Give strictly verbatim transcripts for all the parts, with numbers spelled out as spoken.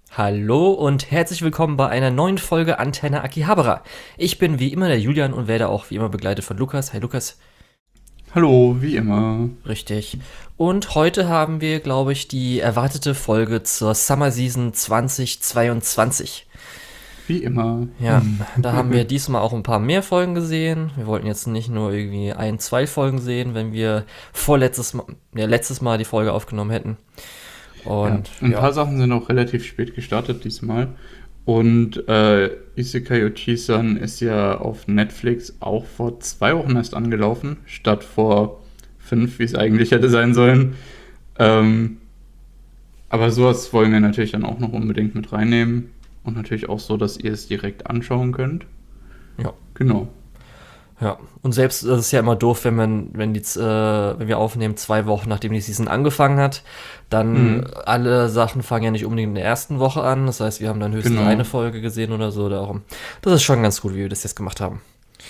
Hallo und herzlich willkommen bei einer neuen Folge Antenne Akihabara. Ich bin wie immer der Julian und werde auch wie immer begleitet von Lukas. Hi Lukas. Hallo, wie immer. Richtig. Und heute haben wir, glaube ich, die erwartete Folge zur Summer Season zwanzig zweiundzwanzig. Wie immer. Ja, da haben wir diesmal auch ein paar mehr Folgen gesehen. Wir wollten jetzt nicht nur irgendwie ein, zwei Folgen sehen, wenn wir vorletztes Mal, ja, letztes Mal die Folge aufgenommen hätten. Und ja, ein ja. paar Sachen sind auch relativ spät gestartet diesmal. Und äh, Isekai Ochi-san ist ja auf Netflix auch vor zwei Wochen erst angelaufen, statt vor fünf, wie es eigentlich hätte sein sollen. Ähm, aber sowas wollen wir natürlich dann auch noch unbedingt mit reinnehmen. Und natürlich auch so, dass ihr es direkt anschauen könnt. Ja. Genau. Ja, und selbst das ist ja immer doof, wenn man, wenn die, äh, wenn wir aufnehmen, zwei Wochen nachdem die Season angefangen hat, dann Mhm. alle Sachen fangen ja nicht unbedingt in der ersten Woche an. Das heißt, wir haben dann höchstens Genau. eine Folge gesehen oder so. Darum. Das ist schon ganz gut, wie wir das jetzt gemacht haben.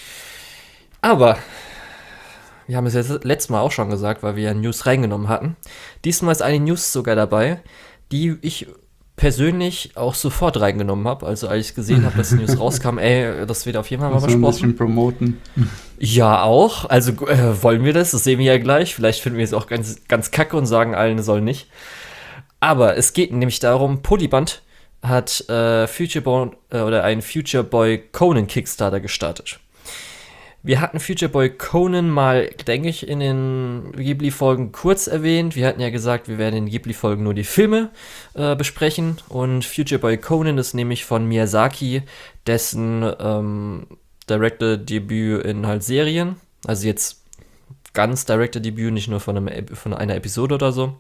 Aber wir haben es jetzt letztes Mal auch schon gesagt, weil wir ja News reingenommen hatten. Diesmal ist eine News sogar dabei, die ich persönlich auch sofort reingenommen habe. Also als ich gesehen habe, dass die News rauskam, ey, das wird auf jeden Fall mal Muss man ein besprochen. bisschen promoten. Ja, auch. Also äh, wollen wir das? Das sehen wir ja gleich. Vielleicht finden wir es auch ganz, ganz kacke und sagen allen, es soll nicht. Aber es geht nämlich darum, Polyband hat äh, Future Boy äh, oder einen Future Boy Conan Kickstarter gestartet. Wir hatten Future Boy Conan mal, denke ich, in den Ghibli-Folgen kurz erwähnt. Wir hatten ja gesagt, wir werden in den Ghibli-Folgen nur die Filme äh, besprechen. Und Future Boy Conan ist nämlich von Miyazaki, dessen ähm, Director-Debüt in halt Serien. Also jetzt ganz Director-Debüt, nicht nur von, einem, von einer Episode oder so.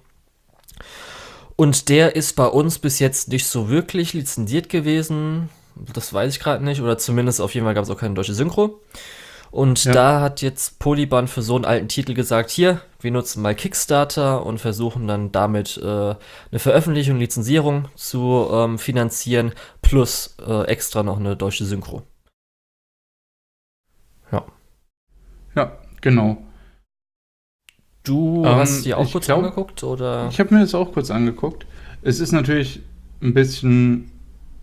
Und der ist bei uns bis jetzt nicht so wirklich lizenziert gewesen. Das weiß ich gerade nicht. Oder zumindest auf jeden Fall gab es auch keine deutsche Synchro. Und Ja. da hat jetzt Polyband für so einen alten Titel gesagt, hier, wir nutzen mal Kickstarter und versuchen dann damit äh, eine Veröffentlichung, Lizenzierung zu ähm, finanzieren, plus äh, extra noch eine deutsche Synchro. Ja. Ja, genau. Du Ähm, hast dir auch ich kurz glaub- angeguckt, oder? Ich habe mir das auch kurz angeguckt. Es ist natürlich ein bisschen,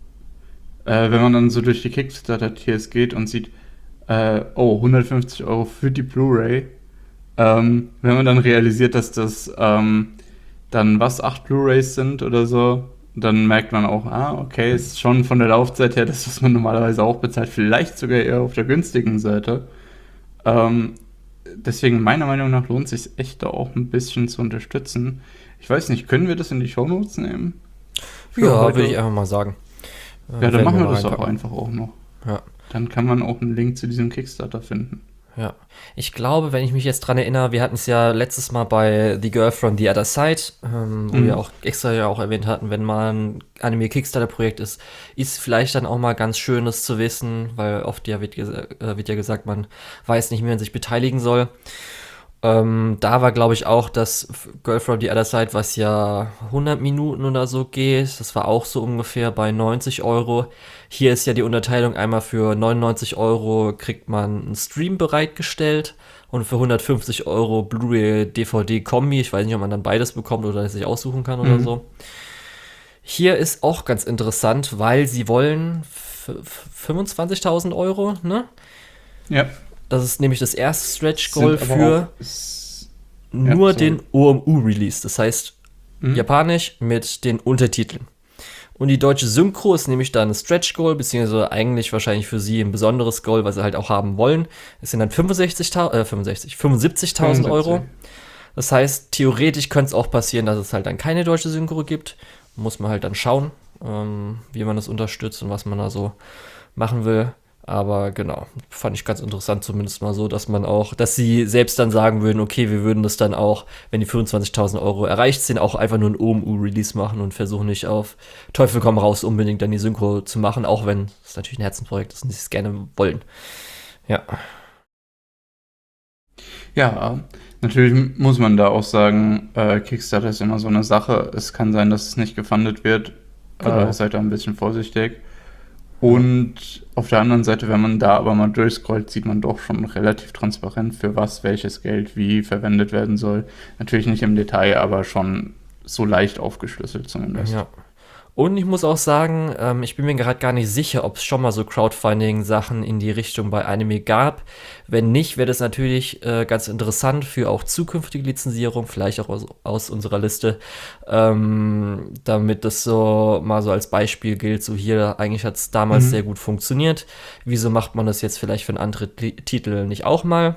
äh, wenn man dann so durch die Kickstarter-Tiers geht und sieht, äh, oh, hundertfünfzig Euro für die Blu-ray. Ähm, wenn man dann realisiert, dass das ähm, dann was, acht Blu-rays sind oder so, dann merkt man auch, ah, okay, ist schon von der Laufzeit her das, was man normalerweise auch bezahlt, vielleicht sogar eher auf der günstigen Seite. Ähm, deswegen meiner Meinung nach lohnt es sich echt da auch ein bisschen zu unterstützen. Ich weiß nicht, können wir das in die Shownotes nehmen? Für Ja, heute? würde ich einfach mal sagen. Äh, Ja, werden dann machen wir mal das auch reinpacken. einfach auch noch. Ja. Dann kann man auch einen Link zu diesem Kickstarter finden. Ja, ich glaube, wenn ich mich jetzt dran erinnere, wir hatten es ja letztes Mal bei The Girl from the Other Side, ähm, wo Mhm. wir auch extra ja auch erwähnt hatten, wenn mal ein Anime-Kickstarter-Projekt ist, ist vielleicht dann auch mal ganz schön, das zu wissen, weil oft ja wird, gesa- äh, wird ja gesagt, man weiß nicht, wie man sich beteiligen soll. Ähm, da war, glaube ich, auch das F- Girl from the Other Side, was ja hundert Minuten oder so geht. Das war auch so ungefähr bei neunzig Euro. Hier ist ja die Unterteilung einmal für neunundneunzig Euro kriegt man einen Stream bereitgestellt und für hundertfünfzig Euro Blu-ray D V D-Kombi. Ich weiß nicht, ob man dann beides bekommt oder es sich aussuchen kann oder Mhm. so. Hier ist auch ganz interessant, weil sie wollen f- f- fünfundzwanzigtausend Euro, ne? Ja. Das ist nämlich das erste Stretch Sind Goal aber für auch- s- nur sorry. den O M U-Release. Das heißt, Mhm. Japanisch mit den Untertiteln. Und die deutsche Synchro ist nämlich dann ein Stretch Goal, beziehungsweise eigentlich wahrscheinlich für sie ein besonderes Goal, was sie halt auch haben wollen. Es sind dann fünfundsechzigtausend, äh, fünfundsechzig, fünfundsiebzigtausend Euro. Das heißt, theoretisch könnte es auch passieren, dass es halt dann keine deutsche Synchro gibt. Muss man halt dann schauen, ähm, wie man das unterstützt und was man da so machen will. Aber genau, fand ich ganz interessant, zumindest mal so, dass man auch, dass sie selbst dann sagen würden, okay, wir würden das dann auch, wenn die fünfundzwanzigtausend Euro erreicht sind, auch einfach nur ein O M U-Release machen und versuchen nicht auf Teufel komm raus unbedingt dann die Synchro zu machen, auch wenn es natürlich ein Herzensprojekt ist und sie es gerne wollen. Ja. Ja, natürlich muss man da auch sagen, äh, Kickstarter ist immer so eine Sache. Es kann sein, dass es nicht gefundet wird. Genau. Äh, seid da ein bisschen vorsichtig. Und auf der anderen Seite, wenn man da aber mal durchscrollt, sieht man doch schon relativ transparent, für was welches Geld wie verwendet werden soll. Natürlich nicht im Detail, aber schon so leicht aufgeschlüsselt zumindest. Ja. Und ich muss auch sagen, ähm, ich bin mir gerade gar nicht sicher, ob es schon mal so Crowdfunding-Sachen in die Richtung bei Anime gab. Wenn nicht, wäre das natürlich äh, ganz interessant für auch zukünftige Lizenzierung, vielleicht auch aus, aus unserer Liste, ähm, damit das so mal so als Beispiel gilt. So hier, eigentlich hat es damals Mhm. sehr gut funktioniert. Wieso macht man das jetzt vielleicht für einen anderen Ti- Titel nicht auch mal?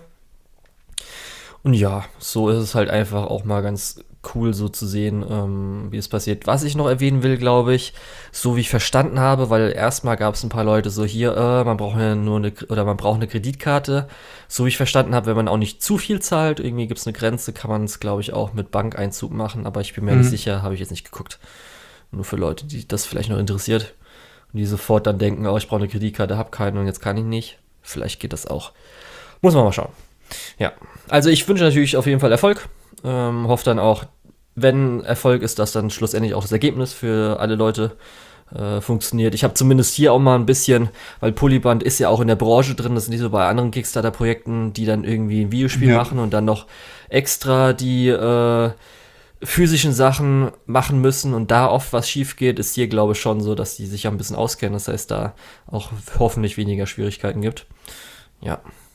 Und ja, so ist es halt einfach auch mal ganz cool so zu sehen, ähm, wie es passiert. Was ich noch erwähnen will, glaube ich, so wie ich verstanden habe, weil erstmal gab es ein paar Leute so hier, äh, man braucht ja nur eine, oder man braucht eine Kreditkarte. So wie ich verstanden habe, wenn man auch nicht zu viel zahlt, irgendwie gibt es eine Grenze, kann man es, glaube ich, auch mit Bankeinzug machen, aber ich bin mir nicht Mhm. sicher, habe ich jetzt nicht geguckt. Nur für Leute, die das vielleicht noch interessiert und die sofort dann denken, oh, ich brauche eine Kreditkarte, habe keine und jetzt kann ich nicht. Vielleicht geht das auch. Muss man mal schauen. Ja, also ich wünsche natürlich auf jeden Fall Erfolg. Ähm, hoffe dann auch, wenn Erfolg ist, dass dann schlussendlich auch das Ergebnis für alle Leute äh, funktioniert. Ich habe zumindest hier auch mal ein bisschen, weil Polyband ist ja auch in der Branche drin, das ist nicht so bei anderen Kickstarter-Projekten, die dann irgendwie ein Videospiel Ja. machen und dann noch extra die äh, physischen Sachen machen müssen und da oft was schief geht, ist hier, glaube ich, schon so, dass die sich ja ein bisschen auskennen. Das heißt, da auch hoffentlich weniger Schwierigkeiten gibt. Ja,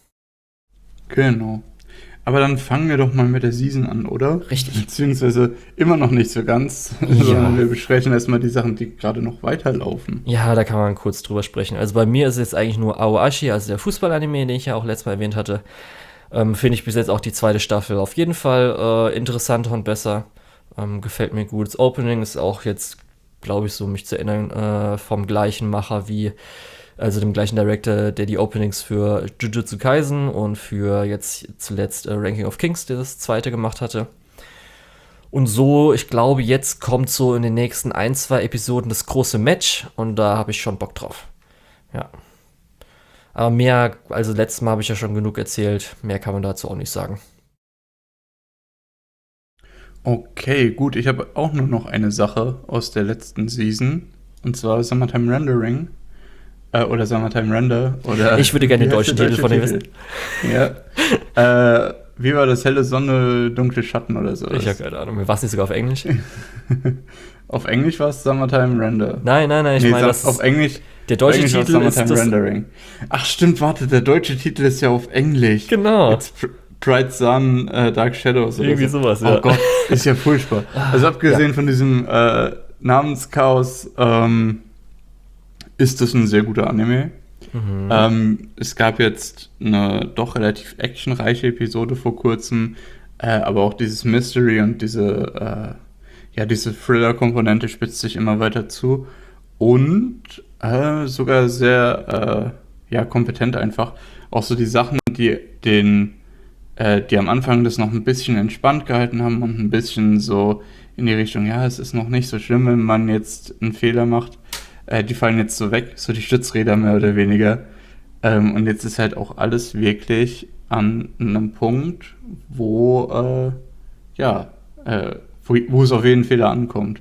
Genau. Aber dann fangen wir doch mal mit der Season an, oder? richtig. Beziehungsweise immer noch nicht so ganz, Ja. sondern wir besprechen erstmal die Sachen, die gerade noch weiterlaufen. Ja, da kann man kurz drüber sprechen. Also bei mir ist es jetzt eigentlich nur Aoashi, also der Fußballanime, den ich ja auch letztes Mal erwähnt hatte. Ähm, Finde ich bis jetzt auch die zweite Staffel auf jeden Fall äh, interessanter und besser. Ähm, gefällt mir gut. Das Opening ist auch jetzt, glaube ich, so mich zu erinnern, äh, vom gleichen Macher wie, also dem gleichen Director, der die Openings für Jujutsu Kaisen und für jetzt zuletzt äh, Ranking of Kings, der das zweite gemacht hatte. Und so, ich glaube, jetzt kommt so in den nächsten ein, zwei Episoden das große Match und da habe ich schon Bock drauf. Ja. Aber mehr, also letztes Mal habe ich ja schon genug erzählt, mehr kann man dazu auch nicht sagen. Okay, gut, ich habe auch nur noch eine Sache aus der letzten Season. Und zwar Summertime Rendering. Äh, oder Summertime Render. Oder Ich würde gerne wie den heißt deutschen der Titel von dem Titel? Ja. äh, wie war das? Helle Sonne, dunkle Schatten oder so? Ich habe keine Ahnung, mir war es nicht sogar auf Englisch? Auf Englisch war es Summertime Render. Nein, nein, nein, ich Nee, meine, Sam- das auf ist, Englisch. der deutsche Englisch war's Titel ist Summertime das, Rendering. Ach stimmt, warte, der deutsche Titel ist ja auf Englisch. genau. It's Pr- Bright Sun, äh, Dark Shadows oder Irgendwie so. sowas, Oh ja. Gott, ist ja furchtbar. Also abgesehen von diesem äh, Namenschaos ähm, ist das ein sehr guter Anime. Mhm. Ähm, es gab jetzt eine doch relativ actionreiche Episode vor kurzem, äh, aber auch dieses Mystery und diese, äh, ja, diese Thriller-Komponente spitzt sich immer weiter zu und äh, sogar sehr äh, ja, kompetent einfach. Auch so die Sachen, die den, äh, die am Anfang das noch ein bisschen entspannt gehalten haben und ein bisschen so in die Richtung, ja, es ist noch nicht so schlimm, wenn man jetzt einen Fehler macht. Äh, die fallen jetzt so weg, so die Stützräder mehr oder weniger. Ähm, und jetzt ist halt auch alles wirklich an einem Punkt, wo, äh, ja, äh, wo, wo es auf jeden Fehler ankommt.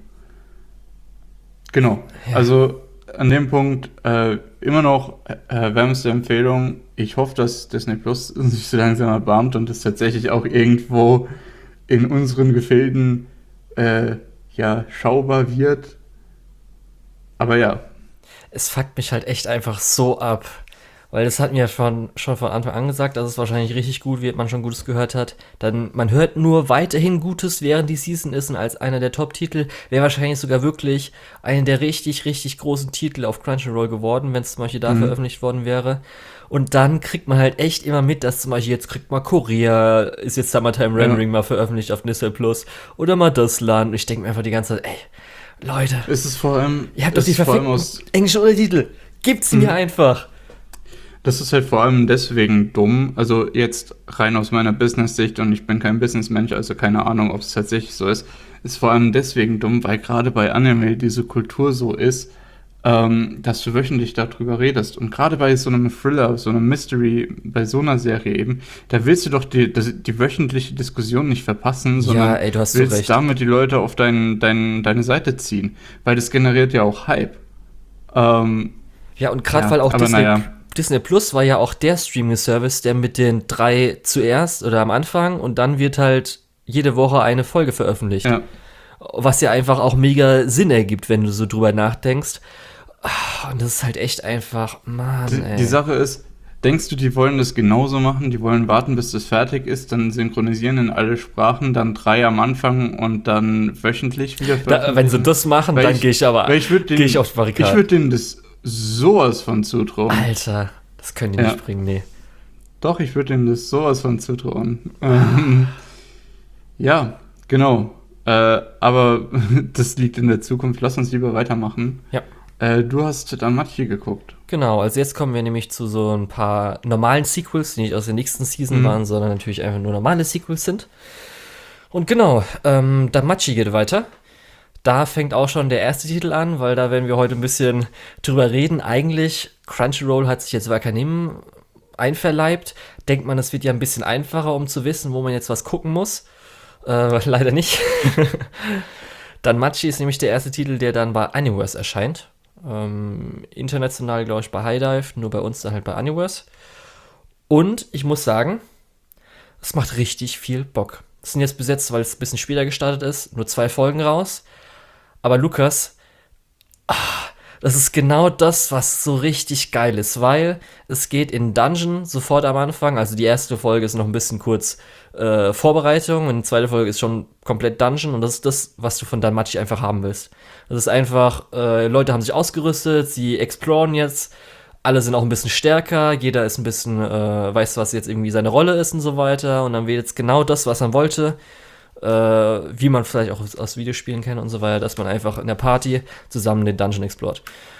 Genau. Ja. Also an dem Punkt äh, immer noch äh, wärmste Empfehlung. Ich hoffe, dass Disney Plus sich so langsam erbarmt und es tatsächlich auch irgendwo in unseren Gefilden äh, ja, schaubar wird. Aber ja, Es fuckt mich halt echt einfach so ab. Weil das hat mir ja schon, schon von Anfang an gesagt, dass es wahrscheinlich richtig gut wird, man schon Gutes gehört hat. Dann, man hört nur weiterhin Gutes, während die Season ist und als einer der Top-Titel wäre wahrscheinlich sogar wirklich einer der richtig, richtig großen Titel auf Crunchyroll geworden, wenn es zum Beispiel da Mhm. veröffentlicht worden wäre. Und dann kriegt man halt echt immer mit, dass zum Beispiel jetzt kriegt mal Korea, ist jetzt Summertime Rendering mal veröffentlicht auf Disney Plus oder mal das Land. Und ich denke mir einfach die ganze Zeit, ey, Leute, es ist vor allem, ihr habt doch es die ist vor allem verfickten aus, englischen Untertitel. Gibt's mir einfach. das ist halt vor allem deswegen dumm, also jetzt rein aus meiner Business-Sicht und ich bin kein Businessmensch, also keine Ahnung, ob es tatsächlich so ist, ist vor allem deswegen dumm, weil gerade bei Anime diese Kultur so ist, ähm, dass du wöchentlich darüber redest. Und gerade bei so einem Thriller, so einem Mystery, bei so einer Serie eben, da willst du doch die, das, die wöchentliche Diskussion nicht verpassen, sondern ey, du hast so willst recht. damit die Leute auf dein, dein, deine Seite ziehen. Weil das generiert ja auch Hype. Ähm, Ja, und gerade Ja, weil auch aber Disney, naja. Disney Plus war ja auch der Streaming-Service, der mit den drei zuerst oder am Anfang und dann wird halt jede Woche eine Folge veröffentlicht. ja. was ja einfach auch mega Sinn ergibt, wenn du so drüber nachdenkst. Ah, und das ist halt echt einfach, Mann, Die, ey. die Sache ist, denkst du, die wollen das genauso machen? Die wollen warten, bis das fertig ist, dann synchronisieren in alle Sprachen, dann drei am Anfang und dann wöchentlich wieder Da, wenn sie das machen, Weil dann ich- gehe ich aber Weil ich würde gehe ich auf die ich Barrikaden. würd denen das sowas von zutrauen. Alter, das können die Ja. nicht bringen, nee. Doch, ich würde denen das sowas von zutrauen. Ähm, ja, genau. Äh, aber das liegt in der Zukunft. Lass uns lieber weitermachen. Ja. Äh, du hast dann Matchi geguckt. Genau, also jetzt kommen wir nämlich zu so ein paar normalen Sequels, die nicht aus der nächsten Season Mhm. waren, sondern natürlich einfach nur normale Sequels sind. Und genau, ähm, Danmachi geht weiter. Da fängt auch schon der erste Titel an, weil da werden wir heute ein bisschen drüber reden. Eigentlich, Crunchyroll hat sich jetzt Wakanim einverleibt. Denkt man, es wird ja ein bisschen einfacher, um zu wissen, wo man jetzt was gucken muss. Äh, leider nicht. Danmachi ist nämlich der erste Titel, der dann bei Universe erscheint. Ähm, international, glaube ich, bei High Dive, nur bei uns dann halt bei Universe. Und ich muss sagen, es macht richtig viel Bock. Es sind jetzt bis jetzt, weil es ein bisschen später gestartet ist, nur zwei Folgen raus. Aber Lukas, ah, das ist genau das, was so richtig geil ist, weil es geht in Dungeon sofort am Anfang. Also die erste Folge ist noch ein bisschen kurz äh, Vorbereitung und die zweite Folge ist schon komplett Dungeon und das ist das, was du von Danmachi einfach haben willst. Das ist einfach, äh, Leute haben sich ausgerüstet, sie exploren jetzt, alle sind auch ein bisschen stärker, jeder ist ein bisschen, äh, weiß, was jetzt irgendwie seine Rolle ist und so weiter und dann wird jetzt genau das, was man wollte, äh, wie man vielleicht auch aus, aus Videospielen kennt und so weiter, dass man einfach in der Party zusammen den Dungeon explort.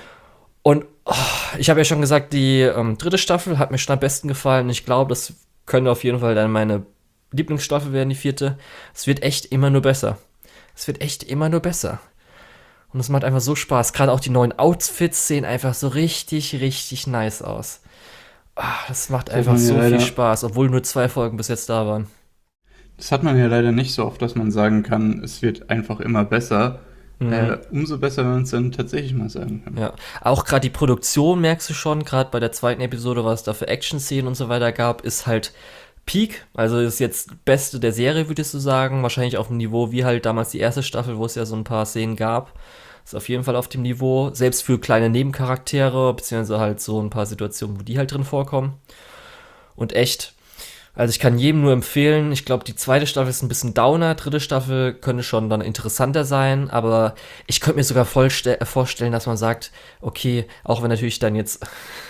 Und oh, ich habe ja schon gesagt, die ähm, dritte Staffel hat mir schon am besten gefallen. Ich glaube, das könnte auf jeden Fall dann meine Lieblingsstaffel werden, die vierte. Es wird echt immer nur besser. Es wird echt immer nur besser. Und es macht einfach so Spaß. Gerade auch die neuen Outfits sehen einfach so richtig, richtig nice aus. Ah, das macht Das einfach hat man ja so viel leider- Spaß, obwohl nur zwei Folgen bis jetzt da waren. Das hat man ja leider nicht so oft, dass man sagen kann, es wird einfach immer besser. Mhm. Äh, umso besser, wenn man es dann tatsächlich mal sagen kann. Ja, auch gerade die Produktion merkst du schon, gerade bei der zweiten Episode, was es da für Action-Szenen und so weiter gab, ist halt Peak, also ist jetzt das Beste der Serie, würdest du sagen, wahrscheinlich auf dem Niveau wie halt damals die erste Staffel, wo es ja so ein paar Szenen gab, ist auf jeden Fall auf dem Niveau, selbst für kleine Nebencharaktere, beziehungsweise halt so ein paar Situationen, wo die halt drin vorkommen und echt, also ich kann jedem nur empfehlen, ich glaube, die zweite Staffel ist ein bisschen downer, dritte Staffel könnte schon dann interessanter sein, aber ich könnte mir sogar voll ste- vorstellen, dass man sagt, okay, auch wenn natürlich dann jetzt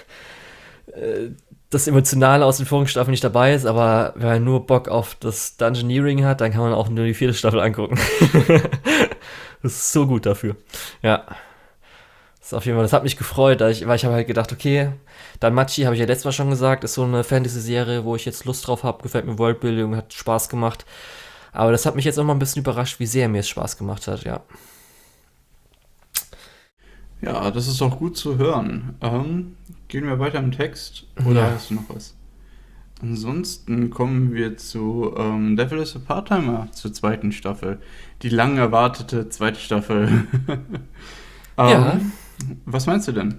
äh, das Emotionale aus den vorigen Staffeln nicht dabei ist, aber wenn man nur Bock auf das Dungeoneering hat, dann kann man auch nur die vierte Staffel angucken. Das ist so gut dafür. Ja. Das ist auf jeden Fall, das hat mich gefreut, da ich, weil ich habe halt gedacht, okay, Danmachi, habe ich ja letztes Mal schon gesagt, ist so eine Fantasy-Serie, wo ich jetzt Lust drauf habe, gefällt mir Worldbuilding, hat Spaß gemacht. Aber das hat mich jetzt auch mal ein bisschen überrascht, wie sehr mir es Spaß gemacht hat, ja. Ja, das ist auch gut zu hören. Ähm, gehen wir weiter im Text oder Ja. hast du noch was? Ansonsten kommen wir zu ähm, Devil is a Part-Timer zur zweiten Staffel. Die lang erwartete zweite Staffel. ähm, Ja. Was meinst du denn?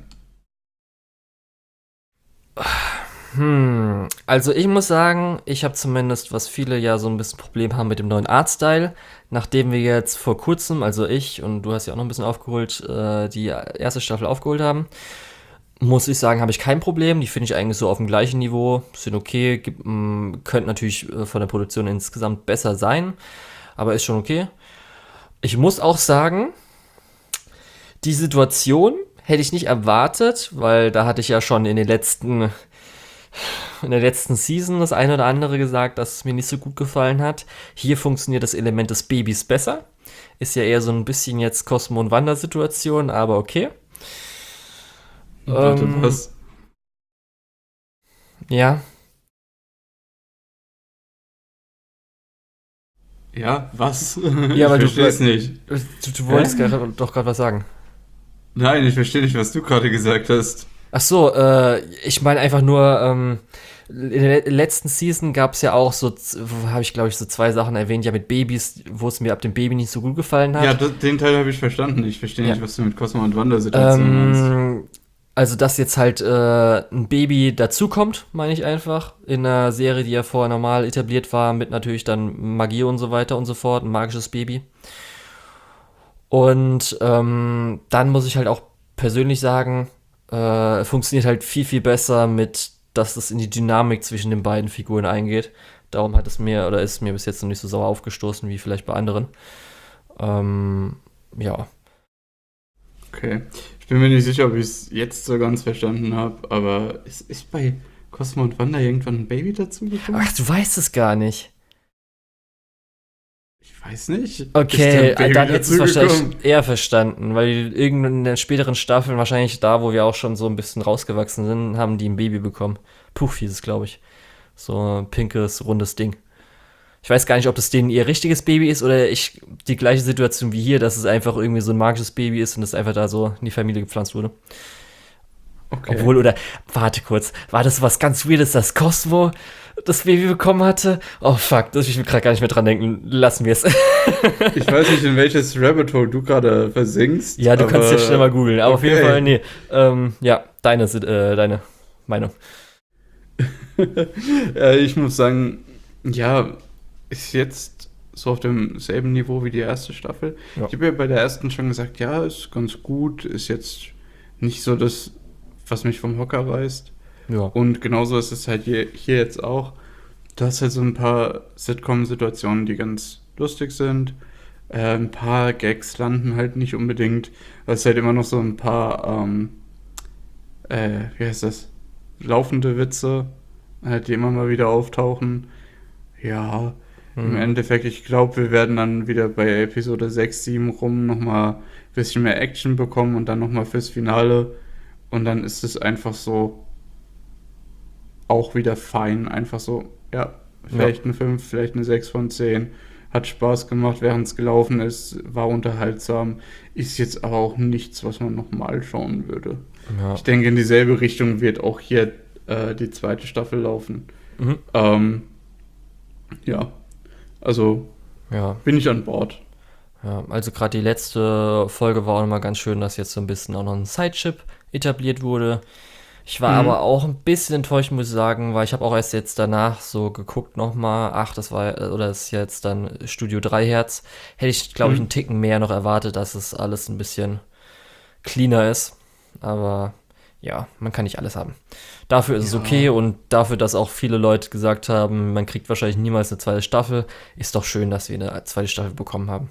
Hm, also ich muss sagen, ich habe zumindest, was viele ja so ein bisschen Problem haben mit dem neuen Artstyle, nachdem wir jetzt vor kurzem, also ich und du hast ja auch noch ein bisschen aufgeholt, äh, die erste Staffel aufgeholt haben, muss ich sagen, habe ich kein Problem. Die finde ich eigentlich so auf dem gleichen Niveau, sind okay, gibt, mh, könnte natürlich äh, von der Produktion insgesamt besser sein, aber ist schon okay. Ich muss auch sagen, die Situation hätte ich nicht erwartet, weil da hatte ich ja schon in den letzten in der letzten Season das eine oder andere gesagt, dass es mir nicht so gut gefallen hat. Hier funktioniert das Element des Babys besser. Ist ja eher so ein bisschen jetzt Cosmo- und Wanda-Situation, aber okay. Warte, Ähm, was? Ja, Ja, was? Ja, weil ich du- verstehe es nicht. du, du wolltest grad, doch gerade was sagen. Nein, ich verstehe nicht, was du gerade gesagt hast. Ach so, äh, ich meine einfach nur, ähm, in der le- letzten Season gab es ja auch so, habe ich glaube ich so zwei Sachen erwähnt, ja mit Babys, wo es mir ab dem Baby nicht so gut gefallen hat. Ja, das, den Teil habe ich verstanden. Ich verstehe Ja. nicht, was du mit Cosmo und Wanda-Situation meinst. Ähm, also, dass jetzt halt äh, ein Baby dazukommt, meine ich einfach, in einer Serie, die ja vorher normal etabliert war, mit natürlich dann Magie und so weiter und so fort, ein magisches Baby. Und ähm, dann muss ich halt auch persönlich sagen, äh, funktioniert halt viel, viel besser mit, dass es in die Dynamik zwischen den beiden Figuren eingeht. Darum hat es mir, oder ist mir bis jetzt noch nicht so sauer aufgestoßen wie vielleicht bei anderen. Ähm, ja. Okay. Ich bin mir nicht sicher, ob ich es jetzt so ganz verstanden habe, aber ist, ist bei Cosmo und Wanda irgendwann ein Baby dazugekommen? Ach, du weißt es gar nicht. Ich weiß nicht. Okay, Ist da ein Baby dann hättest du es dazugekommen? wahrscheinlich eher verstanden, weil irgendwann in den späteren Staffeln, wahrscheinlich da, wo wir auch schon so ein bisschen rausgewachsen sind, haben die ein Baby bekommen. Puff hieß es, glaube ich. So ein pinkes, rundes Ding. Ich weiß gar nicht, ob das denen ihr richtiges Baby ist oder ich die gleiche Situation wie hier, dass es einfach irgendwie so ein magisches Baby ist und das einfach da so in die Familie gepflanzt wurde. Okay. Obwohl, oder, warte kurz, war das was ganz Weirdes, dass Cosmo das Baby bekommen hatte? Oh fuck, das ich will gerade gar nicht mehr dran denken. Lassen wir es. Ich weiß nicht, in welches Rabbit Hole du gerade versinkst. Ja, du aber kannst jetzt schnell mal googeln. Aber okay. auf jeden Fall, nee. Ähm, ja, deine, äh, deine Meinung. äh, ich muss sagen, ja, ist jetzt so auf demselben Niveau wie die erste Staffel. Ja. Ich habe ja bei der ersten schon gesagt, ja, ist ganz gut, ist jetzt nicht so das, was mich vom Hocker reißt. Ja. Und genauso ist es halt hier, hier jetzt auch. Du hast halt so ein paar Sitcom-Situationen, die ganz lustig sind. Äh, ein paar Gags landen halt nicht unbedingt. Es ist halt immer noch so ein paar, ähm, äh, wie heißt das? Laufende Witze, halt, die immer mal wieder auftauchen. Ja, im Hm. Endeffekt, ich glaube, wir werden dann wieder bei Episode sechs, sieben rum nochmal ein bisschen mehr Action bekommen und dann nochmal fürs Finale. Und dann ist es einfach so auch wieder fein. Einfach so, ja, vielleicht eine fünf, vielleicht eine sechs von zehn. Hat Spaß gemacht, während es gelaufen ist, war unterhaltsam. Ist jetzt aber auch nichts, was man nochmal schauen würde. Ja. Ich denke, in dieselbe Richtung wird auch hier äh, die zweite Staffel laufen. Mhm. Ähm, ja, also Ja. bin ich an Bord. Ja, also gerade die letzte Folge war auch nochmal ganz schön, dass jetzt so ein bisschen auch noch ein Sidechip etabliert wurde. Ich war Mhm. aber auch ein bisschen enttäuscht, muss ich sagen, weil ich habe auch erst jetzt danach so geguckt nochmal, ach, das war, oder das ist jetzt dann Studio drei Hertz. Hätte ich, glaube ich, Mhm. einen Ticken mehr noch erwartet, dass es alles ein bisschen cleaner ist. Aber ja, man kann nicht alles haben. Dafür ist es Ja. okay und dafür, dass auch viele Leute gesagt haben, man kriegt wahrscheinlich niemals eine zweite Staffel, ist doch schön, dass wir eine zweite Staffel bekommen haben.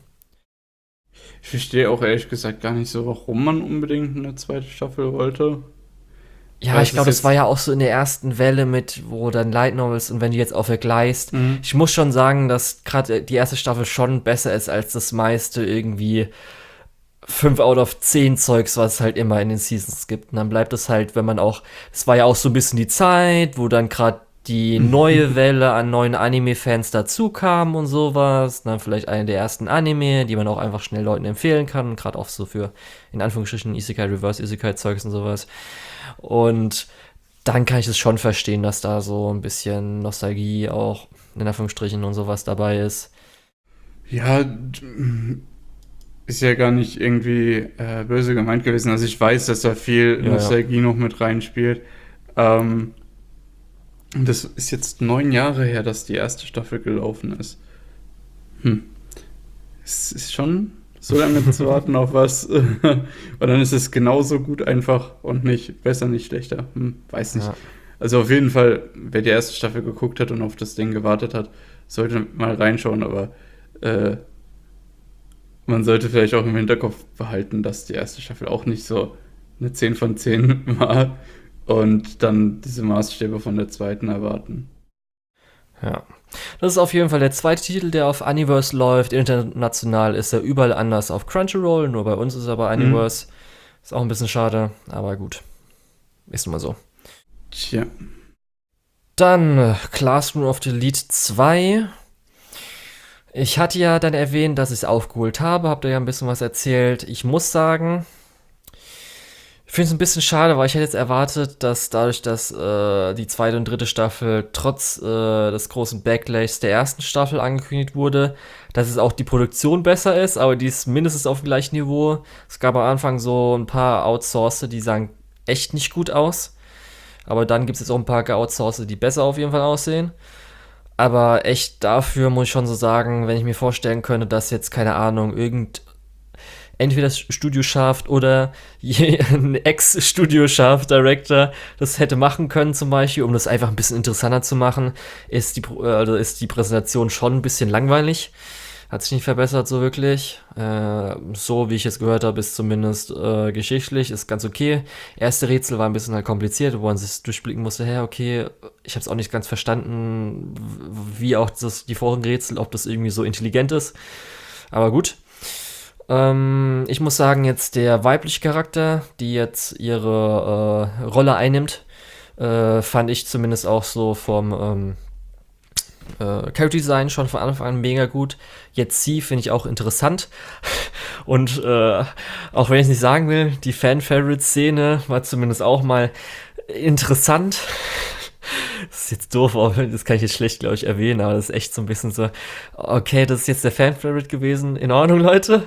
Ich verstehe auch ehrlich gesagt gar nicht so, warum man unbedingt eine zweite Staffel wollte. Ja, Weil ich es glaube, ist das war jetzt- ja auch so in der ersten Welle mit, wo dann Light Novels und wenn du jetzt auch vergleichst. Mhm. Ich muss schon sagen, dass gerade die erste Staffel schon besser ist als das meiste irgendwie fünf out of zehn Zeugs, was es halt immer in den Seasons gibt. Und dann bleibt es halt, wenn man auch, es war ja auch so ein bisschen die Zeit, wo dann gerade die neue Welle an neuen Anime-Fans dazu kam und sowas. Dann vielleicht eine der ersten Anime, die man auch einfach schnell Leuten empfehlen kann. Gerade auch so für, in Anführungsstrichen, Isekai, Reverse Isekai-Zeugs und sowas. Und dann kann ich es schon verstehen, dass da so ein bisschen Nostalgie auch in Anführungsstrichen und sowas dabei ist. Ja, d- ist ja gar nicht irgendwie äh, böse gemeint gewesen. Also ich weiß, dass da viel Ja, Nostalgie noch mit reinspielt. Ähm, und das ist jetzt neun Jahre her, dass die erste Staffel gelaufen ist. Hm. Es ist schon so lange zu warten auf was. Und dann ist es genauso gut einfach und nicht besser, nicht schlechter. Hm, weiß nicht. Ja. Also auf jeden Fall, wer die erste Staffel geguckt hat und auf das Ding gewartet hat, sollte mal reinschauen, aber äh, man sollte vielleicht auch im Hinterkopf behalten, dass die erste Staffel auch nicht so eine zehn von zehn war und dann diese Maßstäbe von der zweiten erwarten. Ja. Das ist auf jeden Fall der zweite Titel, der auf Universe läuft. International ist er überall anders auf Crunchyroll, nur bei uns ist er bei Universe. Ist auch ein bisschen schade, aber gut. Ist nun mal so. Tja. Dann äh, Classroom of the Elite zwei. Ich hatte ja dann erwähnt, dass ich es aufgeholt habe, habt ihr ja ein bisschen was erzählt. Ich muss sagen, ich finde es ein bisschen schade, weil ich hätte jetzt erwartet, dass dadurch, dass äh, die zweite und dritte Staffel trotz äh, des großen Backlashs der ersten Staffel angekündigt wurde, dass es auch die Produktion besser ist, aber die ist mindestens auf dem gleichen Niveau. Es gab am Anfang so ein paar Outsourcer, die sahen echt nicht gut aus. Aber dann gibt es jetzt auch ein paar geoutsourcete, die besser auf jeden Fall aussehen. Aber echt dafür muss ich schon so sagen, wenn ich mir vorstellen könnte, dass jetzt, keine Ahnung, irgend entweder das Studio Shaft oder je, ein Ex-Studio Shaft Director das hätte machen können zum Beispiel, um das einfach ein bisschen interessanter zu machen, ist die, also ist die Präsentation schon ein bisschen langweilig. Hat sich nicht verbessert so wirklich. Äh, so wie ich es gehört habe, ist zumindest äh, geschichtlich, ist ganz okay. Erste Rätsel war ein bisschen halt kompliziert, wo man sich durchblicken musste, hey, okay, ich habe es auch nicht ganz verstanden, wie auch das, die vorigen Rätsel, ob das irgendwie so intelligent ist. Aber gut. Ähm, ich muss sagen, jetzt der weibliche Charakter, die jetzt ihre äh, Rolle einnimmt, äh, fand ich zumindest auch so vom ähm, äh, Character-Design schon von Anfang an mega gut. Jetzt sie finde ich auch interessant. Und äh, auch wenn ich es nicht sagen will, die Fan-Favorite-Szene war zumindest auch mal interessant. Das ist jetzt doof, aber das kann ich jetzt schlecht, glaube ich, erwähnen, aber das ist echt so ein bisschen so, okay, das ist jetzt der Fan-Favorite gewesen, in Ordnung, Leute.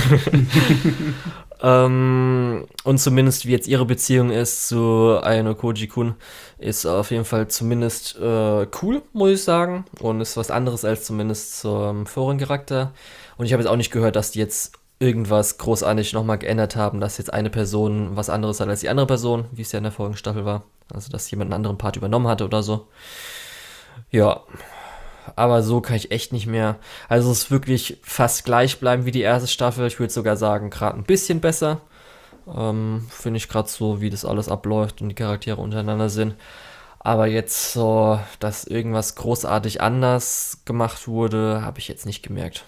ähm, und zumindest, wie jetzt ihre Beziehung ist zu Ayano Koji-kun, ist auf jeden Fall zumindest äh, cool, muss ich sagen, und ist was anderes als zumindest zum vorigen Charakter. Und ich habe jetzt auch nicht gehört, dass die jetzt irgendwas großartig nochmal geändert haben, dass jetzt eine Person was anderes hat als die andere Person, wie es ja in der vorigen Staffel war. Also, dass jemand einen anderen Part übernommen hatte oder so. Ja, aber so kann ich echt nicht mehr. Also, es ist wirklich fast gleich bleiben wie die erste Staffel. Ich würde sogar sagen, gerade ein bisschen besser. Ähm, finde ich gerade so, wie das alles abläuft und die Charaktere untereinander sind. Aber jetzt so, dass irgendwas großartig anders gemacht wurde, habe ich jetzt nicht gemerkt.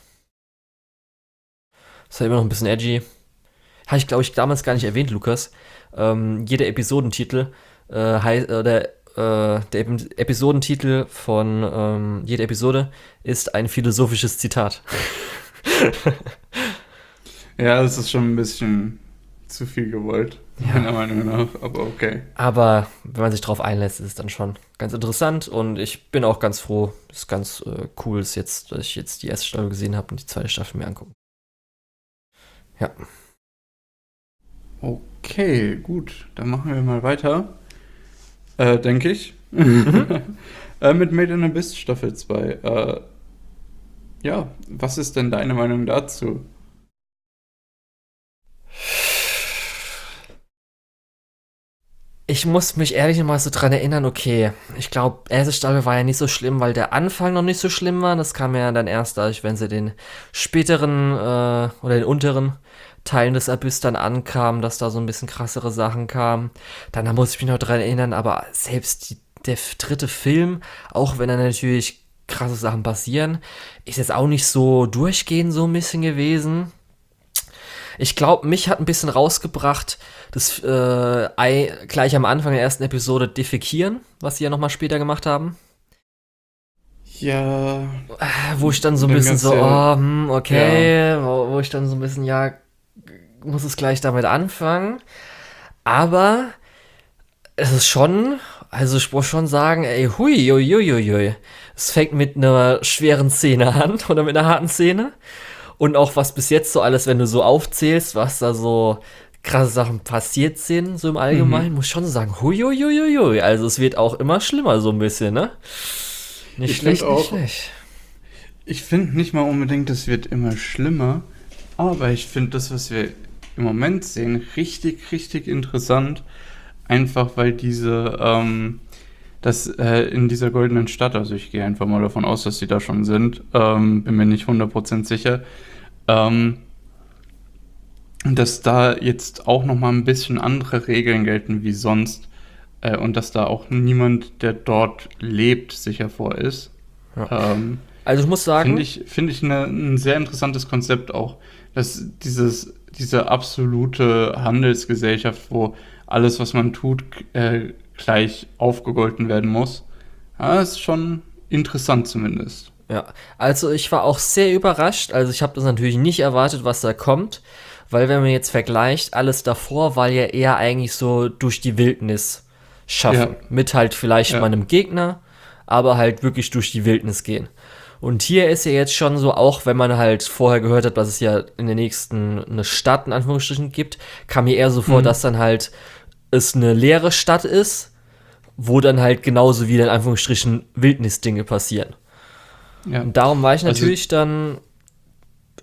Das war immer noch ein bisschen edgy. Habe ich, glaube ich, damals gar nicht erwähnt, Lukas. Ähm, jeder Episodentitel, äh, hei- äh, der, äh, der Ep- Episodentitel von ähm, jeder Episode ist ein philosophisches Zitat. Ja, das ist schon ein bisschen zu viel gewollt, Ja. meiner Meinung nach, aber okay. Aber wenn man sich drauf einlässt, ist es dann schon ganz interessant. Und ich bin auch ganz froh, es ist ganz äh, cool, dass, jetzt, dass ich jetzt die erste Staffel gesehen habe und die zweite Staffel mir angucken. Ja. Okay, gut, dann machen wir mal weiter. Äh, denke ich. äh, mit Made in Abyss Staffel zwei. Äh, ja, was ist denn deine Meinung dazu? Ich muss mich ehrlich mal so dran erinnern, okay, ich glaube, erste Staffel war ja nicht so schlimm, weil der Anfang noch nicht so schlimm war. Das kam ja dann erst dadurch, wenn sie den späteren äh, oder den unteren Teilen des Abyss dann ankamen, dass da so ein bisschen krassere Sachen kamen. Dann muss ich mich noch dran erinnern, aber selbst die, der f- dritte Film, auch wenn da natürlich krasse Sachen passieren, ist jetzt auch nicht so durchgehend so ein bisschen gewesen. Ich glaube, mich hat ein bisschen rausgebracht, das äh, Ei gleich am Anfang der ersten Episode defekieren, was sie ja nochmal später gemacht haben. Ja, Äh, Wo ich dann so ein Dann bisschen gab's so, ja- oh, hm, okay, wo, wo ich dann so ein bisschen, ja, muss es gleich damit anfangen. Aber es ist schon, also ich muss schon sagen, ey, hui, hui, hui, hui, hui. Es fängt mit einer schweren Szene an oder mit einer harten Szene. Und auch was bis jetzt so alles, wenn du so aufzählst, was da so krasse Sachen passiert sind, so im Allgemeinen, muss ich schon sagen, hui, hui, hui, hui, hui. Also es wird auch immer schlimmer so ein bisschen, ne? Nicht Ich schlecht, find nicht auch- schlecht. ich finde nicht mal unbedingt, es wird immer schlimmer, aber ich finde das, was wir im Moment sehen, richtig, richtig interessant. Einfach weil diese, ähm, das äh, in dieser goldenen Stadt, also ich gehe einfach mal davon aus, dass sie da schon sind, ähm, bin mir nicht hundert Prozent sicher, ähm, dass da jetzt auch nochmal ein bisschen andere Regeln gelten wie sonst äh, und dass da auch niemand, der dort lebt, sicher vor ist. Ja. Ähm, Also ich muss sagen, Finde ich, finde ich eine, ein sehr interessantes Konzept auch, dass dieses, diese absolute Handelsgesellschaft, wo alles, was man tut, äh, gleich aufgegolten werden muss. Ja, ist schon interessant zumindest. ja, also ich war auch sehr überrascht. Also ich habe das natürlich nicht erwartet, was da kommt, weil wenn man jetzt vergleicht, alles davor war ja eher eigentlich so durch die Wildnis schaffen. Ja. Mit halt vielleicht Ja. mal einem Gegner, aber halt wirklich durch die Wildnis gehen. Und hier ist ja jetzt schon so, auch wenn man halt vorher gehört hat, dass es ja in der nächsten eine Stadt in Anführungsstrichen gibt, kam mir eher so vor, Mhm. dass dann halt es eine leere Stadt ist, wo dann halt genauso wieder in Anführungsstrichen Wildnisdinge passieren. Ja. Und darum war ich Also- natürlich dann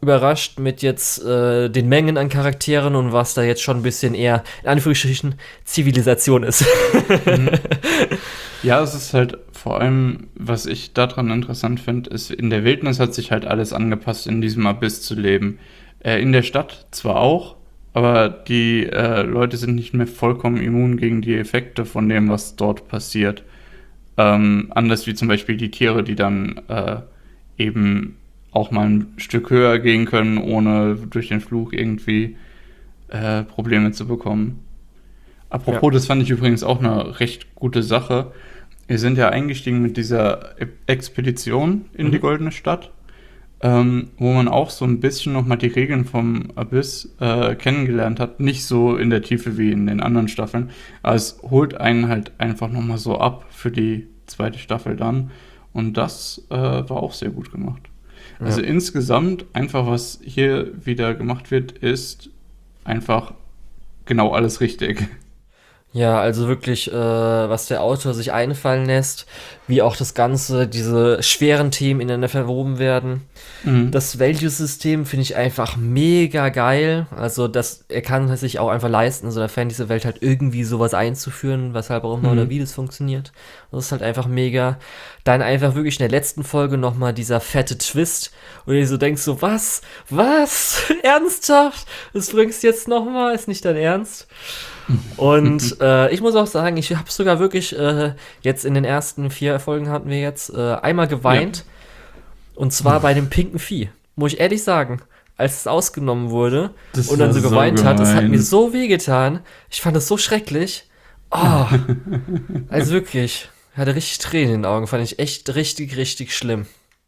überrascht mit jetzt äh, den Mengen an Charakteren und was da jetzt schon ein bisschen eher, in Anführungsstrichen, Zivilisation ist. Mhm. Ja, es ist halt vor allem, was ich daran interessant finde, ist, in der Wildnis hat sich halt alles angepasst, in diesem Abyss zu leben. Äh, in der Stadt zwar auch, aber die äh, Leute sind nicht mehr vollkommen immun gegen die Effekte von dem, was dort passiert. Ähm, anders wie zum Beispiel die Tiere, die dann äh, eben auch mal ein Stück höher gehen können, ohne durch den Fluch irgendwie äh, Probleme zu bekommen. Apropos, Ja. das fand ich übrigens auch eine recht gute Sache. Wir sind ja eingestiegen mit dieser E- Expedition in die Mhm. Goldene Stadt, ähm, wo man auch so ein bisschen nochmal die Regeln vom Abyss äh, kennengelernt hat. Nicht so in der Tiefe wie in den anderen Staffeln, aber es holt einen halt einfach nochmal so ab für die zweite Staffel dann. Und das äh, war auch sehr gut gemacht. Also Ja. insgesamt einfach, was hier wieder gemacht wird, ist einfach genau alles richtig. Ja, also wirklich, äh, was der Autor sich einfallen lässt, wie auch das Ganze, diese schweren Themen ineinander verwoben werden. Mhm. Das Value-System finde ich einfach mega geil. Also, das, er kann es sich auch einfach leisten, in so einer Fantasy-Welt halt irgendwie sowas einzuführen, weshalb auch immer oder Mhm. wie das funktioniert. Das ist halt einfach mega. Dann einfach wirklich in der letzten Folge nochmal dieser fette Twist, wo du dir so denkst, so, was? Was? Ernsthaft? Das bringst du jetzt nochmal? Ist nicht dein Ernst? Und äh, ich muss auch sagen, ich habe sogar wirklich äh, jetzt in den ersten vier Folgen hatten wir jetzt äh, einmal geweint. Und zwar bei dem pinken Vieh. Muss ich ehrlich sagen, als es ausgenommen wurde Das und dann war so so geweint hat, das hat mir gemein. so wehgetan. Ich fand das so schrecklich. Oh, also wirklich. Ich hatte richtig Tränen in den Augen. Fand ich echt richtig, richtig schlimm.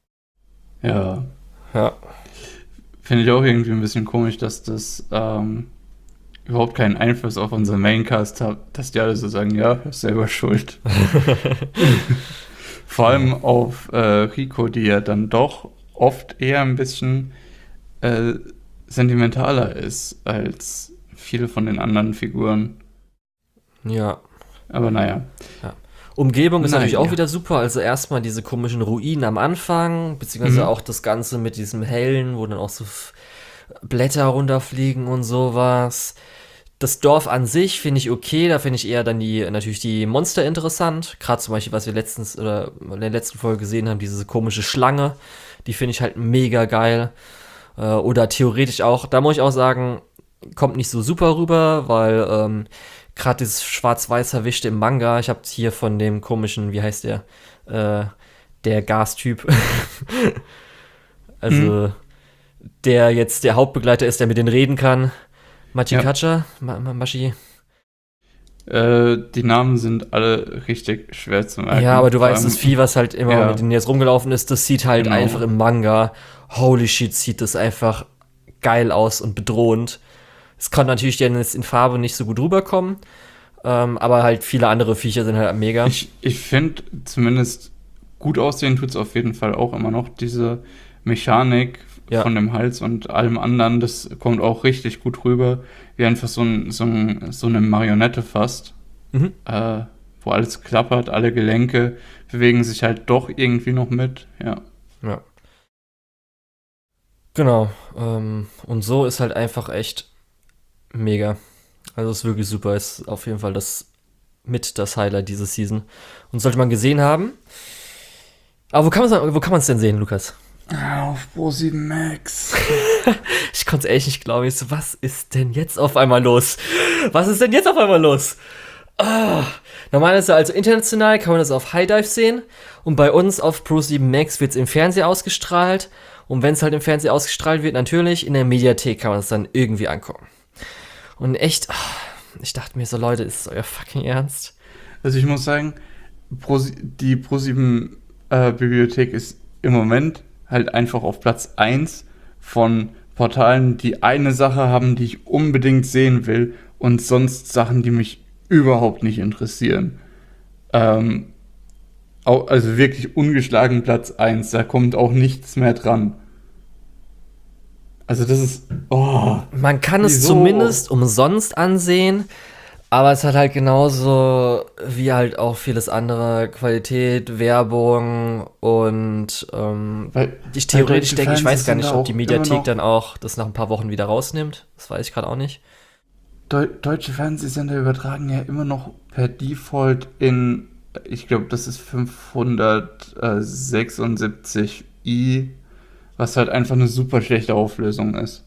Ja, Ja. finde ich auch irgendwie ein bisschen komisch, dass das ähm, überhaupt keinen Einfluss auf unseren Maincast hat, dass die alle so sagen, ja, ist selber schuld. Vor allem auf äh, Rico, die ja dann doch oft eher ein bisschen äh, sentimentaler ist als viele von den anderen Figuren. Ja. Aber naja. Ja. Umgebung ist natürlich auch Naja. wieder super. Also erstmal diese komischen Ruinen am Anfang, beziehungsweise Mhm. auch das Ganze mit diesem Hellen, wo dann auch so F- Blätter runterfliegen und sowas. Das Dorf an sich finde ich okay, da finde ich eher dann die, natürlich die Monster interessant. Gerade zum Beispiel, was wir letztens oder in der letzten Folge gesehen haben, diese komische Schlange, die finde ich halt mega geil. Äh, oder theoretisch auch, da muss ich auch sagen, kommt nicht so super rüber, weil ähm, gerade dieses schwarz-weiß erwischte im Manga, ich habe hier von dem komischen, wie heißt der, äh, der Gastyp, Mhm. also der jetzt der Hauptbegleiter ist, der mit denen reden kann. Machikacha? Ma Ma Machi? Äh, die Namen sind alle richtig schwer zu merken. Ja, aber du Vor weißt, allem, das Vieh, was halt immer ja, mit denen jetzt rumgelaufen ist, das sieht halt genau. einfach im Manga, holy shit, sieht das einfach geil aus und bedrohend. Es kann natürlich dann jetzt in Farbe nicht so gut rüberkommen, ähm, aber halt viele andere Viecher sind halt mega. Ich, ich finde zumindest gut aussehen tut es auf jeden Fall auch immer noch. Diese Mechanik Ja. von dem Hals und allem anderen, das kommt auch richtig gut rüber. Wie einfach so, ein, so, ein, so eine Marionette fast, Mhm. äh, wo alles klappert, alle Gelenke bewegen sich halt doch irgendwie noch mit. Ja. Ja. Genau. Ähm, und so ist halt einfach echt mega. Also ist wirklich super. Ist auf jeden Fall das mit das Highlight diese Season. Und sollte man gesehen haben. Aber wo kann man wo kann man es denn sehen, Lukas? Auf ProSieben Max. Ich konnte es echt nicht glauben. Ich so, was ist denn jetzt auf einmal los? Was ist denn jetzt auf einmal los? Ah. Normalerweise also international kann man das auf High Dive sehen. Und bei uns auf ProSieben Max wird es im Fernsehen ausgestrahlt. Und wenn es halt im Fernsehen ausgestrahlt wird, natürlich in der Mediathek kann man es dann irgendwie angucken. Und echt, ah, ich dachte mir so, Leute, ist es euer fucking Ernst? Also ich muss sagen, Pro, die ProSieben äh, Bibliothek ist im Moment halt einfach auf Platz eins von Portalen, die eine Sache haben, die ich unbedingt sehen will und sonst Sachen, die mich überhaupt nicht interessieren. Ähm, au- also wirklich ungeschlagen Platz eins, da kommt auch nichts mehr dran. Also das ist, oh, Man kann es wieso? zumindest umsonst ansehen, Aber es hat halt genauso wie halt auch vieles andere Qualität, Werbung und ähm, Weil, ich weil theoretisch deutsche denke, ich weiß Fans gar sind da nicht, ob auch die immer Mediathek noch, dann auch das nach ein paar Wochen wieder rausnimmt. Das weiß ich gerade auch nicht. Deu deutsche Fernsehsender übertragen ja immer noch per Default in, ich glaube, das ist fünfhundertsechsundsiebzig i, was halt einfach eine super schlechte Auflösung ist.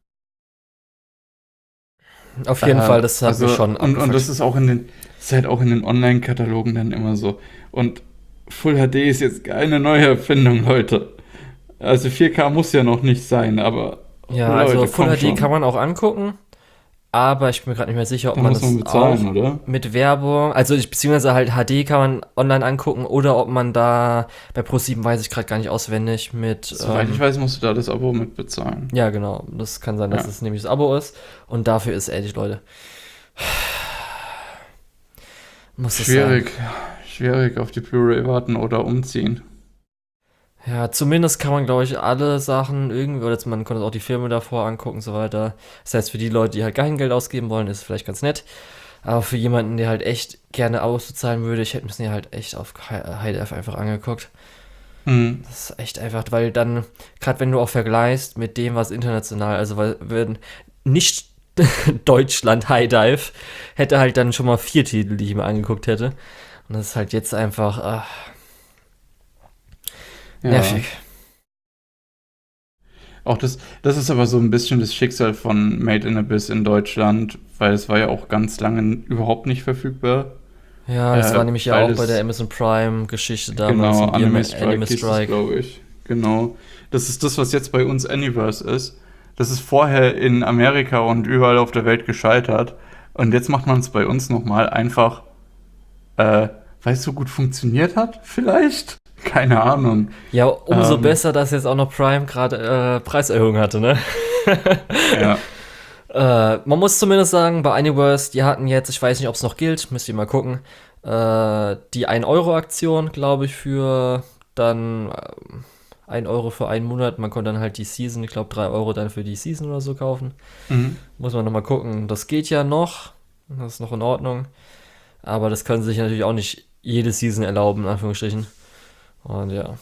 Auf jeden Äh, Fall, das hat mich also, schon und, und das abgefuckt. ist auch in den, ist halt auch in den Online-Katalogen dann immer so. Und Full H D ist jetzt keine neue Erfindung, Leute. Also vier K muss ja noch nicht sein, aber Ja, also Leute, Full komm H D kann schon. man auch angucken, aber ich bin mir gerade nicht mehr sicher, ob Da man muss man das bezahlen, auch oder? mit Werbung, also ich, beziehungsweise halt H D kann man online angucken oder ob man da bei ProSieben weiß ich gerade gar nicht auswendig mit, Soweit ich ähm, weiß, musst du da das Abo mit bezahlen. ja genau, das kann sein, dass Ja. es nämlich das Abo ist und dafür ist ehrlich, Leute, muss es sein. Schwierig, schwierig auf die Blu-ray warten oder umziehen. Ja, zumindest kann man, glaube ich, alle Sachen irgendwie, oder man konnte auch die Filme davor angucken und so weiter. Das heißt, für die Leute, die halt kein Geld ausgeben wollen, ist es vielleicht ganz nett. Aber für jemanden, der halt echt gerne Abos bezahlen würde, ich hätte mir das halt echt auf High Def einfach angeguckt. Hm. Das ist echt einfach, weil dann, gerade wenn du auch vergleichst mit dem, was international, also weil wenn nicht Deutschland High Dive, hätte halt dann schon mal vier Titel, die ich mir angeguckt hätte. Und das ist halt jetzt einfach ach, Ja. nervig. Auch das, das ist aber so ein bisschen das Schicksal von Made in Abyss in Deutschland, weil es war ja auch ganz lange überhaupt nicht verfügbar. Ja, das Äh, war nämlich ja weil auch bei der es, Amazon Prime-Geschichte damals genau, mit ihrem Anime Strike Anime hieß es, Strike. glaube ich. Genau. Das ist das, was jetzt bei uns Anyverse ist. Das ist vorher in Amerika und überall auf der Welt gescheitert. Und jetzt macht man es bei uns nochmal einfach, äh, weil es so gut funktioniert hat, vielleicht? Keine Ahnung. Ja, umso Ähm, besser, dass jetzt auch noch Prime gerade äh, Preiserhöhung hatte, ne? ja. Äh, man muss zumindest sagen, bei Anyverse, die hatten jetzt, ich weiß nicht, ob es noch gilt, müsst ihr mal gucken, äh, die ein Euro Aktion, glaube ich, für dann äh, ein Euro für einen Monat. Man konnte dann halt die Season, ich glaube drei Euro dann für die Season oder so kaufen. Mhm. Muss man nochmal gucken. Das geht ja noch. Das ist noch in Ordnung. Aber das können sie sich natürlich auch nicht jede Season erlauben, in Anführungsstrichen. Und ja.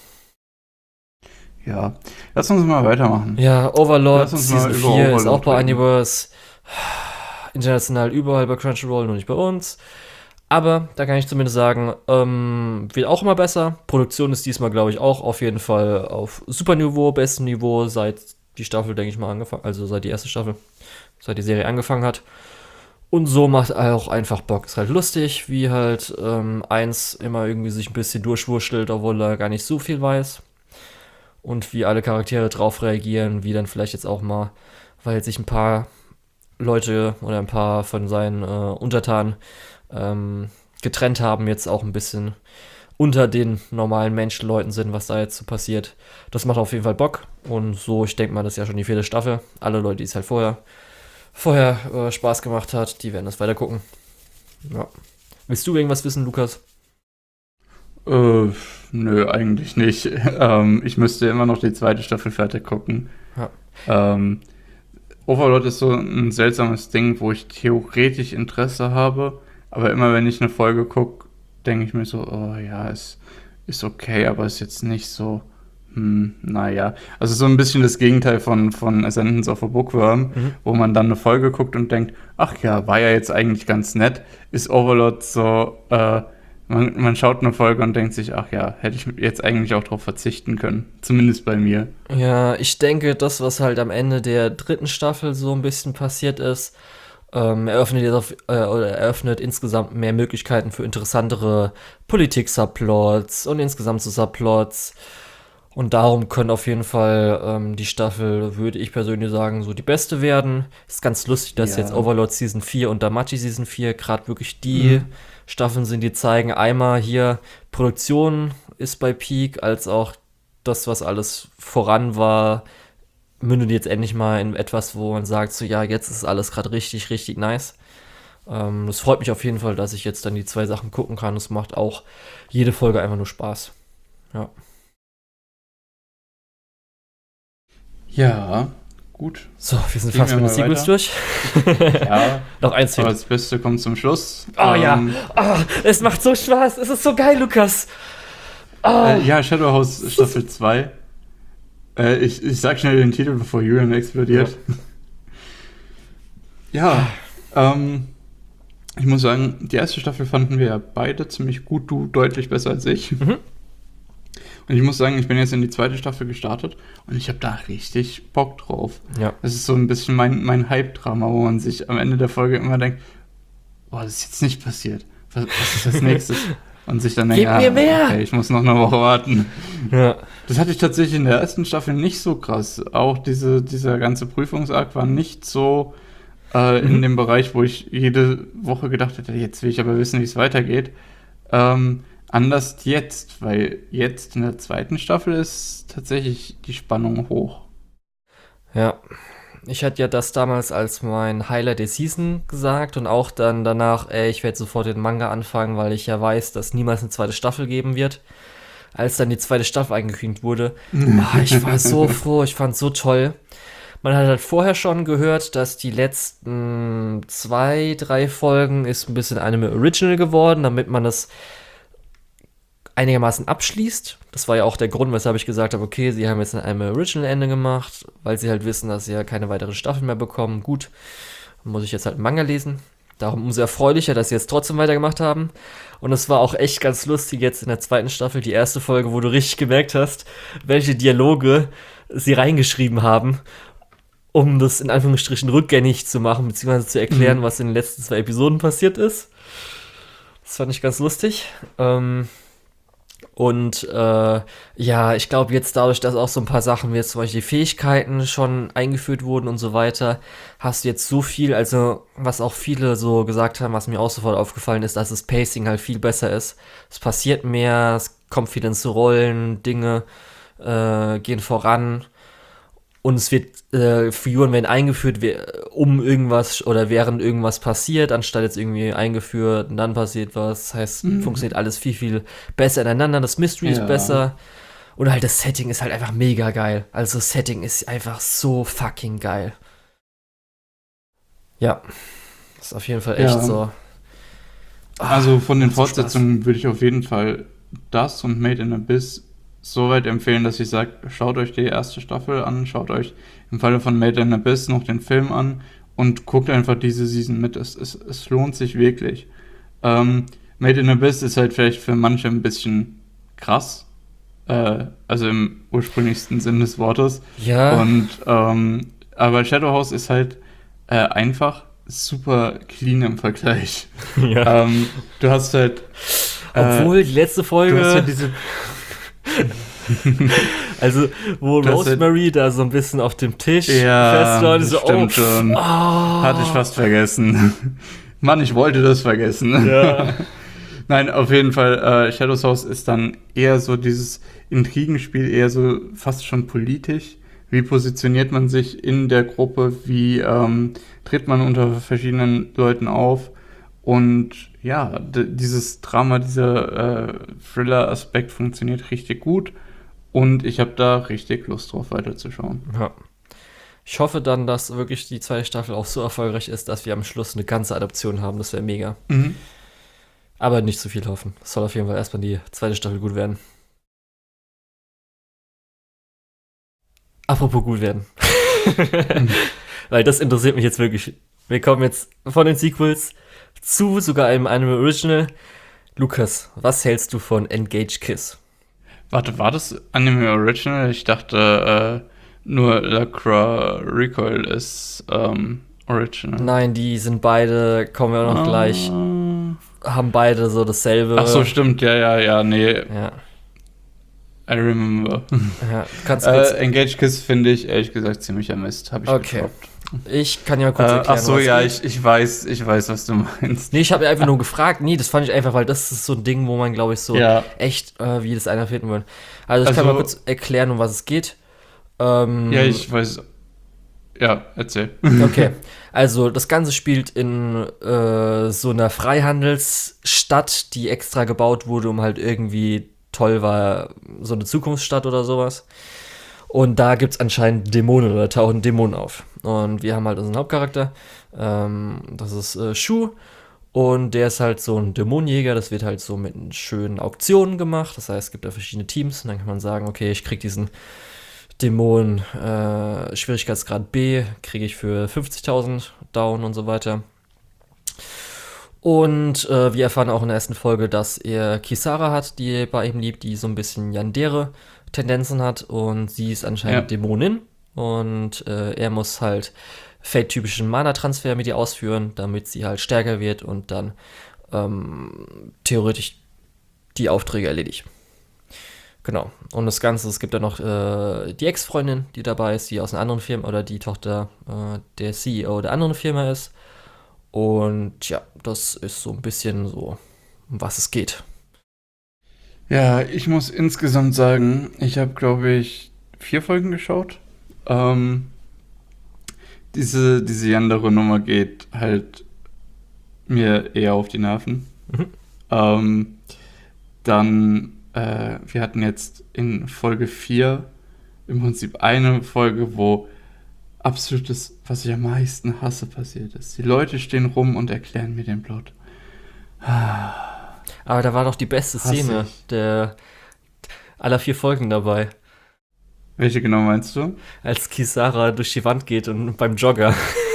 Ja. Lass uns mal weitermachen. Ja, Lass Overlord uns mal Season über vier ist auch Overlord bei reden. Anyverse. International überall bei Crunchyroll, nur nicht bei uns. Aber da kann ich zumindest sagen, ähm, wird auch immer besser. Produktion ist diesmal, glaube ich, auch auf jeden Fall auf super Niveau, bestem Niveau, seit die Staffel, denke ich mal, angefangen, also seit die erste Staffel, seit die Serie angefangen hat. Und so macht auch einfach Bock. Ist halt lustig, wie halt ähm, eins immer irgendwie sich ein bisschen durchwurschtelt, obwohl er gar nicht so viel weiß. Und wie alle Charaktere drauf reagieren, wie dann vielleicht jetzt auch mal, weil sich ein paar Leute oder ein paar von seinen äh, Untertanen ähm, getrennt haben, jetzt auch ein bisschen unter den normalen Menschenleuten sind, was da jetzt so passiert. Das macht auf jeden Fall Bock. Und so, ich denke mal, das ist ja schon die vierte Staffel. Alle Leute, die es halt vorher, vorher äh, Spaß gemacht hat, die werden das weiter gucken. Ja. Willst du irgendwas wissen, Lukas? Äh, nö, eigentlich nicht. Ähm, ich müsste immer noch die zweite Staffel fertig gucken. Ja. Ähm, Overlord ist so ein seltsames Ding, wo ich theoretisch Interesse habe, aber immer wenn ich eine Folge gucke, denke ich mir so, oh ja, es ist okay, aber ist jetzt nicht so, hm, naja. Also so ein bisschen das Gegenteil von, von Ascendance of a Bookworm, Mhm. wo man dann eine Folge guckt und denkt, ach ja, war ja jetzt eigentlich ganz nett, ist Overlord so, äh, man, man schaut eine Folge und denkt sich, ach ja, hätte ich jetzt eigentlich auch drauf verzichten können. Zumindest bei mir. Ja, ich denke, das, was halt am Ende der dritten Staffel so ein bisschen passiert ist, ähm, eröffnet jetzt auf, äh, oder eröffnet insgesamt mehr Möglichkeiten für interessantere Politik-Subplots und insgesamt so Subplots. Und darum können auf jeden Fall ähm, die Staffel, würde ich persönlich sagen, so die beste werden. Ist ganz lustig, dass jetzt Ja. Overlord Season vier und Damachi Season vier gerade wirklich die Mhm. Staffeln sind, die zeigen, einmal hier Produktion ist bei Peak, als auch das, was alles voran war, mündet jetzt endlich mal in etwas, wo man sagt, so ja, jetzt ist alles gerade richtig, richtig nice. Ähm, das freut mich auf jeden Fall, dass ich jetzt dann die zwei Sachen gucken kann. Es macht auch jede Folge einfach nur Spaß. Ja. Ja, gut. So, wir sind Gehen fast wir mit den mal Sequels weiter. durch. Ja, Noch eins aber fehlt. das Beste kommt zum Schluss. Oh ja. Ähm, Oh, es macht so Spaß. Es ist so geil, Lukas. Oh. Äh, ja, Shadowhouse Staffel zwei. Äh, ich, ich sag schnell den Titel, bevor Julian explodiert. Ja, ja ähm, ich muss sagen, die erste Staffel fanden wir ja beide ziemlich gut, du deutlich besser als ich. Mhm. Und ich muss sagen, ich bin jetzt in die zweite Staffel gestartet und ich habe da richtig Bock drauf. Ja. Das ist so ein bisschen mein, mein Hype-Drama, wo man sich am Ende der Folge immer denkt, boah, das ist jetzt nicht passiert. Was, was ist das nächste? Und sich dann denkt, Gib mir mehr! Okay, ich muss noch eine Woche warten. Ja. Das hatte ich tatsächlich in der ersten Staffel nicht so krass. Auch diese, dieser ganze Prüfungsarg war nicht so äh, mhm. in dem Bereich, wo ich jede Woche gedacht hätte, jetzt will ich aber wissen, wie es weitergeht. Ähm, anders jetzt, weil jetzt in der zweiten Staffel ist tatsächlich die Spannung hoch. Ja. Ich hatte ja das damals als mein Highlight der Season gesagt und auch dann danach, ey, ich werde sofort den Manga anfangen, weil ich ja weiß, dass niemals eine zweite Staffel geben wird. Als dann die zweite Staffel angekündigt wurde, oh, ich war so froh, ich fand es so toll. Man hat halt vorher schon gehört, dass die letzten zwei, drei Folgen ist ein bisschen Anime Original geworden, damit man das einigermaßen abschließt. Das war ja auch der Grund, weshalb ich gesagt habe, okay, sie haben jetzt ein Anime Original Ende gemacht, weil sie halt wissen, dass sie ja keine weiteren Staffeln mehr bekommen. Gut, dann muss ich jetzt halt einen Manga lesen. Darum umso erfreulicher, dass sie jetzt trotzdem weitergemacht haben. Und es war auch echt ganz lustig jetzt in der zweiten Staffel, die erste Folge, wo du richtig gemerkt hast, welche Dialoge sie reingeschrieben haben, um das in Anführungsstrichen rückgängig zu machen, beziehungsweise zu erklären, mhm. was in den letzten zwei Episoden passiert ist. Das fand ich ganz lustig. Ähm, und äh, ja, ich glaube jetzt dadurch, dass auch so ein paar Sachen wie jetzt zum Beispiel die Fähigkeiten schon eingeführt wurden und so weiter, hast du jetzt so viel, also was auch viele so gesagt haben, was mir auch sofort aufgefallen ist, dass das Pacing halt viel besser ist. Es passiert mehr, es kommt viel ins Rollen, Dinge äh, gehen voran. Und es wird, äh, Figuren werden eingeführt, um irgendwas oder während irgendwas passiert, anstatt jetzt irgendwie eingeführt und dann passiert was. Das heißt, mhm. funktioniert alles viel, viel besser ineinander. Das Mystery ja. ist besser. Und halt das Setting ist halt einfach mega geil. Also das Setting ist einfach so fucking geil. Ja, das ist auf jeden Fall echt ja. so. Ach, also von den Fortsetzungen würde ich auf jeden Fall das und Made in Abyss so weit empfehlen, dass ich sage, schaut euch die erste Staffel an, schaut euch im Falle von Made in Abyss noch den Film an und guckt einfach diese Season mit. Es, es, es lohnt sich wirklich. Ähm, Made in Abyss ist halt vielleicht für manche ein bisschen krass, äh, also im ursprünglichsten Sinn des Wortes. Ja. Und, ähm, aber Shadowhouse ist halt äh, einfach super clean im Vergleich. Ja. Ähm, du hast halt Obwohl, äh, die letzte Folge... Du hast halt diese... Also, wo das Rosemary halt, da so ein bisschen auf dem Tisch ja, festläuft, so, stimmt oh, schon. Oh. Hatte ich fast vergessen. Mann, ich wollte das vergessen. Ja. Nein, auf jeden Fall, äh, Shadows House ist dann eher so dieses Intrigenspiel, eher so fast schon politisch. Wie positioniert man sich in der Gruppe? Wie ähm, tritt man unter verschiedenen Leuten auf? Und ja, d- dieses Drama, dieser äh, Thriller-Aspekt funktioniert richtig gut und ich habe da richtig Lust drauf, weiterzuschauen. Ja. Ich hoffe dann, dass wirklich die zweite Staffel auch so erfolgreich ist, dass wir am Schluss eine ganze Adaption haben. Das wäre mega. Mhm. Aber nicht zu viel hoffen. Es soll auf jeden Fall erstmal die zweite Staffel gut werden. Apropos gut werden. mhm. Weil das interessiert mich jetzt wirklich. Wir kommen jetzt von den Sequels zu sogar einem Anime Original. Lukas, was hältst du von Engage Kiss? Warte, war das Anime Original? Ich dachte, äh, nur Lacroix Recoil ist ähm, Original. Nein, die sind beide, kommen wir auch noch ah. gleich, haben beide so dasselbe. Ach so, stimmt, ja, ja, ja, nee. Ja. I remember. Ja, kannst du kurz äh, Engage Kiss finde ich ehrlich gesagt ziemlicher Mist, habe ich okay. geglaubt. Ich kann ja kurz äh, erklären, Ach so, was ja, geht. ich, ich weiß, ich weiß, was du meinst. Nee, ich habe einfach nur gefragt. Nee, das fand ich einfach, weil das ist so ein Ding, wo man, glaube ich, so ja. echt, äh, wie das einer finden würde. Also ich also, kann mal kurz erklären, um was es geht. Ähm, ja, ich weiß. Ja, erzähl. Okay, also das Ganze spielt in äh, so einer Freihandelsstadt, die extra gebaut wurde, um halt irgendwie toll war, so eine Zukunftsstadt oder sowas. Und da gibt es anscheinend Dämonen oder tauchen Dämonen auf. Und wir haben halt unseren Hauptcharakter, ähm, das ist äh, Shu. Und der ist halt so ein Dämonenjäger, das wird halt so mit schönen Auktionen gemacht. Das heißt, es gibt da verschiedene Teams und dann kann man sagen, okay, ich krieg diesen Dämon äh, Schwierigkeitsgrad B, kriege ich für fünfzigtausend down und so weiter. Und äh, wir erfahren auch in der ersten Folge, dass er Kisara hat, die bei ihm liebt, die so ein bisschen Yandere-Tendenzen hat und sie ist anscheinend ja. Dämonin und äh, er muss halt Fate-typischen Mana-Transfer mit ihr ausführen, damit sie halt stärker wird und dann ähm, theoretisch die Aufträge erledigt. Genau. Und das Ganze, es gibt dann noch äh, die Ex-Freundin, die dabei ist, die aus einer anderen Firma oder die Tochter äh, der C E O der anderen Firma ist. Und ja, das ist so ein bisschen so, um was es geht. Ja, ich muss insgesamt sagen, ich habe, glaube ich, vier Folgen geschaut. Ähm, diese, diese Yandere Nummer geht halt mir eher auf die Nerven. Mhm. Ähm, dann, äh, wir hatten jetzt in Folge vier im Prinzip eine Folge, wo absolutes, was ich am meisten hasse, passiert ist. Die Leute stehen rum und erklären mir den Plot. Aber da war doch die beste Szene der aller vier Folgen dabei. Welche genau meinst du? Als Kisara durch die Wand geht und beim Jogger.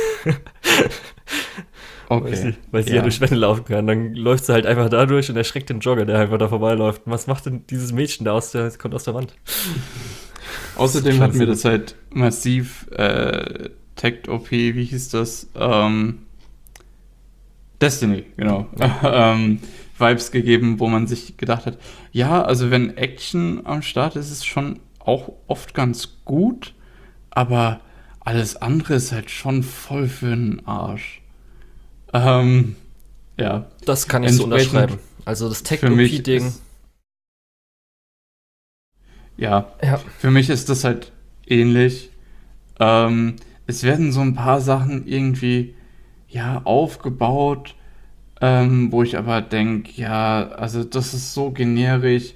Okay. Weil sie, weil sie ja. ja durch Wände laufen kann. Dann läuft sie halt einfach da durch und erschreckt den Jogger, der einfach da vorbeiläuft. Was macht denn dieses Mädchen da aus der, kommt aus der Wand? Außerdem hat mir das halt massiv äh, Tech-O P, wie hieß das? Ähm, Destiny, genau. ähm, Vibes gegeben, wo man sich gedacht hat, ja, also wenn Action am Start ist, ist es schon auch oft ganz gut, aber alles andere ist halt schon voll für den Arsch. Ähm, ja. Das kann ich so unterschreiben. Also das Tech-O P-Ding. Ja, ja, für mich ist das halt ähnlich. Ähm, es werden so ein paar Sachen irgendwie, ja, aufgebaut, ähm, wo ich aber denke, ja, also das ist so generisch,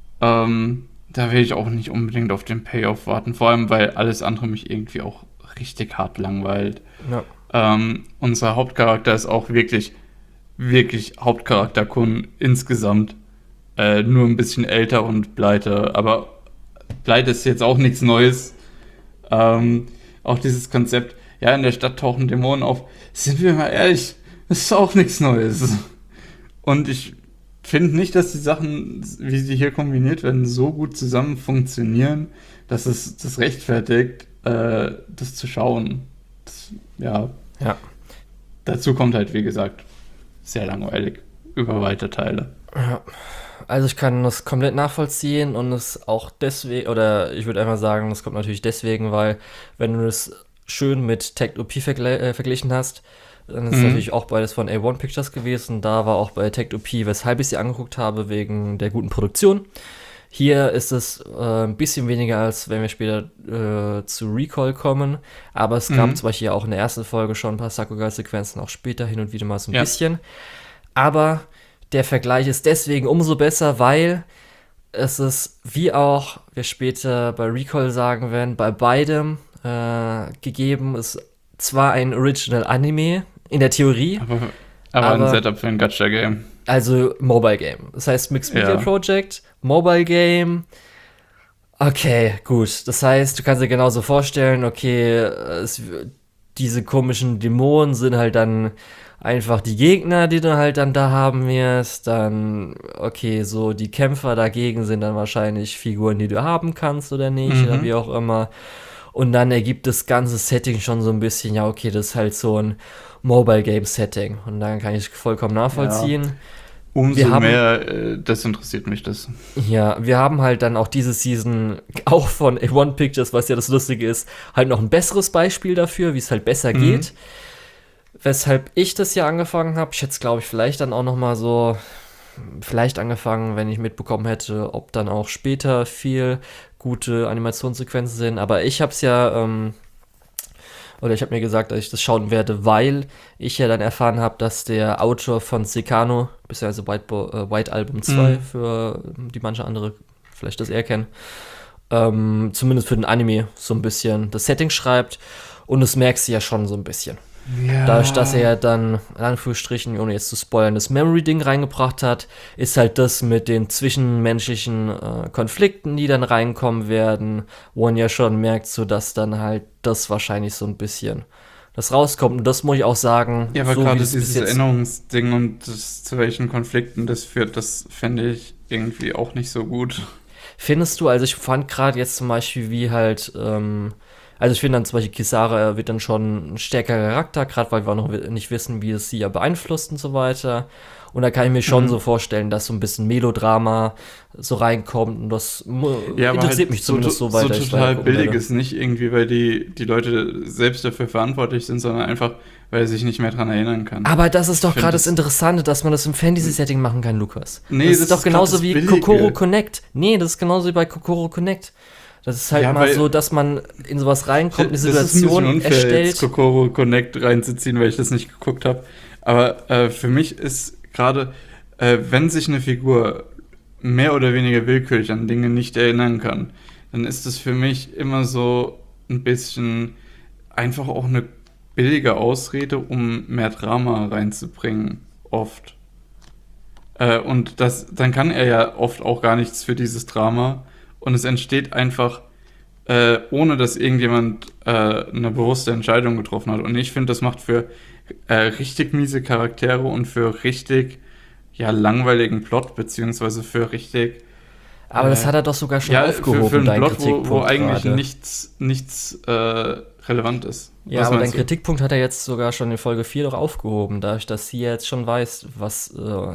ähm, da will ich auch nicht unbedingt auf den Payoff warten, vor allem, weil alles andere mich irgendwie auch richtig hart langweilt. Ja. Ähm, unser Hauptcharakter ist auch wirklich, wirklich Hauptcharakter-Kun insgesamt. Äh, nur ein bisschen älter und pleite, aber Pleite ist jetzt auch nichts Neues. Ähm, auch dieses Konzept, ja, in der Stadt tauchen Dämonen auf. Sind wir mal ehrlich, das ist auch nichts Neues. Und ich finde nicht, dass die Sachen, wie sie hier kombiniert werden, so gut zusammen funktionieren, dass es das rechtfertigt, äh, das zu schauen. Das, ja. ja. Dazu kommt halt, wie gesagt, sehr langweilig über weite Teile. Ja. Also ich kann das komplett nachvollziehen und es auch deswegen, oder ich würde einfach sagen, das kommt natürlich deswegen, weil wenn du das schön mit Tech-O P vergle- äh, verglichen hast, dann ist es mhm. natürlich auch beides von A eins Pictures gewesen. Da war auch bei Tech-O P, weshalb ich sie angeguckt habe, wegen der guten Produktion. Hier ist es äh, ein bisschen weniger, als wenn wir später äh, zu Recall kommen. Aber es gab mhm. zum Beispiel auch in der ersten Folge schon ein paar Sakuga-Sequenzen, auch später hin und wieder mal so ein ja. bisschen. Aber der Vergleich ist deswegen umso besser, weil es ist, wie auch wir später bei Recall sagen werden, bei beidem äh, gegeben ist zwar ein Original Anime in der Theorie, aber, aber, aber ein Setup für ein Gacha-Game. Also Mobile Game. Das heißt Mixed Media ja. Project, Mobile Game. Okay, gut. Das heißt, du kannst dir genauso vorstellen, okay, es, diese komischen Dämonen sind halt dann einfach die Gegner, die du halt dann da haben wirst, dann, okay, so die Kämpfer dagegen sind dann wahrscheinlich Figuren, die du haben kannst oder nicht, mhm. oder wie auch immer. Und dann ergibt das ganze Setting schon so ein bisschen, ja, okay, das ist halt so ein Mobile-Game-Setting. Und dann kann ich vollkommen nachvollziehen. Ja. Umso wir haben, mehr, äh, das interessiert mich das. Ja, wir haben halt dann auch diese Season, auch von A eins Pictures, was ja das Lustige ist, halt noch ein besseres Beispiel dafür, wie es halt besser mhm. geht. Weshalb ich das ja angefangen habe, ich hätte es, glaube ich, vielleicht dann auch noch mal so, vielleicht angefangen, wenn ich mitbekommen hätte, ob dann auch später viel gute Animationssequenzen sind. Aber ich habe es ja, ähm, oder ich habe mir gesagt, dass ich das schauen werde, weil ich ja dann erfahren habe, dass der Autor von Sekano, beziehungsweise White, Bo- äh, White Album zwei, mhm. für die manche andere vielleicht das eher kennen, ähm, zumindest für den Anime so ein bisschen das Setting schreibt und das merkst du ja schon so ein bisschen. Ja. Dadurch, dass er ja dann, in Anführungsstrichen, ohne jetzt zu spoilern, das Memory-Ding reingebracht hat, ist halt das mit den zwischenmenschlichen äh, Konflikten, die dann reinkommen werden, wo man ja schon merkt, so dass dann halt das wahrscheinlich so ein bisschen das rauskommt. Und das muss ich auch sagen, Ja, aber so gerade wie es bis dieses jetzt. Erinnerungsding und das, zu welchen Konflikten das führt, das fände ich irgendwie auch nicht so gut. Findest du, also ich fand gerade jetzt zum Beispiel, wie halt, ähm, also ich finde dann zum Beispiel Kisara wird dann schon ein stärkerer Charakter, gerade weil wir auch noch nicht wissen, wie es sie ja beeinflusst und so weiter. Und da kann ich mir schon Mhm. so vorstellen, dass so ein bisschen Melodrama so reinkommt und das mu- Ja, aber interessiert halt mich zumindest so, so weiter. ich total weiter gucken billig werde. ist nicht irgendwie, weil die, die Leute selbst dafür verantwortlich sind, sondern einfach, weil er sich nicht mehr dran erinnern kann. Aber das ist doch Ich find gerade das das- Interessante, dass man das im Fantasy-Setting machen kann, Lukas. Nee, das, das ist doch ist grad genauso das wie Billige. Kokoro Connect. Nee, das ist genauso wie bei Kokoro Connect. Das ist halt Ja, mal weil- so, dass man in sowas reinkommt, eine Das ist ein bisschen Situation unfair, erstellt. jetzt Kokoro Connect reinzuziehen, weil ich das nicht geguckt habe. Aber äh, für mich ist gerade, äh, wenn sich eine Figur mehr oder weniger willkürlich an Dinge nicht erinnern kann, dann ist das für mich immer so ein bisschen einfach auch eine billige Ausrede, um mehr Drama reinzubringen, oft. Äh, und das, dann kann er ja oft auch gar nichts für dieses Drama. Und es entsteht einfach, äh, ohne dass irgendjemand äh, eine bewusste Entscheidung getroffen hat. Und ich finde, das macht für äh, richtig miese Charaktere und für richtig ja, langweiligen Plot, beziehungsweise für richtig. Aber das äh, hat er doch sogar schon ja, aufgehoben, für, für einen dein Plot, wo, Kritikpunkt wo eigentlich gerade. nichts, nichts äh, relevant ist. Ja, Was aber dein meinst du? Kritikpunkt hat er jetzt sogar schon in Folge vier doch aufgehoben, dadurch, dass sie jetzt schon weiß, was, äh,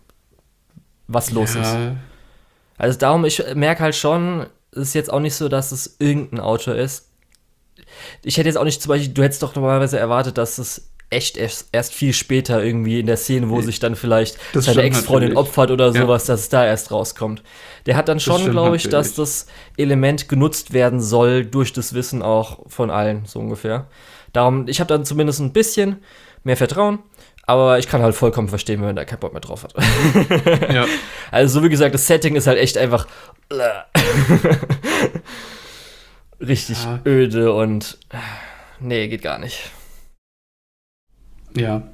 was los ist. Ja, Also darum, ich merke halt schon, es ist jetzt auch nicht so, dass es irgendein Autor ist. Ich hätte jetzt auch nicht zum Beispiel, du hättest doch normalerweise erwartet, dass es echt erst, erst viel später irgendwie in der Szene, wo sich dann vielleicht Das seine stimmt Ex-Freundin natürlich. opfert oder Ja. sowas, dass es da erst rauskommt. Der hat dann schon, stimmt glaube ich, dass natürlich. das Element genutzt werden soll durch das Wissen auch von allen, so ungefähr. Darum, ich habe dann zumindest ein bisschen mehr Vertrauen, aber ich kann halt vollkommen verstehen, wenn man da keinen Bock mehr drauf hat. ja. Also, so wie gesagt, das Setting ist halt echt einfach richtig Ja. öde und nee, geht gar nicht. Ja.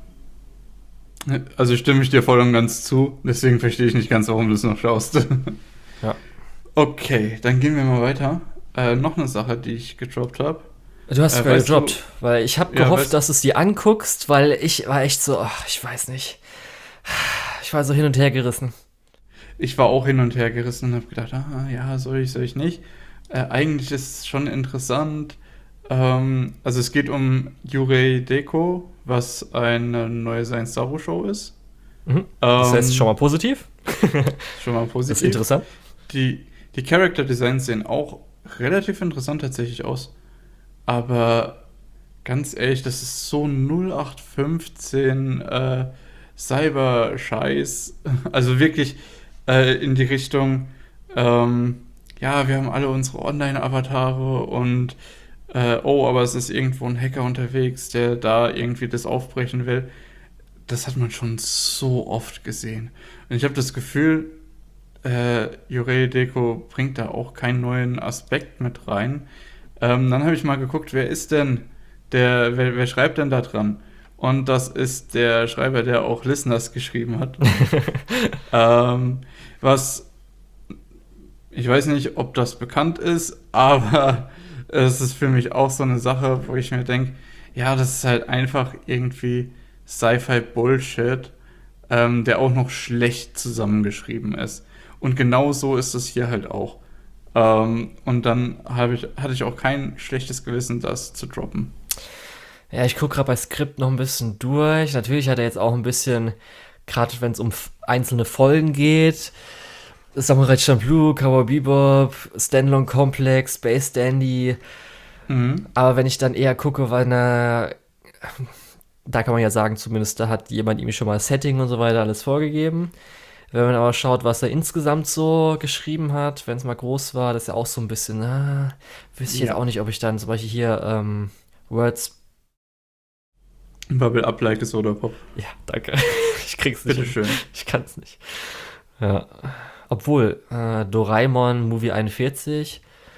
Also stimme ich dir voll und ganz zu, deswegen verstehe ich nicht ganz, warum du es noch schaust. Ja. Okay, dann gehen wir mal weiter. Äh, noch eine Sache, die ich gedroppt habe. Du hast Äh, sogar weißt gedroppt, weil ich habe Ja, gehofft, weißt- dass du es dir anguckst, weil ich war echt so, ach, ich weiß nicht. Ich war so hin und her gerissen. Ich war auch hin und her gerissen und habe gedacht, ah, ja, soll ich, soll ich nicht. Äh, eigentlich ist es schon interessant. Ähm, also es geht um Yurei Deko, was eine neue Science Star Wars Show ist. Mhm. Das heißt Ähm, schon mal positiv. schon mal Das ist positiv. interessant. Die, die Character Designs sehen auch relativ interessant tatsächlich aus. Aber ganz ehrlich, das ist so null acht fünfzehn äh, Cyber-Scheiß. Also wirklich äh, in die Richtung, ähm, ja, wir haben alle unsere Online-Avatare und äh, oh, aber es ist irgendwo ein Hacker unterwegs, der da irgendwie das aufbrechen will. Das hat man schon so oft gesehen. Und ich habe das Gefühl, äh, Yurei Deko bringt da auch keinen neuen Aspekt mit rein. Ähm, dann habe ich mal geguckt, wer ist denn der, wer, wer schreibt denn da dran? Und das ist der Schreiber, der auch Listeners geschrieben hat. ähm, was, ich weiß nicht, ob das bekannt ist, aber es ist für mich auch so eine Sache, wo ich mir denke, ja, das ist halt einfach irgendwie Sci-Fi-Bullshit, ähm, der auch noch schlecht zusammengeschrieben ist. Und genau so ist es hier halt auch. Ähm, und dann habe ich, hatte ich auch kein schlechtes Gewissen, das zu droppen. Ja, ich gucke gerade bei Skript noch ein bisschen durch. Natürlich hat er jetzt auch ein bisschen, gerade wenn es um f- einzelne Folgen geht, Samurai Champloo, Cowboy Bebop, Standalone Complex, Space Dandy. Mhm. Aber wenn ich dann eher gucke, weil na, da kann man ja sagen, zumindest da hat jemand ihm schon mal Setting und so weiter alles vorgegeben. Wenn man aber schaut, was er insgesamt so geschrieben hat, wenn es mal groß war, das ist ja auch so ein bisschen, na, wüsste ich Ja. jetzt auch nicht, ob ich dann zum Beispiel hier ähm, Words. Bubble Up Like a Soda Pop. Ja, danke. Ich krieg's nicht. hin. Bitteschön. Ich kann's nicht. Ja. Obwohl, äh, Doraemon Movie einundvierzig,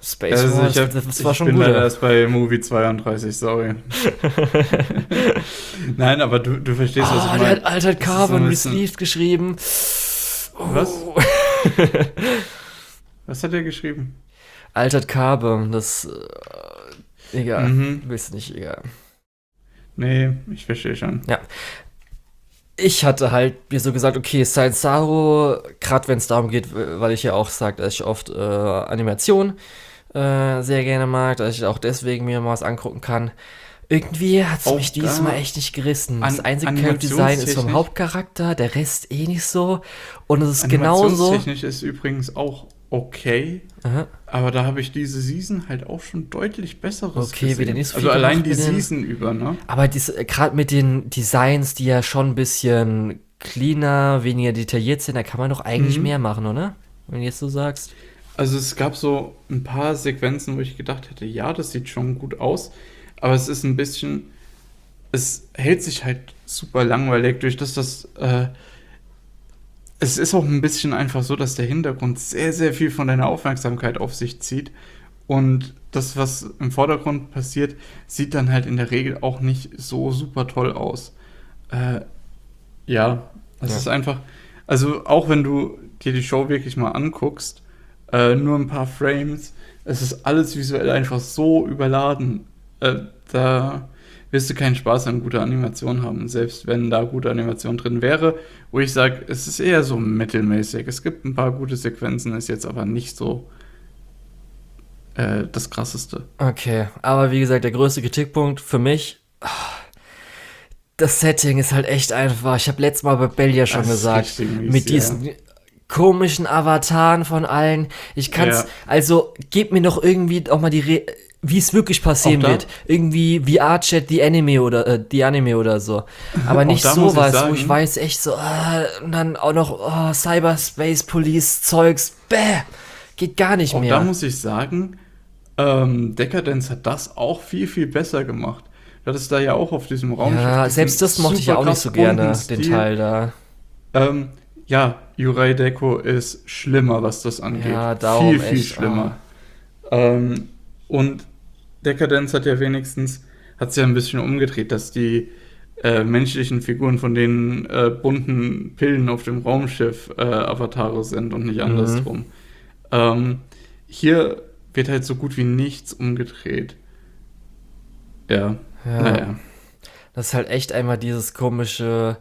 Space Also Wars, ich, hab, das, das ich war schon bin gut. leider erst bei Movie zweiunddreißig, sorry. Nein, aber du, du verstehst, was ich Oh, meine. der hat Altered Das ist so Carbon ein bisschen- Received geschrieben. Was? Oh. Was hat er geschrieben? Altered Carbon, das. Äh, egal. Mhm. Willst nicht, egal. Nee, ich verstehe schon. Ich hatte halt mir so gesagt, okay, Science Saru, gerade wenn es darum geht, weil ich ja auch sage, dass ich oft äh, Animation äh, sehr gerne mag, dass ich auch deswegen mir mal was angucken kann. Irgendwie hat es Auch mich da- diesmal echt nicht gerissen. Das An- einzige Charakter-Design ist vom Animationstechnisch- Hauptcharakter, der Rest eh nicht so. Und es ist genauso. Animationstechnisch ist übrigens auch okay, Aha. aber da habe ich diese Season halt auch schon deutlich besseres Okay, gesehen. wieder nicht so Also viel allein gemacht die mit den- Season über, ne? Aber gerade mit den Designs, die ja schon ein bisschen cleaner, weniger detailliert sind, da kann man doch eigentlich Mhm. mehr machen, oder? Wenn du jetzt so sagst. Also es gab so ein paar Sequenzen, wo ich gedacht hätte, ja, das sieht schon gut aus, aber es ist ein bisschen, es hält sich halt super langweilig durch das, das, äh, es ist auch ein bisschen einfach so, dass der Hintergrund sehr, sehr viel von deiner Aufmerksamkeit auf sich zieht und das, was im Vordergrund passiert, sieht dann halt in der Regel auch nicht so super toll aus. Äh, ja, es Ja. ist einfach, also auch wenn du dir die Show wirklich mal anguckst, äh, nur ein paar Frames, es ist alles visuell einfach so überladen. Äh, da wirst du keinen Spaß an guter Animation haben, selbst wenn da gute Animation drin wäre, wo ich sage, es ist eher so mittelmäßig. Es gibt ein paar gute Sequenzen, ist jetzt aber nicht so äh, das Krasseste. Okay, aber wie gesagt, der größte Kritikpunkt für mich, ah, das Setting ist halt echt einfach. Ich habe letztes Mal bei Bellia schon Das ist gesagt, richtig mies, mit ja. diesen komischen Avataren von allen. Ich kann's, Ja. also gebt mir doch irgendwie auch mal die, Re wie es wirklich passieren Auch da- wird. Irgendwie V R-Chat, die Anime oder äh, die Anime oder so. Aber Auch nicht da muss ich sowas, wo sagen- ich weiß echt so, ah, und dann auch noch oh, Cyberspace Police Zeugs, bäh, geht gar nicht Auch mehr. da muss ich sagen, ähm, Decadence hat das auch viel, viel besser gemacht. Das ist da ja auch auf diesem Raum. ja, selbst das mochte ich ja auch nicht so gerne, den Teil da. Ähm, ja, Yurai Deko ist schlimmer, was das angeht. Ja, darum viel, viel echt, schlimmer. Ähm, und Decadence hat ja wenigstens, hat es ja ein bisschen umgedreht, dass die äh, menschlichen Figuren von den äh, bunten Pillen auf dem Raumschiff äh, Avatare sind und nicht andersrum. Ähm, hier wird halt so gut wie nichts umgedreht. Ja, Ja. naja. Das ist halt echt einmal dieses komische,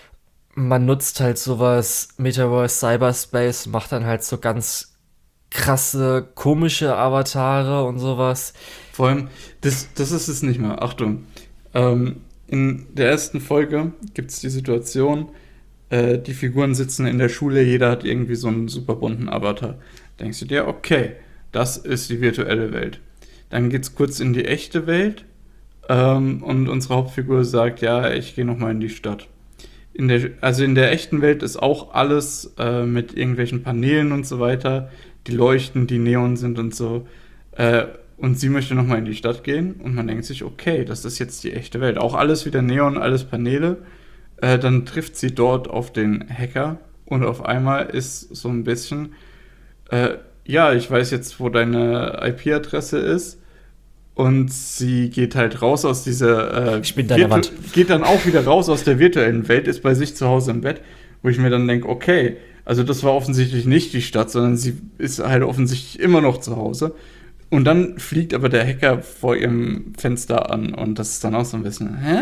man nutzt halt sowas, Metaverse, Cyberspace, macht dann halt so ganz krasse, komische Avatare und sowas. Vor allem, das, das ist es nicht mehr. Achtung. Ähm, in der ersten Folge gibt es die Situation, äh, die Figuren sitzen in der Schule, jeder hat irgendwie so einen super bunten Avatar. Denkst du dir, okay, das ist die virtuelle Welt. Dann geht es kurz in die echte Welt ähm, und unsere Hauptfigur sagt, ja, ich gehe nochmal in die Stadt. In der, also in der echten Welt ist auch alles äh, mit irgendwelchen Paneelen und so weiter, die leuchten, die Neon sind und so. Äh, und sie möchte nochmal in die Stadt gehen und man denkt sich, okay, das ist jetzt die echte Welt. Auch alles wieder Neon, alles Paneele. Äh, dann trifft sie dort auf den Hacker und auf einmal ist so ein bisschen, äh, ja, ich weiß jetzt, wo deine I P-Adresse ist. Und sie geht halt raus aus dieser. Äh, Ich bin deiner Wand. Geht dann auch wieder raus aus der virtuellen Welt, ist bei sich zu Hause im Bett, wo ich mir dann denke, okay, also das war offensichtlich nicht die Stadt, sondern sie ist halt offensichtlich immer noch zu Hause. Und dann fliegt aber der Hacker vor ihrem Fenster an und das ist dann auch so ein bisschen, hä?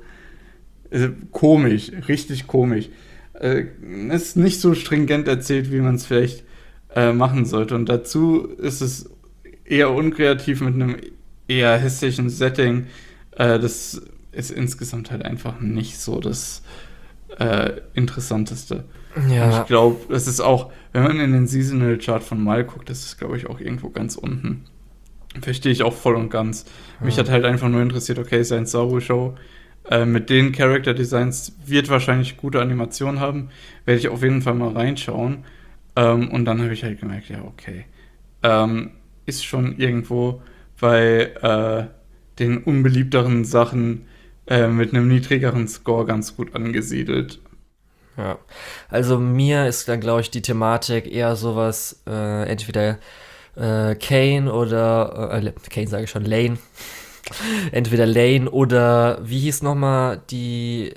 Also, komisch, richtig komisch. Äh, ist nicht so stringent erzählt, wie man es vielleicht äh, machen sollte. Und dazu ist es eher unkreativ mit einem eher hässlichen Setting. Äh, das ist insgesamt halt einfach nicht so das äh, Interessanteste. Und Ja, ich glaube, das ist auch, wenn man in den Seasonal Chart von Mal guckt, das ist, glaube ich, auch irgendwo ganz unten. Verstehe ich auch voll und ganz. Mich Ja. hat halt einfach nur interessiert, okay, sein Saru-Show äh, mit den Character Designs wird wahrscheinlich gute Animationen haben. Werde ich auf jeden Fall mal reinschauen. Ähm, und dann habe ich halt gemerkt, ja, okay. Ähm, ist schon irgendwo bei äh, den unbeliebteren Sachen äh, mit einem niedrigeren Score ganz gut angesiedelt. ja. Also mir ist dann, glaube ich, die Thematik eher sowas, äh, entweder äh, Kane oder, äh, Kane sage ich schon, Lane. Entweder Lane oder, wie hieß nochmal die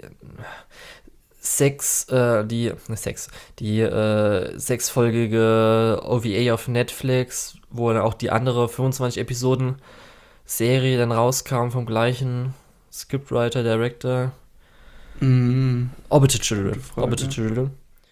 sechs, äh, die, ne, sechs, die äh, sechsfolgige O V A auf Netflix, wo dann auch die andere fünfundzwanzig Episoden Serie dann rauskam vom gleichen Scriptwriter, Director. Mm, Orbited Children. gute Frage. Orbited Children.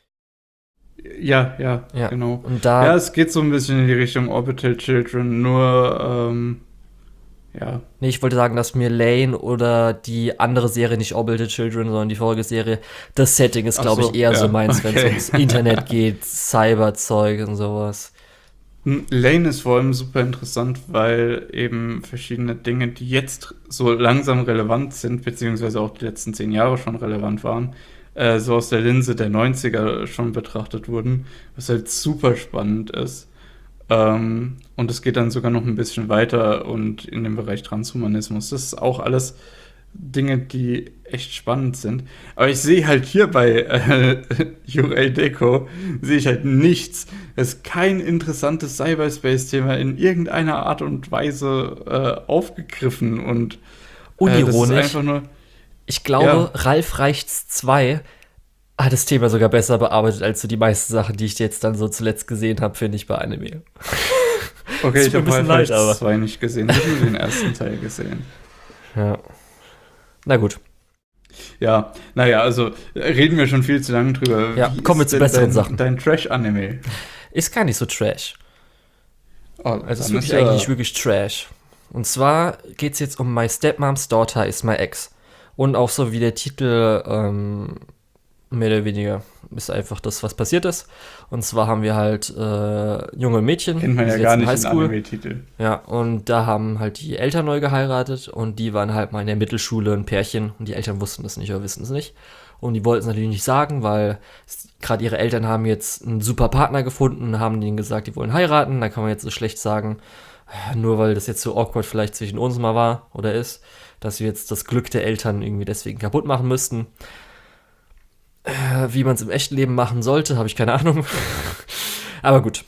Ja, ja, Ja. genau. Und da, Ja, es geht so ein bisschen in die Richtung Orbital Children, nur, ähm, ja. nee, ich wollte sagen, dass mir Lane oder die andere Serie, nicht Orbited Children, sondern die Folgeserie, das Setting ist, Ach glaube so, ich, eher ja, so meins, wenn es okay. ums Internet geht, Cyberzeug und sowas. Hm, Lane ist vor allem super interessant, weil eben verschiedene Dinge, die jetzt so langsam relevant sind, beziehungsweise auch die letzten zehn Jahre schon relevant waren, äh, so aus der Linse der neunziger schon betrachtet wurden, was halt super spannend ist. Ähm, und es geht dann sogar noch ein bisschen weiter und in den Bereich Transhumanismus. Das ist auch alles Dinge, die echt spannend sind. Aber ich sehe halt hier bei äh, Yurei Deko, sehe ich halt nichts. Es ist kein interessantes Cyberspace-Thema in irgendeiner Art und Weise äh, aufgegriffen. Und äh, das ist Unironisch, einfach nur, ich glaube, ja. Ralf Reichts zwei hat das Thema sogar besser bearbeitet als so die meisten Sachen, die ich jetzt dann so zuletzt gesehen habe, finde ich, bei Anime. Okay, Tut ich mir ein habe bisschen Half-Life leid, aber- zwei nicht gesehen, ich habe nur den ersten Teil gesehen. Ja. Na gut. Ja, naja, also äh, reden wir schon viel zu lange drüber. Ja, Wie kommen wir ist zu denn besseren dein, Sachen. Dein Trash-Anime. Ist gar nicht so trash. Oh, Also es ist dann wirklich ja- eigentlich nicht wirklich trash. Und zwar geht es jetzt um My Stepmom's Daughter is My Ex. Und auch so wie der Titel ähm, mehr oder weniger ist einfach das, was passiert ist. Und zwar haben wir halt äh, junge Mädchen. Kennt man die ja sind gar jetzt in nicht in Highschool. Anime-Titel. Ja, und da haben halt die Eltern neu geheiratet und die waren halt mal in der Mittelschule ein Pärchen und die Eltern wussten das nicht oder wissen es nicht. Und die wollten es natürlich nicht sagen, weil gerade ihre Eltern haben jetzt einen super Partner gefunden, haben denen gesagt, die wollen heiraten. Da kann man jetzt so schlecht sagen, nur weil das jetzt so awkward vielleicht zwischen uns mal war oder ist, dass wir jetzt das Glück der Eltern irgendwie deswegen kaputt machen müssten. Äh, wie man es im echten Leben machen sollte, habe ich keine Ahnung. Aber gut.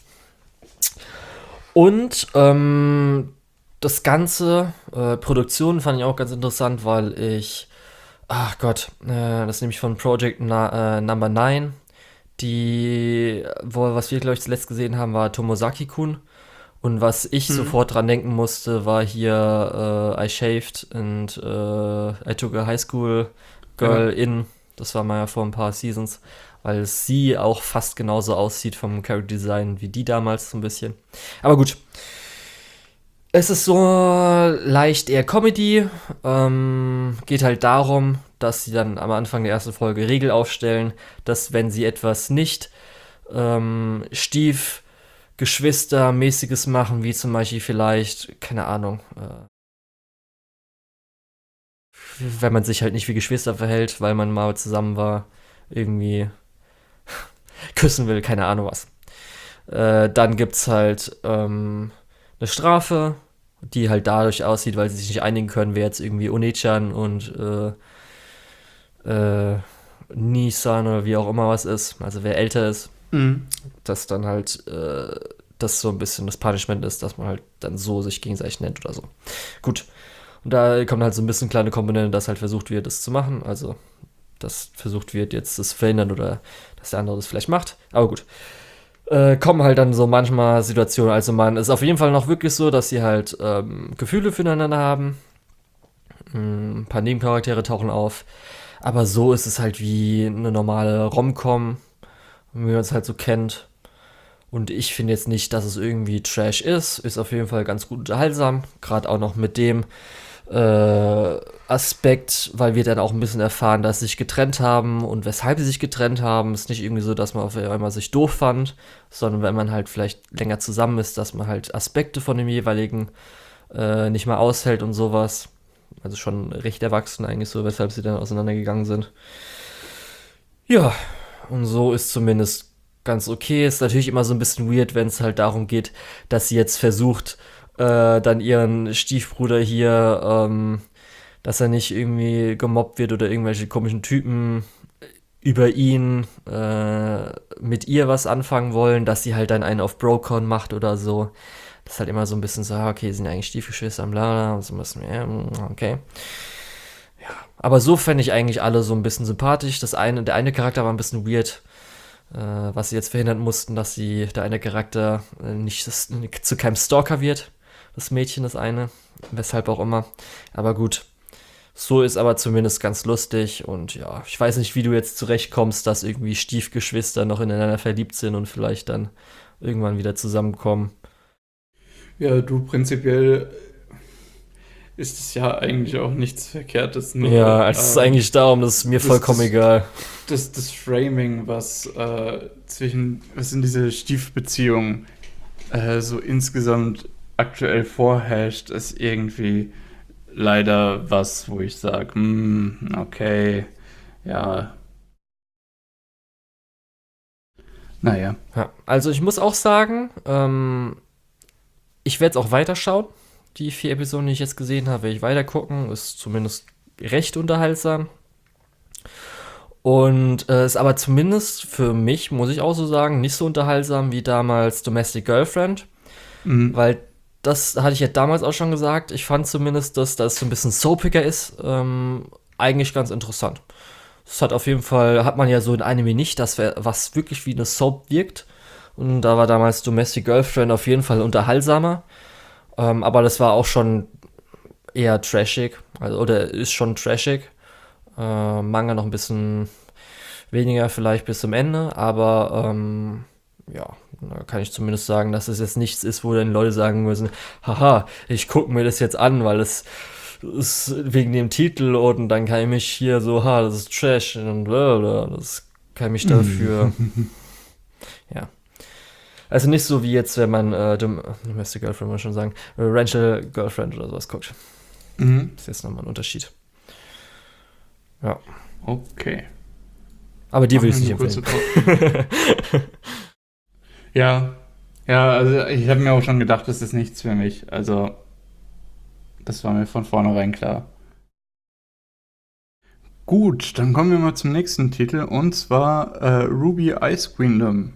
Und ähm, das ganze äh, Produktion fand ich auch ganz interessant, weil ich, ach Gott, äh, das ist nämlich von Project Na- äh, Number Nine. Die, wo, was wir, glaube ich, zuletzt gesehen haben, war Tomosaki-kun. Und was ich Mhm. sofort dran denken musste, war hier äh, I Shaved and äh, I Took a High School Girl in. Das war mal ja vor ein paar Seasons, weil sie auch fast genauso aussieht vom Character Design wie die damals so ein bisschen. Aber gut. Es ist so leicht eher Comedy. Ähm, geht halt darum, dass sie dann am Anfang der ersten Folge Regel aufstellen, dass wenn sie etwas nicht ähm, Stiefgeschwistermäßiges machen, wie zum Beispiel vielleicht, keine Ahnung, äh, wenn man sich halt nicht wie Geschwister verhält, weil man mal zusammen war, irgendwie küssen will, keine Ahnung was. Äh, dann gibt's halt ähm, eine Strafe, die halt dadurch aussieht, weil sie sich nicht einigen können, wer jetzt irgendwie Onechan und äh, äh, Nissan oder wie auch immer was ist, also wer älter ist, Mhm. dass dann halt äh, das so ein bisschen das Punishment ist, dass man halt dann so sich gegenseitig nennt oder so. Gut. Und da kommt halt so ein bisschen kleine Komponente, dass halt versucht wird, das zu machen. Also, dass versucht wird, jetzt das zu verhindern oder dass der andere das vielleicht macht. Aber gut. Äh, kommen halt dann so manchmal Situationen. Also, man ist auf jeden Fall noch wirklich so, dass sie halt ähm, Gefühle füreinander haben. Ein paar Nebencharaktere tauchen auf. Aber so ist es halt wie eine normale Rom-Com, wie man es halt so kennt. Und ich finde jetzt nicht, dass es irgendwie Trash ist. Ist auf jeden Fall ganz gut unterhaltsam. Gerade auch noch mit dem äh, Aspekt, weil wir dann auch ein bisschen erfahren, dass sie sich getrennt haben und weshalb sie sich getrennt haben. Ist nicht irgendwie so, dass man auf einmal sich doof fand, sondern wenn man halt vielleicht länger zusammen ist, dass man halt Aspekte von dem jeweiligen äh, nicht mal aushält und sowas. Also schon recht erwachsen eigentlich so, weshalb sie dann auseinandergegangen sind. Ja, und so ist zumindest ganz okay. Ist natürlich immer so ein bisschen weird, wenn es halt darum geht, dass sie jetzt versucht, äh, dann ihren Stiefbruder hier, ähm, dass er nicht irgendwie gemobbt wird oder irgendwelche komischen Typen über ihn äh, mit ihr was anfangen wollen, dass sie halt dann einen auf Brocon macht oder so. Das ist halt immer so ein bisschen so, ah, okay, sind ja eigentlich Stiefgeschwister, bla bla, und so ein bisschen, ja, okay. Ja, aber so fände ich eigentlich alle so ein bisschen sympathisch. Das eine, der eine Charakter war ein bisschen weird, äh, was sie jetzt verhindern mussten, dass sie, der eine Charakter äh, nicht das, zu keinem Stalker wird. Das Mädchen, das eine. Weshalb auch immer. Aber gut. So ist aber zumindest ganz lustig. Und ja, ich weiß nicht, wie du jetzt zurechtkommst, dass irgendwie Stiefgeschwister noch ineinander verliebt sind und vielleicht dann irgendwann wieder zusammenkommen. Ja, du, prinzipiell ist es ja eigentlich auch nichts Verkehrtes. Nur, Ja, es ist ähm, eigentlich darum, das ist mir das- vollkommen das- egal. das, das Framing, was äh, zwischen, was in dieser Stiefbeziehung äh, so insgesamt aktuell vorherrscht, ist irgendwie leider was, wo ich sage, okay, ja, naja. Ja, also ich muss auch sagen, ähm, ich werde es auch weiterschauen. Die vier Episoden, die ich jetzt gesehen habe, werde ich weiter gucken. Ist zumindest recht unterhaltsam. Und äh, ist aber zumindest für mich, muss ich auch so sagen, nicht so unterhaltsam wie damals Domestic Girlfriend. Mhm. Weil das hatte ich ja damals auch schon gesagt. Ich fand zumindest, dass das so ein bisschen soapiger ist, ähm, eigentlich ganz interessant. Das hat auf jeden Fall, hat man ja so in Anime nicht, dass wir, was wirklich wie eine Soap wirkt. Und da war damals Domestic Girlfriend auf jeden Fall unterhaltsamer. Ähm, aber das war auch schon eher trashig. Also, oder ist schon trashig. Äh, Manga noch ein bisschen weniger vielleicht bis zum Ende. Aber ähm, ja, da kann ich zumindest sagen, dass es jetzt nichts ist, wo dann Leute sagen müssen, haha, ich gucke mir das jetzt an, weil es ist wegen dem Titel und dann kann ich mich hier so, ha, das ist Trash und blablabla, das kann ich mich dafür, ja. Also nicht so wie jetzt, wenn man äh, Dom- Domestic Girlfriend, muss ich schon sagen, äh, Rental Girlfriend oder sowas guckt. Mhm. Das ist jetzt nochmal ein Unterschied. Ja. Okay. Aber die will ich Machen nicht wir eine empfehlen. kurze Ja, ja, also ich habe mir auch schon gedacht, das ist nichts für mich. Also, das war mir von vornherein klar. Gut, dann kommen wir mal zum nächsten Titel und zwar äh, Ruby Ice Queendom.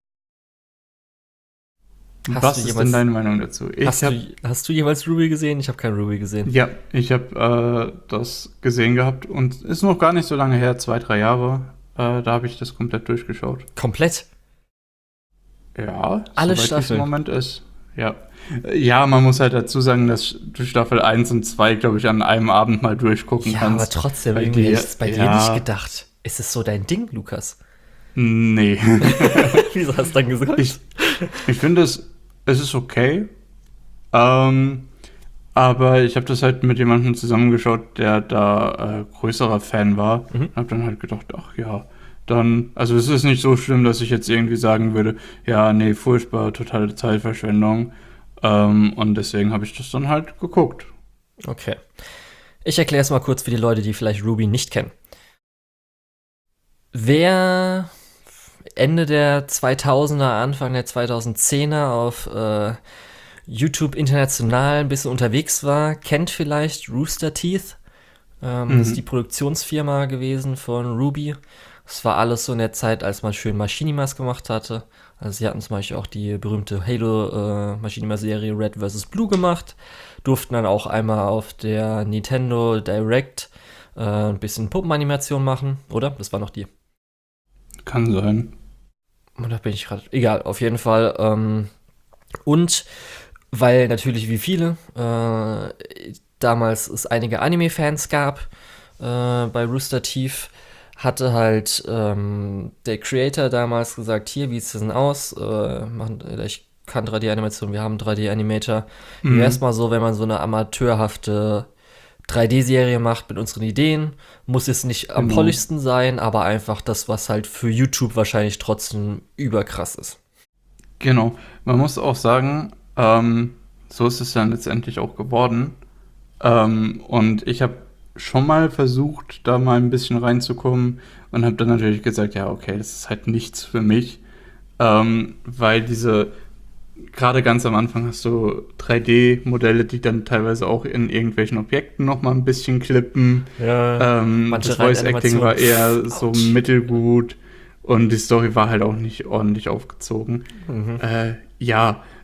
Hast Was du ist jemals- denn deine Meinung dazu? Ich Hast, hab, du, hast du jeweils Ruby gesehen? Ich habe kein Ruby gesehen. ja, ich habe äh, das gesehen gehabt und ist noch gar nicht so lange her, zwei, drei Jahre. Äh, da habe ich das komplett durchgeschaut. Komplett? Ja, Alle soweit wie es im Staffeln? Moment ist. Ja. Äh, Ja, man muss halt dazu sagen, dass du Staffel eins und zwei, glaube ich, an einem Abend mal durchgucken Ja, kannst. aber trotzdem, Weil irgendwie die- hätte ich es bei dir ja. nicht gedacht. Ist es so dein Ding, Lukas? Nee. Wieso hast du dann gesagt? Ich, ich finde es, es ist okay. Ähm, aber ich habe das halt mit jemandem zusammengeschaut, der da äh, größerer Fan war. Mhm. Hab dann halt gedacht, ach ja, dann, also es ist nicht so schlimm, dass ich jetzt irgendwie sagen würde, ja, nee, furchtbar, totale Zeitverschwendung. Ähm, und deswegen habe ich das dann halt geguckt. Okay. Ich erkläre es mal kurz für die Leute, die vielleicht Ruby nicht kennen. Wer Ende der zweitausender, Anfang der zweitausendzehner auf äh, YouTube international ein bisschen unterwegs war, kennt vielleicht Rooster Teeth. Ähm, Mhm. Das ist die Produktionsfirma gewesen von Ruby. Das war alles so in der Zeit, als man schön Machinimas gemacht hatte. Also sie hatten zum Beispiel auch die berühmte Halo äh, Machinima-Serie Red versus. Blue gemacht. Durften dann auch einmal auf der Nintendo Direct äh, ein bisschen Puppenanimation machen, oder? Das war noch die. Kann sein. Und da bin ich gerade. Egal, auf jeden Fall. Ähm, und weil natürlich wie viele äh, damals es einige Anime-Fans gab äh, bei Rooster Teeth, hatte halt ähm, der Creator damals gesagt, hier, wie sieht es denn aus? Äh, machen, ich kann drei D-Animation, wir haben einen drei D-Animator. Wie Mhm. wäre es mal so, wenn man so eine amateurhafte drei D-Serie macht mit unseren Ideen? Muss jetzt nicht am Genau. poligsten sein, aber einfach das, was halt für YouTube wahrscheinlich trotzdem überkrass ist. Genau. Man muss auch sagen, ähm, so ist es dann letztendlich auch geworden. Ähm, und ich habe schon mal versucht, da mal ein bisschen reinzukommen und habe dann natürlich gesagt, ja, okay, das ist halt nichts für mich. Ähm, weil diese, gerade ganz am Anfang hast du drei D-Modelle, die dann teilweise auch in irgendwelchen Objekten nochmal ein bisschen klippen. Ja, Ähm, manche das Voice Acting war Reihenanimationen. eher so Autsch. mittelgut und die Story war halt auch nicht ordentlich aufgezogen. Mhm. Äh, ja,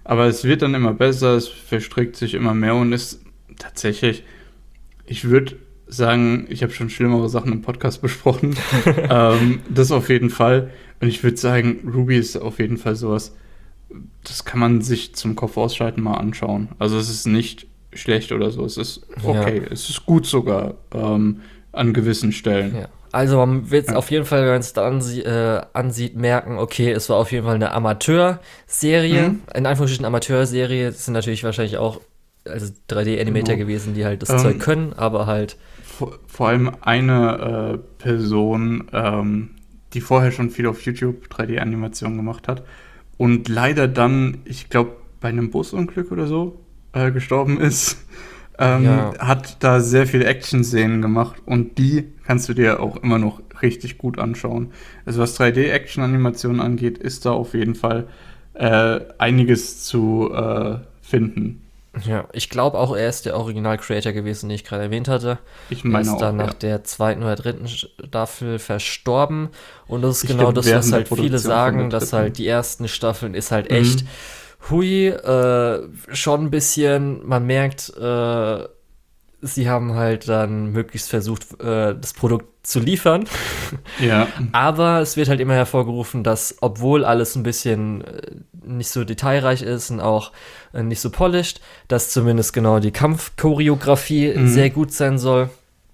Aber es wird dann immer besser, es verstrickt sich immer mehr und ist tatsächlich, ich würde sagen, ich habe schon schlimmere Sachen im Podcast besprochen. ähm, das auf jeden Fall. Und ich würde sagen, Ruby ist auf jeden Fall sowas, das kann man sich zum Kopf ausschalten mal anschauen. Also es ist nicht schlecht oder so. Es ist okay. Ja. Es ist gut sogar ähm, an gewissen Stellen. Ja. Also man wird es Ja. auf jeden Fall, wenn man es da ansie äh, ansieht, merken, okay, es war auf jeden Fall eine Amateurserie. Mhm. In Anführungsstrichen Amateurserie. Das sind natürlich wahrscheinlich auch also drei D-Animator Genau. gewesen, die halt das Ähm, Zeug können, aber halt Vor, vor allem eine äh, Person, ähm, die vorher schon viel auf YouTube drei D-Animationen gemacht hat und leider dann, ich glaube, bei einem Busunglück oder so äh, gestorben ist, ähm, Ja. hat da sehr viele Action-Szenen gemacht und die kannst du dir auch immer noch richtig gut anschauen. Also was drei D-Action-Animationen angeht, ist da auf jeden Fall äh, einiges zu äh, finden. Ja, ich glaube auch, er ist der Original-Creator gewesen, den ich gerade erwähnt hatte. Ich Er meine ist auch, dann nach ja. der zweiten oder dritten Staffel verstorben. Und das ist Ich genau glaub, das, während was der halt viele Produktion von sagen, der dass dritten. halt die ersten Staffeln ist halt Mhm. echt hui, äh, schon ein bisschen, man merkt, äh, sie haben halt dann möglichst versucht, äh, das Produkt zu liefern. Ja. Aber es wird halt immer hervorgerufen, dass, obwohl alles ein bisschen äh, nicht so detailreich ist und auch äh, nicht so polished, dass zumindest genau die Kampfchoreografie Mhm. sehr gut sein soll.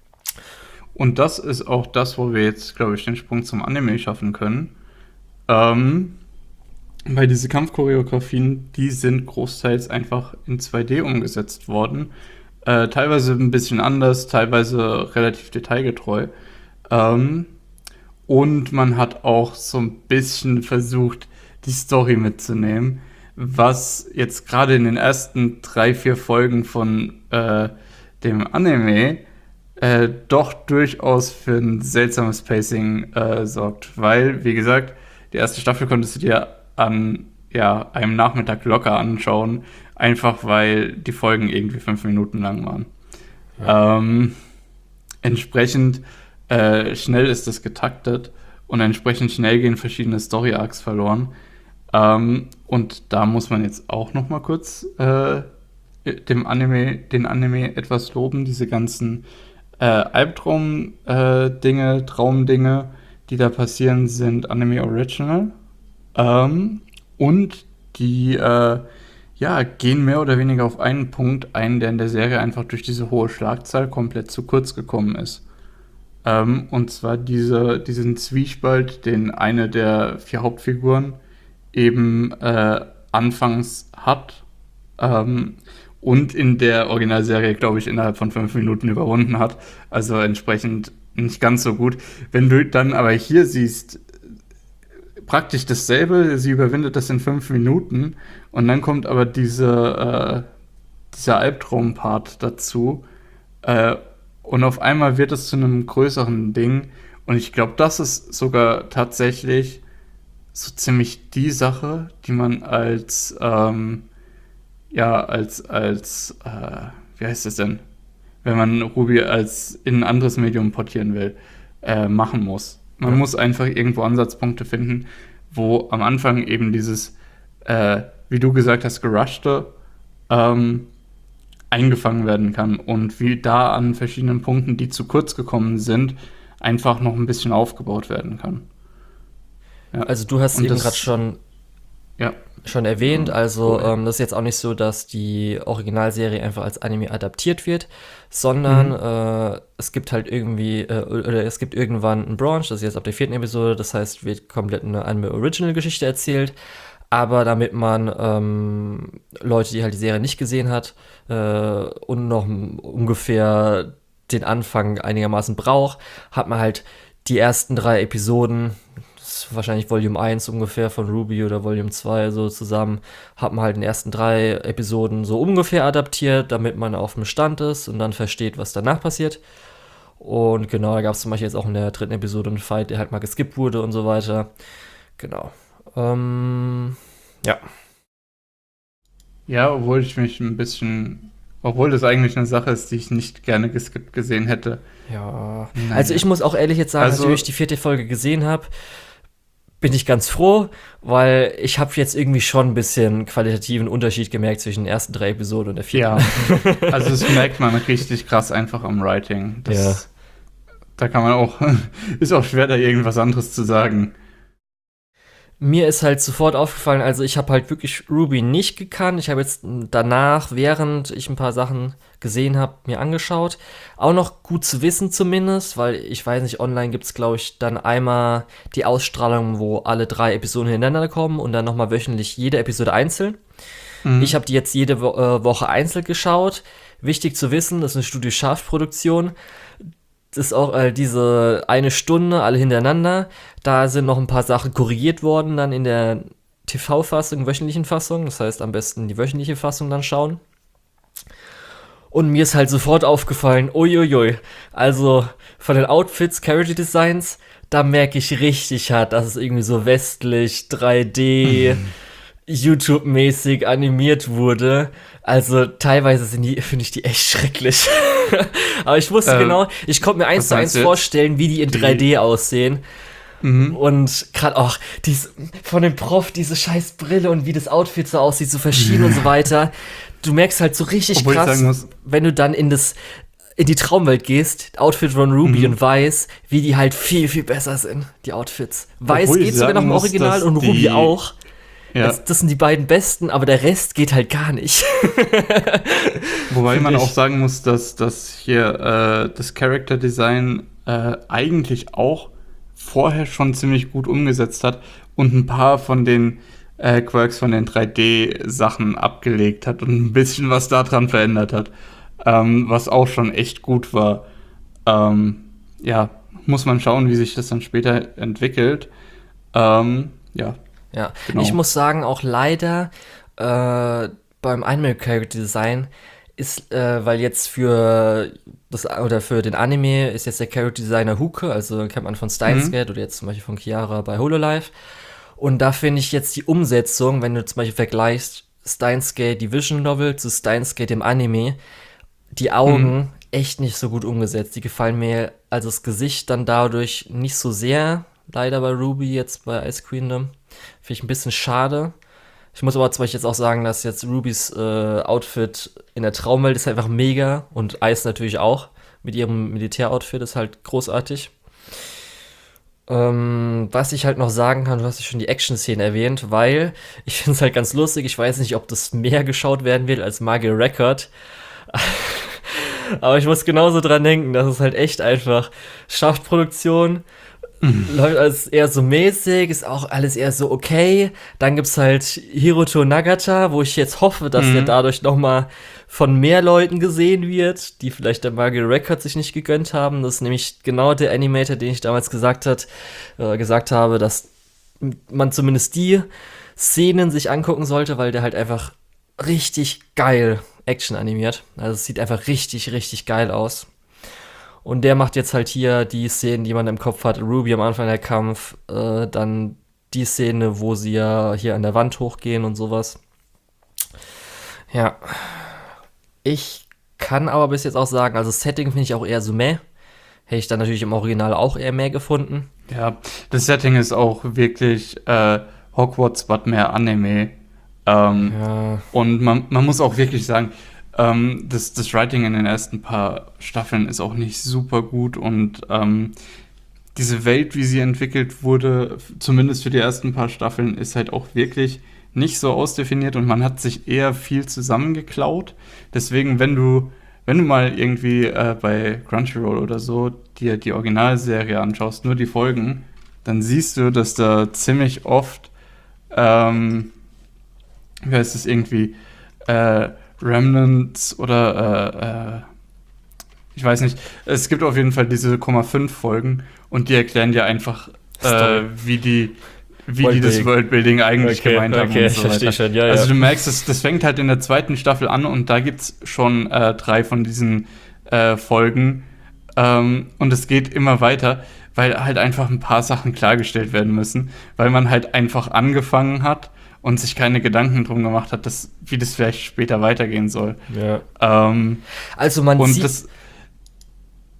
Und das ist auch das, wo wir jetzt, glaube ich, den Sprung zum Anime schaffen können. Ähm, weil diese Kampfchoreografien, die sind großteils einfach in zwei D umgesetzt worden. Äh, teilweise ein bisschen anders, teilweise relativ detailgetreu. Ähm, und man hat auch so ein bisschen versucht, die Story mitzunehmen, was jetzt gerade in den ersten drei, vier Folgen von äh, dem Anime äh, doch durchaus für ein seltsames Pacing äh, sorgt. Weil, wie gesagt, die erste Staffel konntest du dir an ja, einem Nachmittag locker anschauen, einfach weil die Folgen irgendwie fünf Minuten lang waren. Ja. Ähm, entsprechend äh, schnell ist das getaktet und entsprechend schnell gehen verschiedene Story-Arcs verloren. Ähm, und da muss man jetzt auch noch mal kurz äh, dem Anime, den Anime etwas loben, diese ganzen äh, Albtraum-Dinge, äh, Traumdinge, die da passieren, sind Anime Original. Ähm, und die äh, ja, gehen mehr oder weniger auf einen Punkt ein, der in der Serie einfach durch diese hohe Schlagzahl komplett zu kurz gekommen ist. Ähm, und zwar diese, diesen Zwiespalt, den eine der vier Hauptfiguren eben äh, anfangs hat ähm, und in der Originalserie, glaube ich, innerhalb von fünf Minuten überwunden hat. Also entsprechend nicht ganz so gut. Wenn du dann aber hier siehst, praktisch dasselbe, sie überwindet das in fünf Minuten und dann kommt aber diese, äh, dieser Albtraum-Part dazu äh, und auf einmal wird es zu einem größeren Ding und ich glaube, das ist sogar tatsächlich so ziemlich die Sache, die man als ähm, ja, als, als äh, wie heißt das denn, wenn man Ruby als in ein anderes Medium portieren will, äh, machen muss. Man Ja. muss einfach irgendwo Ansatzpunkte finden, wo am Anfang eben dieses, äh, wie du gesagt hast, gerushte ähm, eingefangen werden kann und wie da an verschiedenen Punkten, die zu kurz gekommen sind, einfach noch ein bisschen aufgebaut werden kann. Ja. Also du hast Und eben das- gerade schon Ja. schon erwähnt, also Cool. ähm, das ist jetzt auch nicht so, dass die Originalserie einfach als Anime adaptiert wird, sondern Mhm. äh, es gibt halt irgendwie, äh, oder es gibt irgendwann einen Branch, das ist jetzt ab der vierten Episode, das heißt, wird komplett eine Anime-Original-Geschichte erzählt, aber damit man ähm, Leute, die halt die Serie nicht gesehen hat äh, und noch m- ungefähr den Anfang einigermaßen braucht, hat man halt die ersten drei Episoden, das ist wahrscheinlich Volume eins ungefähr von Ruby oder Volume zwei so zusammen, hat man halt in den ersten drei Episoden so ungefähr adaptiert, damit man auf dem Stand ist und dann versteht, was danach passiert. Und genau, da gab es zum Beispiel jetzt auch in der dritten Episode einen Fight, der halt mal geskippt wurde und so weiter. Genau. Ähm, ja. Ja, obwohl ich mich ein bisschen, obwohl das eigentlich eine Sache ist, die ich nicht gerne geskippt gesehen hätte. Ja. Naja. Also ich muss auch ehrlich jetzt sagen, Also- nachdem ich die vierte Folge gesehen habe, bin ich ganz froh, weil ich habe jetzt irgendwie schon ein bisschen qualitativen Unterschied gemerkt zwischen den ersten drei Episoden und der vierten. Ja, also das merkt man richtig krass einfach am Writing. Das, Ja. Da kann man auch, ist auch schwer, da irgendwas anderes zu sagen. Mir ist halt sofort aufgefallen, also ich habe halt wirklich Ruby nicht gekannt. Ich habe jetzt danach, während ich ein paar Sachen gesehen habe, mir angeschaut. Auch noch gut zu wissen zumindest, weil ich weiß nicht, online gibt es, glaube ich, dann einmal die Ausstrahlung, wo alle drei Episoden hintereinander kommen und dann nochmal wöchentlich jede Episode einzeln. Mhm. Ich habe die jetzt jede Wo- äh, Woche einzeln geschaut. Wichtig zu wissen, das ist eine Studio Scharf-Produktion. Das ist auch äh, diese eine Stunde, alle hintereinander. Da sind noch ein paar Sachen korrigiert worden, dann in der T V-Fassung, wöchentlichen Fassung. Das heißt, am besten die wöchentliche Fassung dann schauen. Und mir ist halt sofort aufgefallen, uiuiui, also von den Outfits, Character Designs, da merke ich richtig hart, dass es irgendwie so westlich, drei D, YouTube-mäßig animiert wurde. Also teilweise sind die, finde ich die echt schrecklich. Aber ich wusste Ähm, genau, ich konnte mir eins was zu eins meinst du jetzt? vorstellen, wie die in Die- drei D aussehen. Mhm. Und gerade auch dies, von dem Prof, diese scheiß Brille und wie das Outfit so aussieht, so verschieden und so weiter. Du merkst halt so richtig Obwohl ich krass, sagen muss- wenn du dann in das in die Traumwelt gehst, Outfit von Ruby Mhm. und Weiß, wie die halt viel, viel besser sind, die Outfits. Weiß Obwohl ich geht sogar sagen noch im muss, Original dass und Ruby die- auch. Ja. Das, das sind die beiden besten, aber der Rest geht halt gar nicht. Wobei Find man ich. auch sagen muss, dass, dass hier äh, das Character Design äh, eigentlich auch vorher schon ziemlich gut umgesetzt hat und ein paar von den äh, Quirks von den drei D-Sachen abgelegt hat und ein bisschen was daran verändert hat, ähm, was auch schon echt gut war. Ähm, ja, muss man schauen, wie sich das dann später entwickelt. Ähm, ja, Ja, Genau. ich muss sagen, auch leider äh, beim Anime Character Design ist, äh, weil jetzt für das oder für den Anime ist jetzt der Character Designer Huke, also kennt man von Steins Mhm. Gate oder jetzt zum Beispiel von Chiara bei Hololive. Und da finde ich jetzt die Umsetzung, wenn du zum Beispiel vergleichst Steins Gate, die Vision Novel zu Steins Gate im Anime, die Augen echt nicht so gut umgesetzt. Die gefallen mir, also das Gesicht dann dadurch nicht so sehr, leider bei Ruby, jetzt bei Ice Queendom. Finde ich ein bisschen schade. Ich muss aber zum Beispiel jetzt auch sagen, dass jetzt Rubys äh, Outfit in der Traumwelt ist einfach mega und Ice natürlich auch. Mit ihrem Militäroutfit ist halt großartig. Ähm, was ich halt noch sagen kann, du hast ja schon die Action-Szene erwähnt, weil ich finde es halt ganz lustig. Ich weiß nicht, ob das mehr geschaut werden wird als Magic Record. Aber ich muss genauso dran denken, dass es halt echt einfach schafft Produktion. Läuft alles eher so mäßig, ist auch alles eher so okay. Dann gibt's halt Hiroto Nagata, wo ich jetzt hoffe, dass Mhm. der dadurch noch mal von mehr Leuten gesehen wird, die vielleicht der Magic Record sich nicht gegönnt haben. Das ist nämlich genau der Animator, den ich damals gesagt hat, äh, gesagt habe, dass man zumindest die Szenen sich angucken sollte, weil der halt einfach richtig geil Action animiert. Also es sieht einfach richtig, richtig geil aus. Und der macht jetzt halt hier die Szenen, die man im Kopf hat. Ruby am Anfang der Kampf, äh, dann die Szene, wo sie ja hier an der Wand hochgehen und sowas. Ja. Ich kann aber bis jetzt auch sagen, also Setting finde ich auch eher so meh. Hätte ich dann natürlich im Original auch eher mehr gefunden. Ja, das Setting ist auch wirklich äh, Hogwarts, but mehr Anime. Ähm, Ja. Und man, man muss auch wirklich sagen, ähm, das, das Writing in den ersten paar Staffeln ist auch nicht super gut und ähm, diese Welt, wie sie entwickelt wurde, f- zumindest für die ersten paar Staffeln, ist halt auch wirklich nicht so ausdefiniert und man hat sich eher viel zusammengeklaut. Deswegen, wenn du, wenn du mal irgendwie äh, bei Crunchyroll oder so dir die Originalserie anschaust, nur die Folgen, dann siehst du, dass da ziemlich oft ähm, wie heißt es irgendwie, äh, Remnants oder, äh, äh, ich weiß nicht, es gibt auf jeden Fall diese Komma fünf Folgen und die erklären dir einfach, äh, Story. wie die, wie die das Worldbuilding. Worldbuilding eigentlich Okay, gemeint haben okay, und ich so verstehe weiter. schon, ja, also ja. du merkst, das, das fängt halt in der zweiten Staffel an und da gibt's schon äh, drei von diesen äh, Folgen ähm, und es geht immer weiter, weil halt einfach ein paar Sachen klargestellt werden müssen, weil man halt einfach angefangen hat und sich keine Gedanken drum gemacht hat, dass, wie das vielleicht später weitergehen soll. Ja. Ähm, Also man und sieht, das.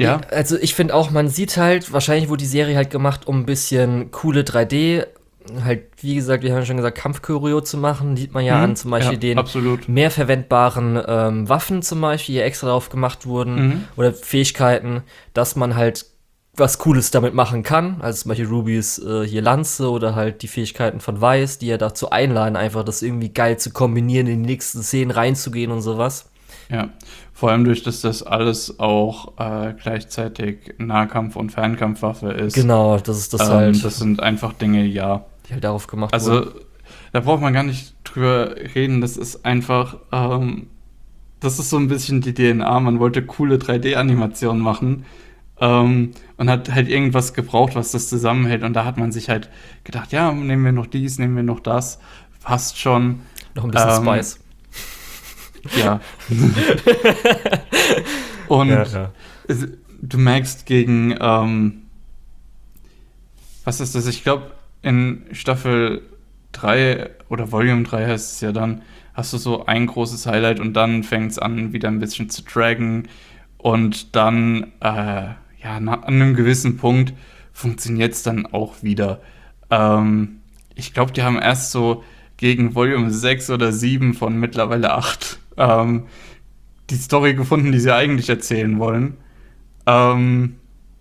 Ja. Also ich finde auch, man sieht halt, wahrscheinlich wurde die Serie halt gemacht, um ein bisschen coole drei D, halt, wie gesagt, wir haben ja schon gesagt, Kampfchoreo zu machen. Sieht man ja Mhm. an zum Beispiel Ja, den absolut. mehr verwendbaren ähm, Waffen zum Beispiel, die extra drauf gemacht wurden, Mhm. oder Fähigkeiten, dass man halt was Cooles damit machen kann. Also zum Beispiel Rubys äh, hier Lanze oder halt die Fähigkeiten von Weiß, die ja dazu einladen, einfach das irgendwie geil zu kombinieren, in die nächsten Szenen reinzugehen und sowas. Ja, vor allem durch, dass das alles auch äh, gleichzeitig Nahkampf- und Fernkampfwaffe ist. Genau, das ist das Ähm, halt, das sind einfach Dinge, ja. die halt darauf gemacht Also, wurden. da braucht man gar nicht drüber reden. Das ist einfach, ähm, das ist so ein bisschen die D N A. Man wollte coole drei D-Animationen machen ähm, und hat halt irgendwas gebraucht, was das zusammenhält. Und da hat man sich halt gedacht, ja, nehmen wir noch dies, nehmen wir noch das. Passt schon. Noch ein bisschen ähm, Spice. Ja. Und Ja, ja. es- du merkst gegen, ähm, was ist das? Ich glaube, in Staffel drei oder Volume drei heißt es ja dann, hast du so ein großes Highlight und dann fängt es an, wieder ein bisschen zu draggen. Und dann, äh, ja, na, an einem gewissen Punkt funktioniert es dann auch wieder. Ähm, ich glaube, die haben erst so gegen Volume sechs oder sieben von mittlerweile acht ähm, die Story gefunden, die sie eigentlich erzählen wollen. Ähm,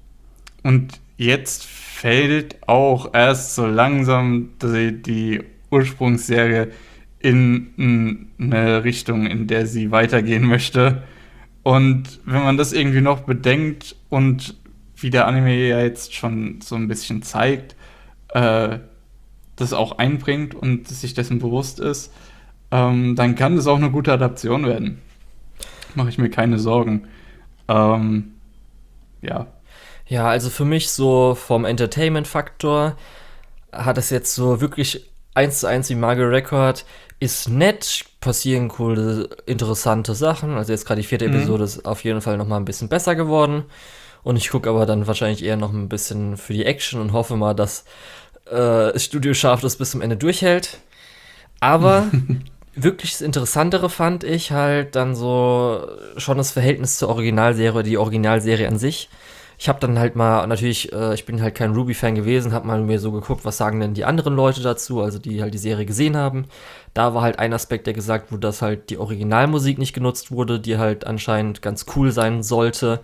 und jetzt fällt auch erst so langsam die, die Ursprungsserie in n- eine Richtung, in der sie weitergehen möchte. Und wenn man das irgendwie noch bedenkt und wie der Anime ja jetzt schon so ein bisschen zeigt, äh, das auch einbringt und sich dessen bewusst ist, ähm, dann kann das auch eine gute Adaption werden. Mache ich mir keine Sorgen. Ähm, ja. Ja, also für mich so vom Entertainment-Faktor hat es jetzt so wirklich eins zu eins wie Marvel Record, ist nett, passieren coole, interessante Sachen. Also jetzt gerade die vierte Mhm. Episode ist auf jeden Fall noch mal ein bisschen besser geworden. Und ich gucke aber dann wahrscheinlich eher noch ein bisschen für die Action und hoffe mal, dass äh, das Studio schafft, das bis zum Ende durchhält. Aber wirklich das Interessantere fand ich halt dann so schon das Verhältnis zur Originalserie, die Originalserie an sich. Ich habe dann halt mal, natürlich, äh, ich bin halt kein Ruby-Fan gewesen, habe mal mir so geguckt, was sagen denn die anderen Leute dazu, also die halt die Serie gesehen haben. Da war halt ein Aspekt, der gesagt wurde, dass halt die Originalmusik nicht genutzt wurde, die halt anscheinend ganz cool sein sollte.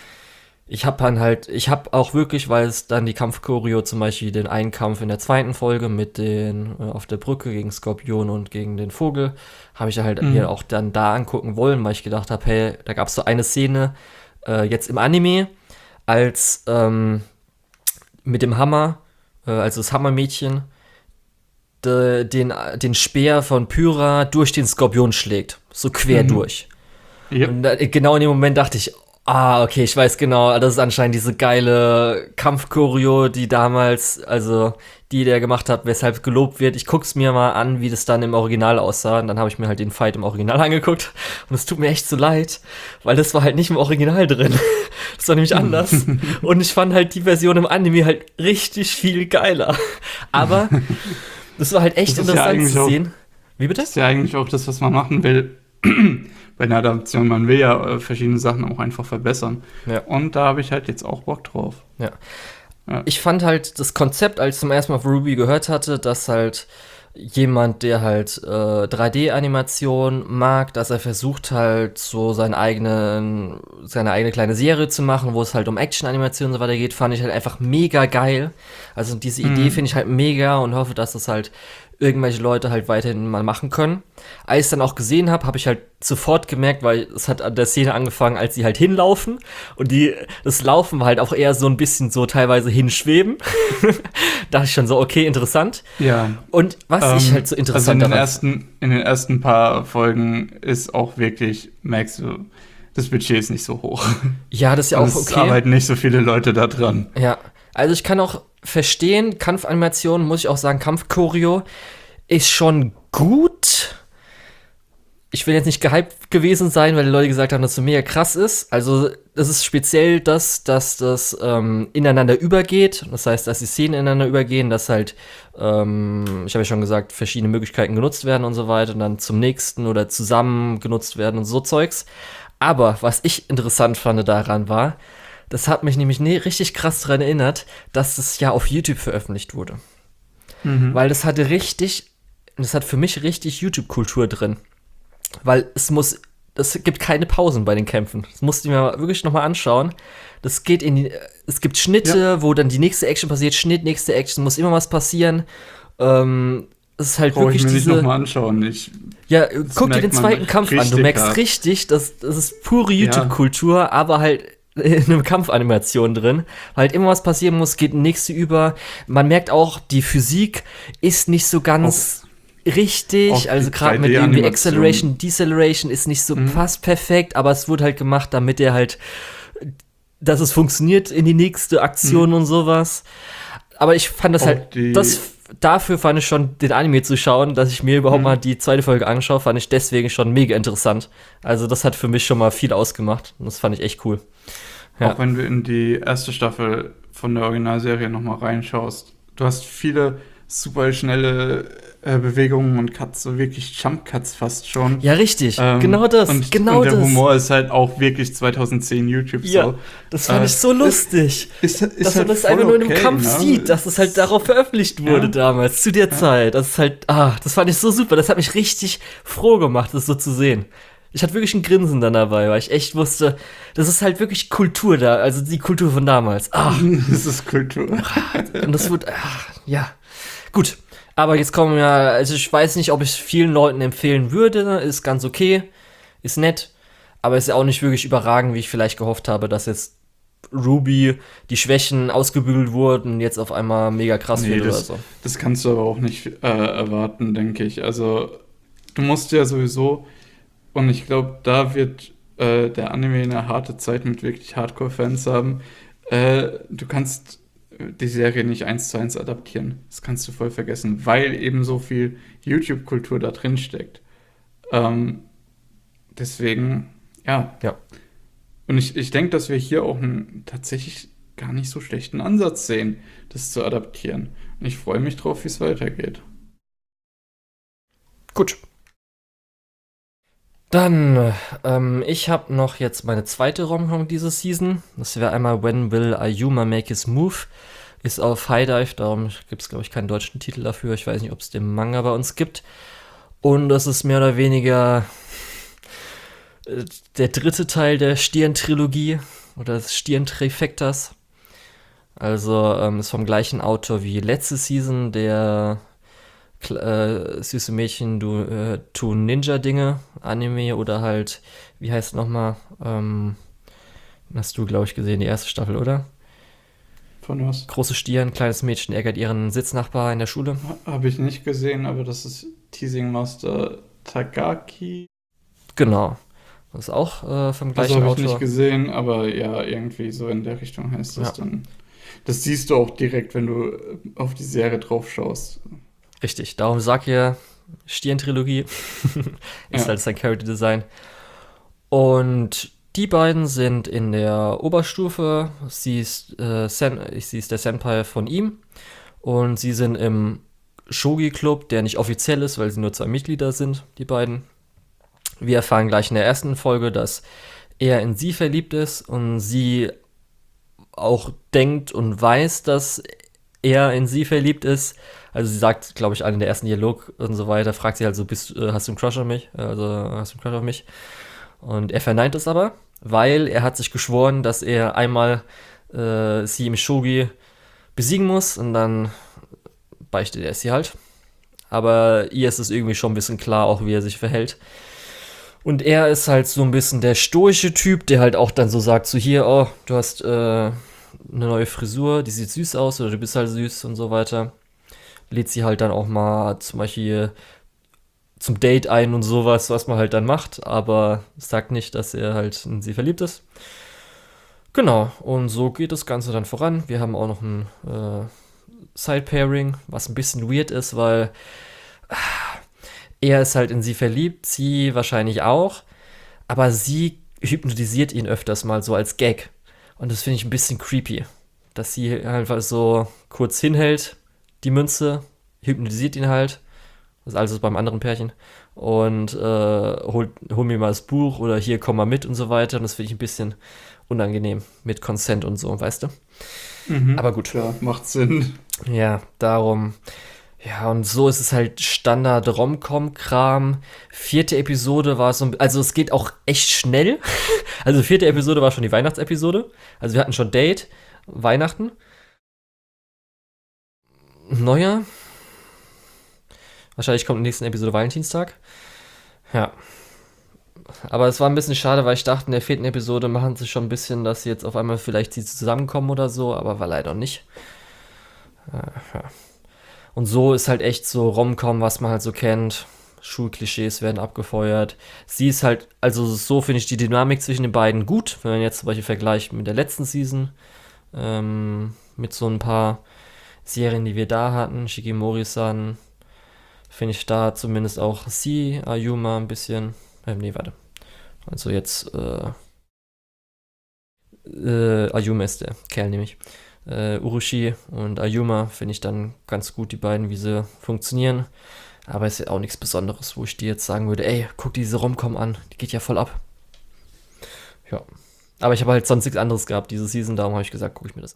Ich habe dann halt, ich habe auch wirklich, weil es dann die Kampfchoreo, zum Beispiel den einen Kampf in der zweiten Folge mit den äh, auf der Brücke gegen Skorpion und gegen den Vogel, habe ich halt Mhm. mir auch dann da angucken wollen, weil ich gedacht habe, hey, da gab es so eine Szene äh, jetzt im Anime, als ähm, mit dem Hammer, äh, also das Hammermädchen, de, den, den Speer von Pyra durch den Skorpion schlägt, so quer Mhm. durch. Ja. Und da, genau in dem Moment dachte ich, ah, okay, ich weiß genau, das ist anscheinend diese geile Kampfchoreo, die damals, also die der gemacht hat, weshalb gelobt wird. Ich guck's mir mal an, wie das dann im Original aussah. Und dann habe ich mir halt den Fight im Original angeguckt. Und es tut mir echt so leid, weil das war halt nicht im Original drin. Das war nämlich anders. Und ich fand halt die Version im Anime halt richtig viel geiler. Aber das war halt echt Das ist ja interessant eigentlich zu auch- sehen. Wie bitte? Das ist ja eigentlich auch das, was man machen will bei einer Adaption. Man will ja äh, verschiedene Sachen auch einfach verbessern. Ja. Und da habe ich halt jetzt auch Bock drauf. Ja. Ja. Ich fand halt das Konzept, als ich zum ersten Mal auf Ruby gehört hatte, dass halt jemand, der halt äh, drei D-Animation mag, dass er versucht halt so seinen eigenen, seine eigene kleine Serie zu machen, wo es halt um Action-Animation und so weiter geht, fand ich halt einfach mega geil. Also diese Idee Mhm. finde ich halt mega und hoffe, dass das halt irgendwelche Leute halt weiterhin mal machen können. Als ich es dann auch gesehen habe, habe ich halt sofort gemerkt, weil es hat an der Szene angefangen, als sie halt hinlaufen und die, das Laufen war halt auch eher so ein bisschen so teilweise hinschweben. Da dachte ich schon so, okay, interessant. Ja. Und was ich Ähm, halt so also in interessant den, daran ersten, in den ersten paar Folgen ist auch wirklich, merkst du, das Budget ist nicht so hoch. ja, das ist ja Und auch es okay. arbeiten nicht so viele Leute da dran. Ja, also ich kann auch verstehen, Kampfanimation, muss ich auch sagen, Kampfchoreo ist schon gut. Ich will jetzt nicht gehypt gewesen sein, weil die Leute gesagt haben, dass es so mega krass ist. Also das ist speziell das, dass das ähm, ineinander übergeht. Das heißt, dass die Szenen ineinander übergehen, dass halt, ähm, ich habe ja schon gesagt, verschiedene Möglichkeiten genutzt werden und so weiter und dann zum nächsten oder zusammen genutzt werden und so Zeugs. Aber was ich interessant fand daran war, Das hat mich nämlich ne, richtig krass daran erinnert, dass das ja auf YouTube veröffentlicht wurde. Mhm. Weil das hatte richtig, das hat für mich richtig YouTube-Kultur drin. Weil es muss, es gibt keine Pausen bei den Kämpfen. Das musst du mir wirklich nochmal anschauen. Das geht in die, es gibt Schnitte, ja. wo dann die nächste Action passiert, Schnitt, nächste Action, muss immer was passieren. Ähm, es ist halt Brauch wirklich ich mir diese... nicht nochmal anschauen. Ich, ja, guck dir den zweiten Kampf an. Du merkst hart. richtig, das, das ist pure YouTube-Kultur, ja. aber halt in einer Kampfanimation drin. Weil halt immer was passieren muss, geht ein nächste über. Man merkt auch, die Physik ist nicht so ganz... Auch richtig, also gerade mit irgendwie Acceleration, Deceleration ist nicht so mhm. fast perfekt, aber es wurde halt gemacht, damit er halt, dass es funktioniert in die nächste Aktion mhm. und sowas. Aber ich fand das auch halt, das, dafür fand ich schon, den Anime zu schauen, dass ich mir überhaupt mhm. mal die zweite Folge anschaue, fand ich deswegen schon mega interessant. Also das hat für mich schon mal viel ausgemacht und das fand ich echt cool. Ja. Auch wenn du in die erste Staffel von der Originalserie nochmal reinschaust, du hast viele super schnelle äh, Bewegungen und Cuts, so wirklich Jump-Cuts fast schon. Ja, richtig, ähm, genau das, und, genau und der das. Humor ist halt auch wirklich zwanzig zehn YouTube ja, so. Das fand äh, ich so lustig, ist, ist, ist dass halt man das einfach nur in einem okay, Kampf ne? sieht, dass es halt darauf veröffentlicht wurde ja. damals, zu der ja. Zeit. Das ist halt, ah, das fand ich so super, das hat mich richtig froh gemacht, das so zu sehen. Ich hatte wirklich ein Grinsen dann dabei, weil ich echt wusste, das ist halt wirklich Kultur da, also die Kultur von damals. Ah. Das ist Kultur. Und das wird, ach, ja, gut. Aber jetzt kommen wir, also ich weiß nicht, ob ich es vielen Leuten empfehlen würde, ist ganz okay, ist nett, aber ist ja auch nicht wirklich überragend, wie ich vielleicht gehofft habe, dass jetzt Ruby die Schwächen ausgebügelt wurden und jetzt auf einmal mega krass nee, wird das, oder so. Das kannst du aber auch nicht äh, erwarten, denke ich. Also du musst ja sowieso, und ich glaube, da wird äh, der Anime eine harte Zeit mit wirklich Hardcore-Fans haben. Äh, du kannst die Serie nicht eins zu eins adaptieren. Das kannst du voll vergessen, weil eben so viel YouTube-Kultur da drin steckt. Ähm, deswegen, ja. Ja. Und ich, ich denke, dass wir hier auch einen tatsächlich gar nicht so schlechten Ansatz sehen, das zu adaptieren. Und ich freue mich drauf, wie es weitergeht. Gut. Dann, ähm, ich habe noch jetzt meine zweite Rom-Com diese Season. Das wäre einmal When Will Ayuma Make His Move? Ist auf High Dive, darum gibt es, glaube ich, keinen deutschen Titel dafür. Ich weiß nicht, ob es den Manga bei uns gibt. Und das ist mehr oder weniger äh, der dritte Teil der Stirn-Trilogie oder des Stirn-Trifectas. Also ähm, ist vom gleichen Autor wie letzte Season, der Äh, süße Mädchen, du äh, tun Ninja-Dinge, Anime oder halt, wie heißt es nochmal? Ähm, hast du, glaube ich, gesehen, die erste Staffel, oder? Von was? Große Stirn, kleines Mädchen ärgert ihren Sitznachbar in der Schule. Habe ich nicht gesehen, aber das ist Teasing Master Tagaki. Genau. Das ist auch äh, vom gleichen also, Autor. habe ich nicht gesehen, aber ja, irgendwie so in der Richtung heißt das ja. dann. Das siehst du auch direkt, wenn du auf die Serie drauf schaust. Richtig, darum sag ich Stirn-Trilogie. Ist ja. halt sein Character-Design. Und die beiden sind in der Oberstufe. Sie ist, äh, Sen- sie ist der Senpai von ihm. Und sie sind im Shogi-Club, der nicht offiziell ist, weil sie nur zwei Mitglieder sind, die beiden. Wir erfahren gleich in der ersten Folge, dass er in sie verliebt ist und sie auch denkt und weiß, dass er in sie verliebt ist. Also sie sagt, glaube ich, in der ersten Dialog und so weiter, fragt sie halt so, bist, äh, hast du einen Crush auf mich? Also hast du einen Crush auf mich? Und er verneint es aber, weil er hat sich geschworen, dass er einmal äh, sie im Shogi besiegen muss und dann beichtet er sie halt. Aber ihr ist es irgendwie schon ein bisschen klar, auch wie er sich verhält. Und er ist halt so ein bisschen der stoische Typ, der halt auch dann so sagt, so hier, oh, du hast äh, eine neue Frisur, die sieht süß aus oder du bist halt süß und so weiter. Lädt sie halt dann auch mal zum Beispiel zum Date ein und sowas, was man halt dann macht, aber sagt nicht, dass er halt in sie verliebt ist. Genau, und so geht das Ganze dann voran. Wir haben auch noch ein äh, Side-Pairing, was ein bisschen weird ist, weil äh, er ist halt in sie verliebt, sie wahrscheinlich auch, aber sie hypnotisiert ihn öfters mal so als Gag. Und das finde ich ein bisschen creepy, dass sie einfach so kurz hinhält, die Münze, hypnotisiert ihn halt, das ist alles beim anderen Pärchen, und äh, hol, hol mir mal das Buch oder hier, komm mal mit und so weiter. Und das finde ich ein bisschen unangenehm mit Consent und so, weißt du? Mhm. Aber gut. Klar, macht Sinn. Ja, darum. Ja, und so ist es halt Standard-Rom-Com-Kram. Vierte Episode war so, also es geht auch echt schnell. Also vierte Episode war schon die Weihnachtsepisode. Also wir hatten schon Date, Weihnachten, Neujahr. Wahrscheinlich kommt in der nächsten Episode Valentinstag. Ja. Aber es war ein bisschen schade, weil ich dachte, in der vierten Episode machen sie schon ein bisschen, dass sie jetzt auf einmal vielleicht sie zusammenkommen oder so, aber war leider nicht. Ja. Und so ist halt echt so Rom-Com, was man halt so kennt. Schulklischees werden abgefeuert. Sie ist halt, also so finde ich die Dynamik zwischen den beiden gut, wenn man jetzt zum Beispiel vergleicht mit der letzten Season, ähm, mit so ein paar Serien, die wir da hatten, Shikimori-san, finde ich da zumindest auch sie, Ayuma ein bisschen, äh, nee, warte. Also jetzt, äh, äh, Ayuma ist der Kerl nämlich. Uh, Urushi und Ayuma finde ich dann ganz gut, die beiden, wie sie funktionieren. Aber ist ja auch nichts Besonderes, wo ich dir jetzt sagen würde, ey, guck diese Rom-Com an, die geht ja voll ab. Ja. Aber ich habe halt sonst nichts anderes gehabt diese Season, darum habe ich gesagt, gucke ich mir das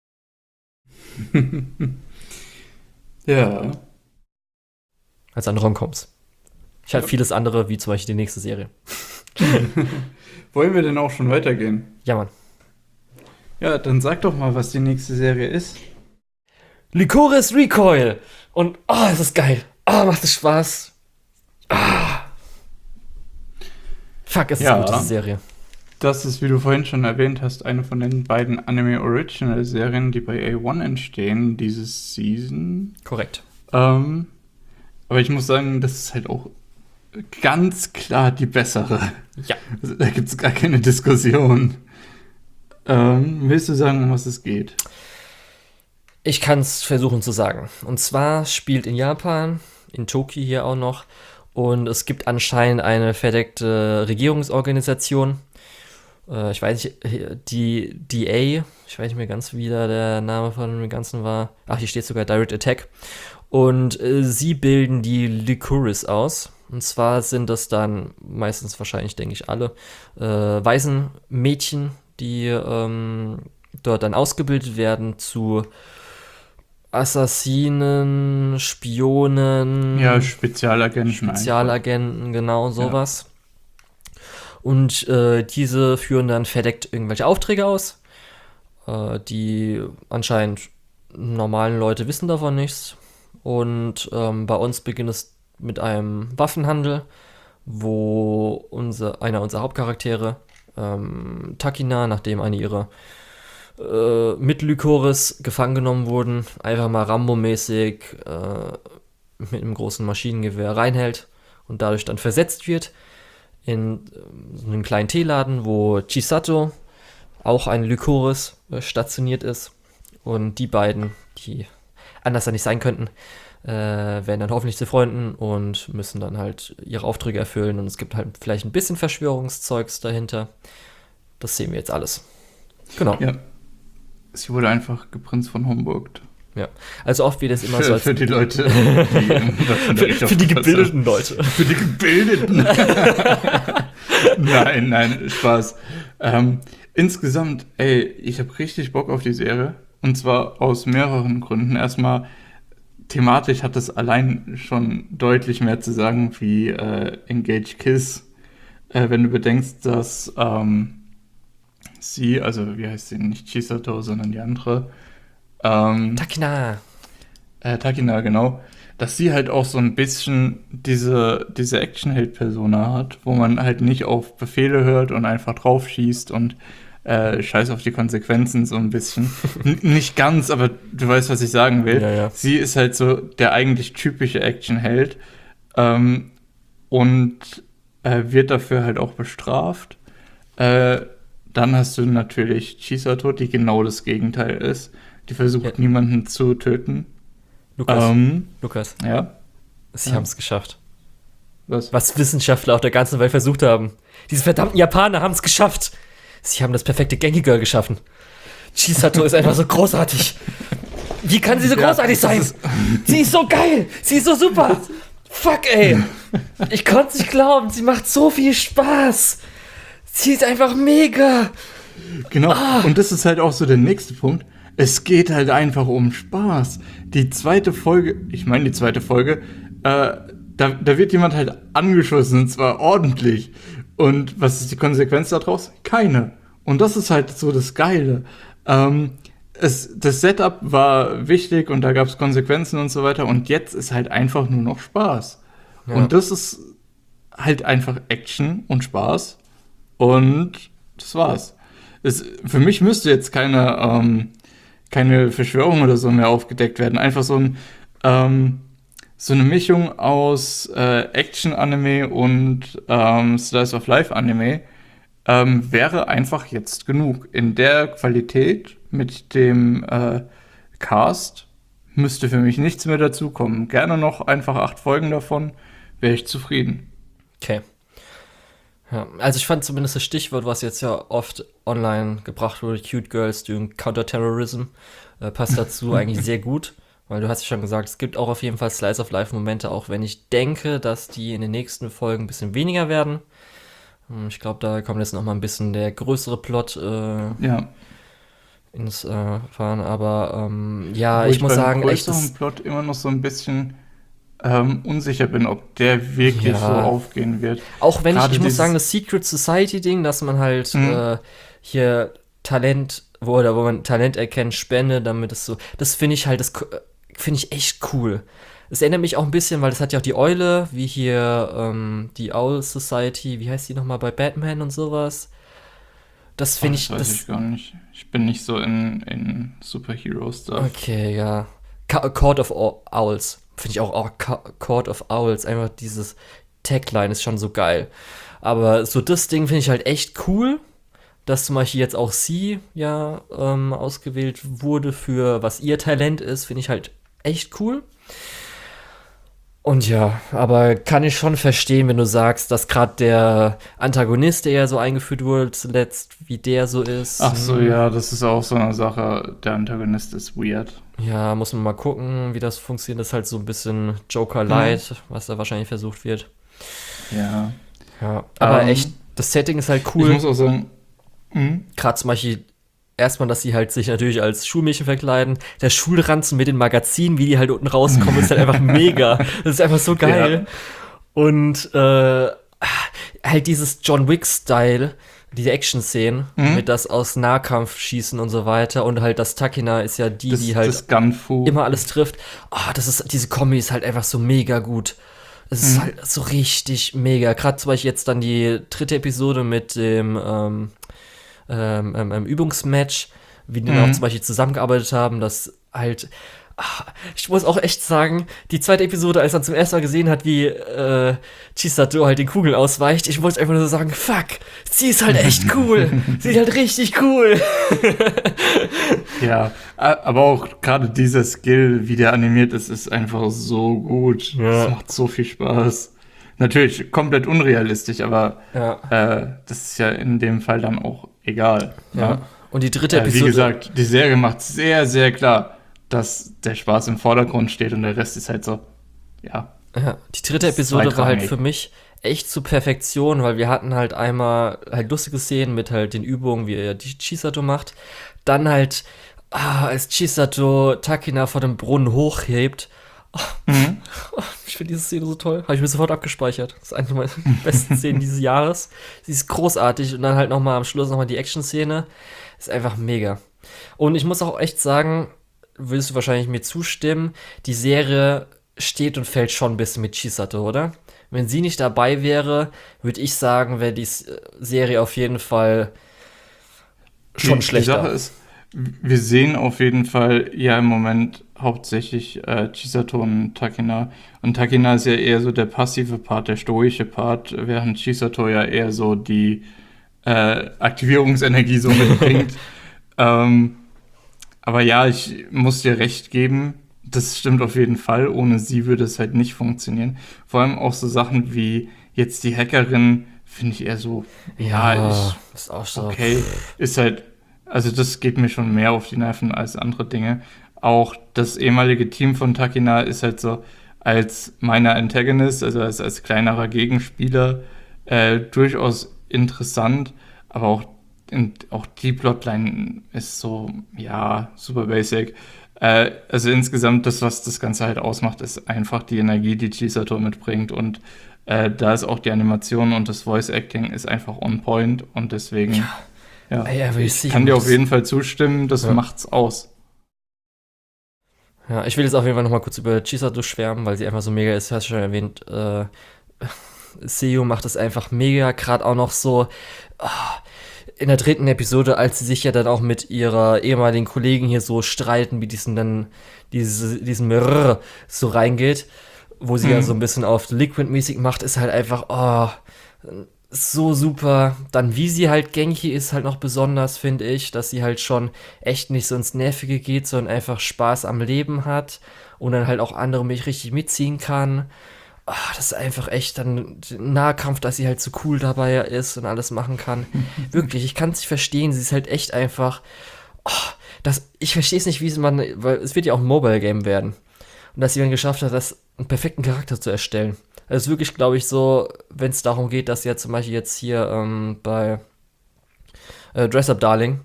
an. Ja. Als an Rom-Coms. Ich habe ja. vieles andere, wie zum Beispiel die nächste Serie. Wollen wir denn auch schon weitergehen? Ja, Mann. Ja, dann sag doch mal, was die nächste Serie ist. Lycoris Recoil. Und, oh, es ist geil. Oh, macht es Spaß. Ah. Fuck, es ist ja, eine gute Serie. Das ist, wie du vorhin schon erwähnt hast, eine von den beiden Anime-Original-Serien, die bei A eins entstehen, diese Season. Korrekt. Ähm, aber ich muss sagen, das ist halt auch ganz klar die bessere. Ja. Also, da gibt es gar keine Diskussion. Ähm, willst du sagen, um was es geht? Ich kann es versuchen zu sagen. Und zwar spielt in Japan, in Tokio hier auch noch, und es gibt anscheinend eine verdeckte Regierungsorganisation. Äh, ich weiß nicht, die D A, ich weiß nicht mehr ganz, wie da der Name von dem Ganzen war. Ach, hier steht sogar Direct Attack. Und äh, sie bilden die Lycoris aus. Und zwar sind das dann meistens wahrscheinlich, denke ich, alle äh, Waisenmädchen, die ähm, dort dann ausgebildet werden zu Assassinen, Spionen. Ja, Spezialagenten. Spezialagenten, einfach. Genau sowas. Ja. Und äh, diese führen dann verdeckt irgendwelche Aufträge aus. Äh, die anscheinend normalen Leute wissen davon nichts. Und ähm, bei uns beginnt es mit einem Waffenhandel, wo unser, einer unserer Hauptcharaktere Ähm, Takina, nachdem eine ihrer äh, mit Lycoris gefangen genommen wurden, einfach mal Rambo-mäßig äh, mit einem großen Maschinengewehr reinhält und dadurch dann versetzt wird in äh, einen kleinen Teeladen, wo Chisato, auch ein Lycoris, äh, stationiert ist. Und die beiden, die anders dann nicht sein könnten, Äh, werden dann hoffentlich zu Freunden und müssen dann halt ihre Aufträge erfüllen. Und es gibt halt vielleicht ein bisschen Verschwörungszeugs dahinter. Das sehen wir jetzt alles. Genau. Ja. Sie wurde einfach geprinzt von Homburg. Ja. Also oft wird es immer für, so als... Für die Leute, die für, für die gebildeten Leute. Für die gebildeten. Nein, nein, Spaß. Ähm, insgesamt, ey, ich habe richtig Bock auf die Serie. Und zwar aus mehreren Gründen. Erstmal, thematisch hat es allein schon deutlich mehr zu sagen wie äh, Engage Kiss. Äh, wenn du bedenkst, dass ähm, sie, also wie heißt sie, nicht Chisato, sondern die andere. Ähm, Takina. Äh, Takina, genau. Dass sie halt auch so ein bisschen diese, diese Action-Held-Persona hat, wo man halt nicht auf Befehle hört und einfach drauf schießt und Äh, scheiß auf die Konsequenzen so ein bisschen. N- nicht ganz, aber du weißt, was ich sagen will. Ja, ja. Sie ist halt so der eigentlich typische Actionheld ähm, und äh, wird dafür halt auch bestraft. Äh, dann hast du natürlich Chisato, die genau das Gegenteil ist. Die versucht, ja. niemanden zu töten. Lukas, ähm, Lukas. Ja? Sie ja. haben es geschafft. Was? Was Wissenschaftler auf der ganzen Welt versucht haben. Diese verdammten Japaner haben es geschafft. Sie haben das perfekte Genki-Girl geschaffen. Chisato ist einfach so großartig. Wie kann sie so ja, großartig sein? Ist sie ist so geil. Sie ist so super. Fuck, ey. Ich konnte es nicht glauben. Sie macht so viel Spaß. Sie ist einfach mega. Genau, und das ist halt auch so der nächste Punkt. Es geht halt einfach um Spaß. Die zweite Folge, ich meine die zweite Folge, äh, da, da wird jemand halt angeschossen und zwar ordentlich. Und was ist die Konsequenz daraus? Keine. Und das ist halt so das Geile. Ähm, es, das Setup war wichtig und da gab es Konsequenzen und so weiter. Und jetzt ist halt einfach nur noch Spaß. Ja. Und das ist halt einfach Action und Spaß. Und das war's. Es, für mich müsste jetzt keine, ähm, keine Verschwörung oder so mehr aufgedeckt werden. Einfach so, ein, ähm, so eine Mischung aus äh, Action-Anime und ähm, Slice-of-Life-Anime ähm, wäre einfach jetzt genug. In der Qualität mit dem äh, Cast müsste für mich nichts mehr dazukommen. Gerne noch einfach acht Folgen davon, wäre ich zufrieden. Okay. Ja, also ich fand zumindest das Stichwort, was jetzt ja oft online gebracht wurde, Cute Girls doing Counterterrorism, äh, passt dazu eigentlich sehr gut, weil du hast ja schon gesagt, es gibt auch auf jeden Fall Slice-of-Life-Momente, auch wenn ich denke, dass die in den nächsten Folgen ein bisschen weniger werden. Ich glaube, da kommt jetzt noch mal ein bisschen der größere Plot äh, ja. ins äh, Fahren, aber ähm, ja, Wo ich, ich muss beim sagen, echt, größeren das, Plot immer noch so ein bisschen ähm, unsicher bin, ob der wirklich Ja. so aufgehen wird. auch wenn ich, Gerade ich muss dieses- sagen, das Secret Society-Ding, dass man halt Mhm. äh, hier Talent, wo, oder wo man Talent erkennt, Spende, damit es so, das finde ich halt, das ko- finde ich echt cool. Es erinnert mich auch ein bisschen, weil das hat ja auch die Eule, wie hier ähm, die Owl Society, wie heißt die nochmal bei Batman und sowas. Das finde Oh, ich, das weiß das, ich gar nicht. Ich bin nicht so in, in Superhero-Stuff. okay, ja. Ca- Court of O- Owls. Finde ich auch, auch Ca- Court of Owls. Einfach dieses Tagline ist schon so geil. Aber so das Ding finde ich halt echt cool, dass zum Beispiel jetzt auch sie ja ähm, ausgewählt wurde für was ihr Talent ist. Finde ich halt echt cool. Und ja, aber kann ich schon verstehen, wenn du sagst, dass gerade der Antagonist, der ja so eingeführt wurde zuletzt, wie der so ist. Ach so, Hm. ja, das ist auch so eine Sache. Der Antagonist ist weird. Ja, muss man mal gucken, wie das funktioniert. Das ist halt so ein bisschen Joker-Light, was da wahrscheinlich versucht wird. Ja. Ja, aber Ähm, echt, das Setting ist halt Ich cool. muss auch sagen, mhm. Gerade zum Beispiel erstmal, dass sie halt sich natürlich als Schulmädchen verkleiden. Der Schulranzen mit den Magazinen, wie die halt unten rauskommen, ist halt einfach mega. Das ist einfach so geil. Und äh, halt dieses John Wick-Style, diese Action-Szenen, Mhm. mit das aus Nahkampf schießen und so weiter. Und halt das Takina ist ja die, das, die halt das Gunfu. immer alles trifft. Ah, das ist, diese Kombi ist halt einfach so mega gut. Es ist Mhm. halt so richtig mega. Gerade zum Beispiel jetzt dann die dritte Episode mit dem ähm, ähm, ähm, ähm, Übungsmatch, wie die dann Mhm. auch zum Beispiel zusammengearbeitet haben, dass halt. Ah, ich muss auch echt sagen, die zweite Episode, als man zum ersten Mal gesehen hat, wie äh, Chisato halt den Kugeln ausweicht, ich wollte einfach nur so sagen, fuck, sie ist halt echt cool. Sie ist halt richtig cool. Ja, a- aber auch gerade dieser Skill, wie der animiert ist, ist einfach so gut. Ja. Es macht so viel Spaß. Natürlich komplett unrealistisch, aber Ja. äh, das ist ja in dem Fall dann auch egal. Ja. Und die dritte Äh, wie Episode. gesagt, die Serie macht sehr, sehr klar, dass der Spaß im Vordergrund steht und der Rest ist halt so, ja. Ja, die dritte Das ist Episode war halt zweitrangig. für mich echt zur Perfektion, weil wir hatten halt einmal halt lustige Szenen mit halt den Übungen, wie er die Chisato macht. Dann halt, ah, als Chisato Takina vor dem Brunnen hochhebt. Mhm. Ich finde diese Szene so toll. Habe ich mir sofort abgespeichert. Das ist eine meiner besten Szenen dieses Jahres. Sie ist großartig. Und dann halt nochmal am Schluss nochmal die Action-Szene. Ist einfach mega. Und ich muss auch echt sagen, willst du wahrscheinlich mir zustimmen, die Serie steht und fällt schon ein bisschen mit Chisato, oder? Wenn sie nicht dabei wäre, würde ich sagen, wäre die S- Serie auf jeden Fall schon die, schlechter. Die Sache ist, wir sehen auf jeden Fall ja im Moment hauptsächlich äh, Chisato und Takina. Und Takina ist ja eher so der passive Part, der stoische Part, während Chisato ja eher so die äh, Aktivierungsenergie so mitbringt. ähm, aber ja, ich muss dir recht geben, das stimmt auf jeden Fall. Ohne sie würde es halt nicht funktionieren. Vor allem auch so Sachen wie jetzt die Hackerin, finde ich eher so, ja, ich, ist auch so. okay, ist halt, also das geht mir schon mehr auf die Nerven als andere Dinge. Auch das ehemalige Team von Takina ist halt so als meiner Antagonist, also als, als kleinerer Gegenspieler, äh, durchaus interessant, aber auch und auch die Plotline ist so, ja, super basic. Äh, also insgesamt, das, was das Ganze halt ausmacht, ist einfach die Energie, die Chisato mitbringt. Und äh, da ist auch die Animation und das Voice-Acting ist einfach on point. Und deswegen, ja, ja Ey, aber ich ich kann dir muss- auf jeden Fall zustimmen, das Ja. macht's aus. Ja, ich will jetzt auf jeden Fall nochmal kurz über Chisato schwärmen, weil sie einfach so mega ist. Du hast schon erwähnt, äh, Seo macht es einfach mega, gerade auch noch so ah, in der dritten Episode, als sie sich ja dann auch mit ihrer ehemaligen Kollegin hier so streiten, wie diesen dann, diese, diesen Mirrr so reingeht, wo sie Mhm. ja so ein bisschen auf Liquid-mäßig macht, ist halt einfach, oh, so super. Dann wie sie halt Genki ist halt noch besonders, finde ich, dass sie halt schon echt nicht so ins Nervige geht, sondern einfach Spaß am Leben hat und dann halt auch andere mich richtig mitziehen kann. Ah, das ist einfach echt dann Nahkampf, dass sie halt so cool dabei ist und alles machen kann. Wirklich, ich kann es nicht verstehen. Sie ist halt echt einfach. Oh, das, ich verstehe es nicht, wie man, weil es wird ja auch ein Mobile Game werden. Und dass sie dann geschafft hat, das einen perfekten Charakter zu erstellen. Also wirklich, glaube ich, so, wenn es darum geht, dass sie ja zum Beispiel jetzt hier ähm, bei äh, Dress Up Darling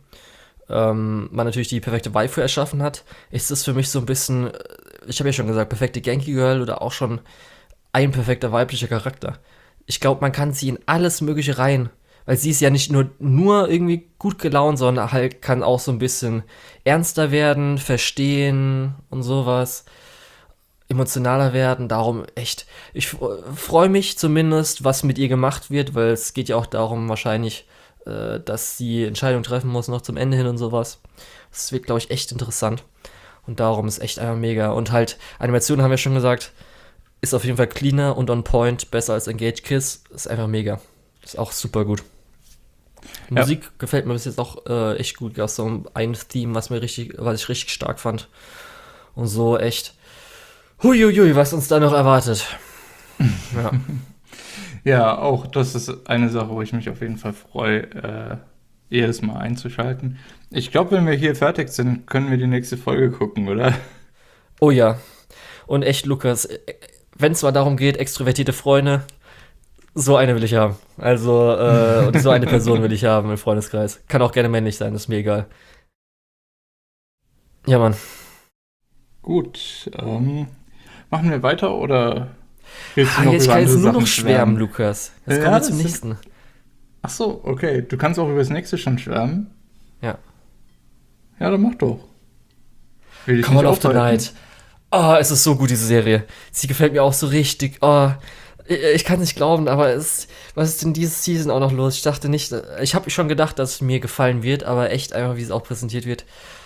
ähm, man natürlich die perfekte Waifu erschaffen hat, ist das für mich so ein bisschen, äh, ich habe ja schon gesagt, perfekte Genki Girl oder auch schon ein perfekter weiblicher Charakter. Ich glaube, man kann sie in alles Mögliche rein, weil sie ist ja nicht nur, nur irgendwie gut gelaunt, sondern halt kann auch so ein bisschen ernster werden, verstehen und sowas, emotionaler werden. Darum echt, ich freue mich zumindest, was mit ihr gemacht wird, weil es geht ja auch darum wahrscheinlich, äh, dass sie Entscheidungen treffen muss noch zum Ende hin und sowas. Das wird, glaube ich, echt interessant. Und darum ist echt einfach mega. Und halt, Animationen haben wir schon gesagt, ist auf jeden Fall cleaner und on point, besser als Engage Kiss. Ist einfach mega. Ist auch super gut. Ja. Musik gefällt mir bis jetzt auch äh, echt gut. Gab so ein Theme, was mir richtig, was ich richtig stark fand. Und so echt. Huiuiui, was uns da noch erwartet. Ja. Ja, auch das ist eine Sache, wo ich mich auf jeden Fall freue, äh, jedes Mal einzuschalten. Ich glaube, wenn wir hier fertig sind, können wir die nächste Folge gucken, oder? Oh ja. Und echt, Lukas, wenn es mal darum geht, extrovertierte Freunde, so eine will ich haben. Also, äh, und so eine Person will ich haben im Freundeskreis. Kann auch gerne männlich sein, ist mir egal. Ja, Mann. Gut, ähm, machen wir weiter oder willst du Ah, noch jetzt über kann jetzt andere nur noch Sachen schwärmen, Lukas. Jetzt Ja, kommen wir das zum sind- nächsten. Ach so, okay. Du kannst auch über das nächste schon schwärmen. Ja. Ja, dann mach doch. Will ich Call nicht of the aufhalten. Night. Oh, es ist so gut, diese Serie. Sie gefällt mir auch so richtig. Oh, ich, ich kann es nicht glauben, aber es, was ist denn diese Season auch noch los? Ich dachte nicht, ich habe schon gedacht, dass es mir gefallen wird, aber echt einfach, wie es auch präsentiert wird,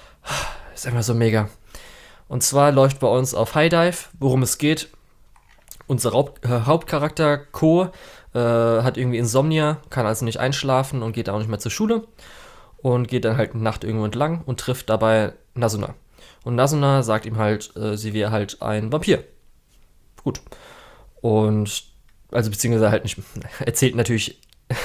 ist einfach so mega. Und zwar läuft bei uns auf High Dive, worum es geht. Unser Haupt, äh, Hauptcharakter Ko äh, hat irgendwie Insomnia, kann also nicht einschlafen und geht auch nicht mehr zur Schule. Und geht dann halt eine Nacht irgendwo entlang und trifft dabei Nasuna. Und Nasuna sagt ihm halt, äh, sie wäre halt ein Vampir. Gut. Und, also beziehungsweise halt nicht, erzählt natürlich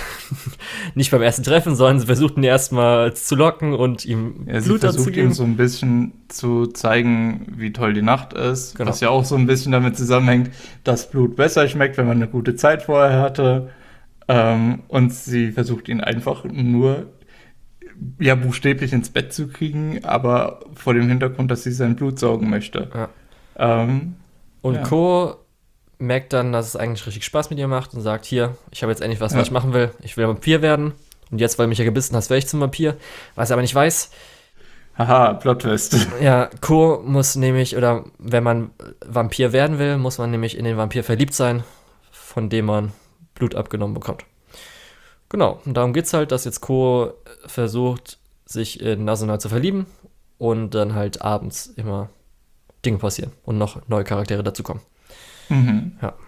nicht beim ersten Treffen, sondern sie versucht ihn erstmal zu locken und ihm Ja, sie Blut dazu versucht ihm geben. so ein bisschen zu zeigen, wie toll die Nacht ist, Genau. was ja auch so ein bisschen damit zusammenhängt, dass Blut besser schmeckt, wenn man eine gute Zeit vorher hatte. Ähm, und sie versucht ihn einfach nur, ja, buchstäblich ins Bett zu kriegen, aber vor dem Hintergrund, dass sie sein Blut saugen möchte. Ja. Ähm, Und ja. Ko merkt dann, dass es eigentlich richtig Spaß mit ihr macht und sagt, hier, ich habe jetzt endlich was, Ja. was ich machen will. Ich will Vampir werden. Und jetzt, weil du mich ja gebissen hast, werde ich zum Vampir. Was er aber nicht weiß, Haha, Plot-Twist. ja, Ko muss nämlich, oder wenn man Vampir werden will, muss man nämlich in den Vampir verliebt sein, von dem man Blut abgenommen bekommt. Genau, und darum geht's halt, dass jetzt Ko versucht, sich in Nasuna zu verlieben und dann halt abends immer Dinge passieren und noch neue Charaktere dazukommen. Mhm. Ja.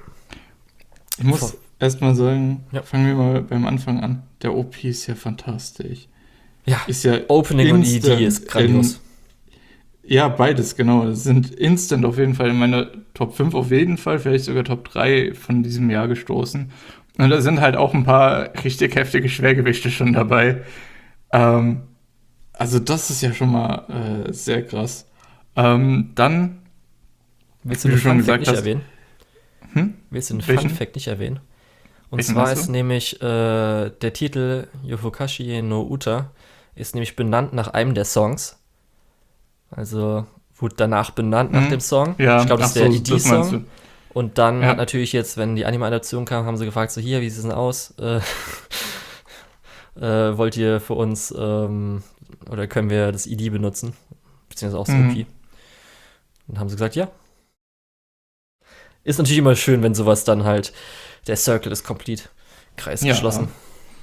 Ich muss Voll. erstmal sagen, Ja. fangen wir mal beim Anfang an. Der O P ist ja fantastisch. Ja, Ist ja Opening und E instant D ist grandios. In, ja, beides, genau. Das sind instant auf jeden Fall in meine Top fünf auf jeden Fall, vielleicht sogar Top drei von diesem Jahr gestoßen. Und da sind halt auch ein paar richtig heftige Schwergewichte schon dabei. Ähm, also das ist ja schon mal äh, sehr krass. Ähm, dann, Willst du wie den du schon Fun Fact gesagt nicht hast- erwähnen? hm? Willst du den Welchen? Fun Fact nicht erwähnen? Und Welchen zwar hast ist du? nämlich äh, der Titel Yofukashi no Uta ist nämlich benannt nach einem der Songs. Also wurde danach benannt nach dem Mhm. Song. Ich Ja, glaube, das ach ist der so, das meinst E D-Song. du. Und dann hat Ja, natürlich jetzt, wenn die Anime-Adaption kam, haben sie gefragt, so hier, wie sieht es denn aus? Äh, äh, wollt ihr für uns ähm, oder können wir das E D benutzen? Beziehungsweise auch das O P. mhm. Und haben sie gesagt, ja. Ist natürlich immer schön, wenn sowas dann halt, der Circle ist complete, Kreis Ja, geschlossen.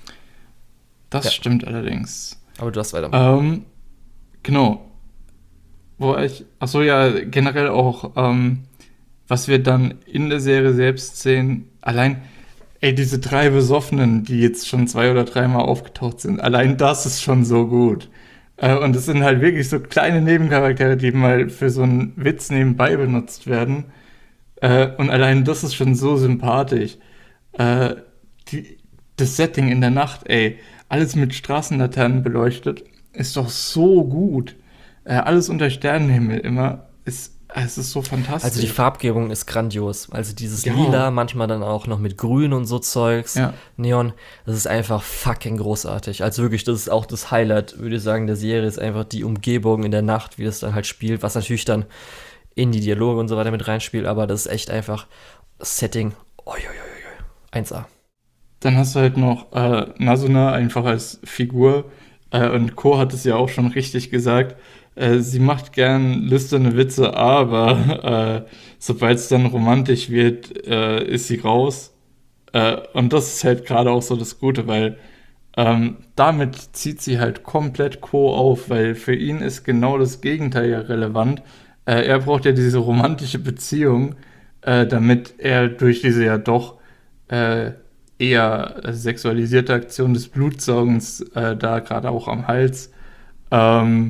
das Ja, stimmt allerdings. aber du hast weitermachen. Ähm, genau. Wo ich, ach so, ja, generell auch, ähm, was wir dann in der Serie selbst sehen, allein, ey, diese drei Besoffenen, die jetzt schon zwei oder dreimal aufgetaucht sind, allein das ist schon so gut. Äh, und es sind halt wirklich so kleine Nebencharaktere, die mal für so einen Witz nebenbei benutzt werden. Äh, und allein das ist schon so sympathisch. Äh, die, das Setting in der Nacht, ey, alles mit Straßenlaternen beleuchtet, ist doch so gut. Äh, alles unter Sternenhimmel immer. Ist, es ist so Also die fantastisch. Farbgebung ist grandios. Also dieses Ja, Lila, manchmal dann auch noch mit Grün und so Zeugs, ja. Neon, das ist einfach fucking großartig. Also wirklich, das ist auch das Highlight, würde ich sagen, der Serie ist einfach die Umgebung in der Nacht, wie das dann halt spielt, was natürlich dann in die Dialoge und so weiter mit reinspielt, aber das ist echt einfach das Setting. Oi, oi, oi, oi. eins A. Dann hast du halt noch äh, Nasuna einfach als Figur. Äh, und Co. hat es ja auch schon richtig gesagt. Äh, sie macht gern lüsterne Witze, aber äh, sobald es dann romantisch wird, äh, ist sie raus. Äh, und das ist halt gerade auch so das Gute, weil ähm, damit zieht sie halt komplett Co. auf, weil für ihn ist genau das Gegenteil ja relevant. Äh, er braucht ja diese romantische Beziehung, äh, damit er durch diese ja doch äh, eher sexualisierte Aktion des Blutsaugens, äh, da gerade auch am Hals, ähm,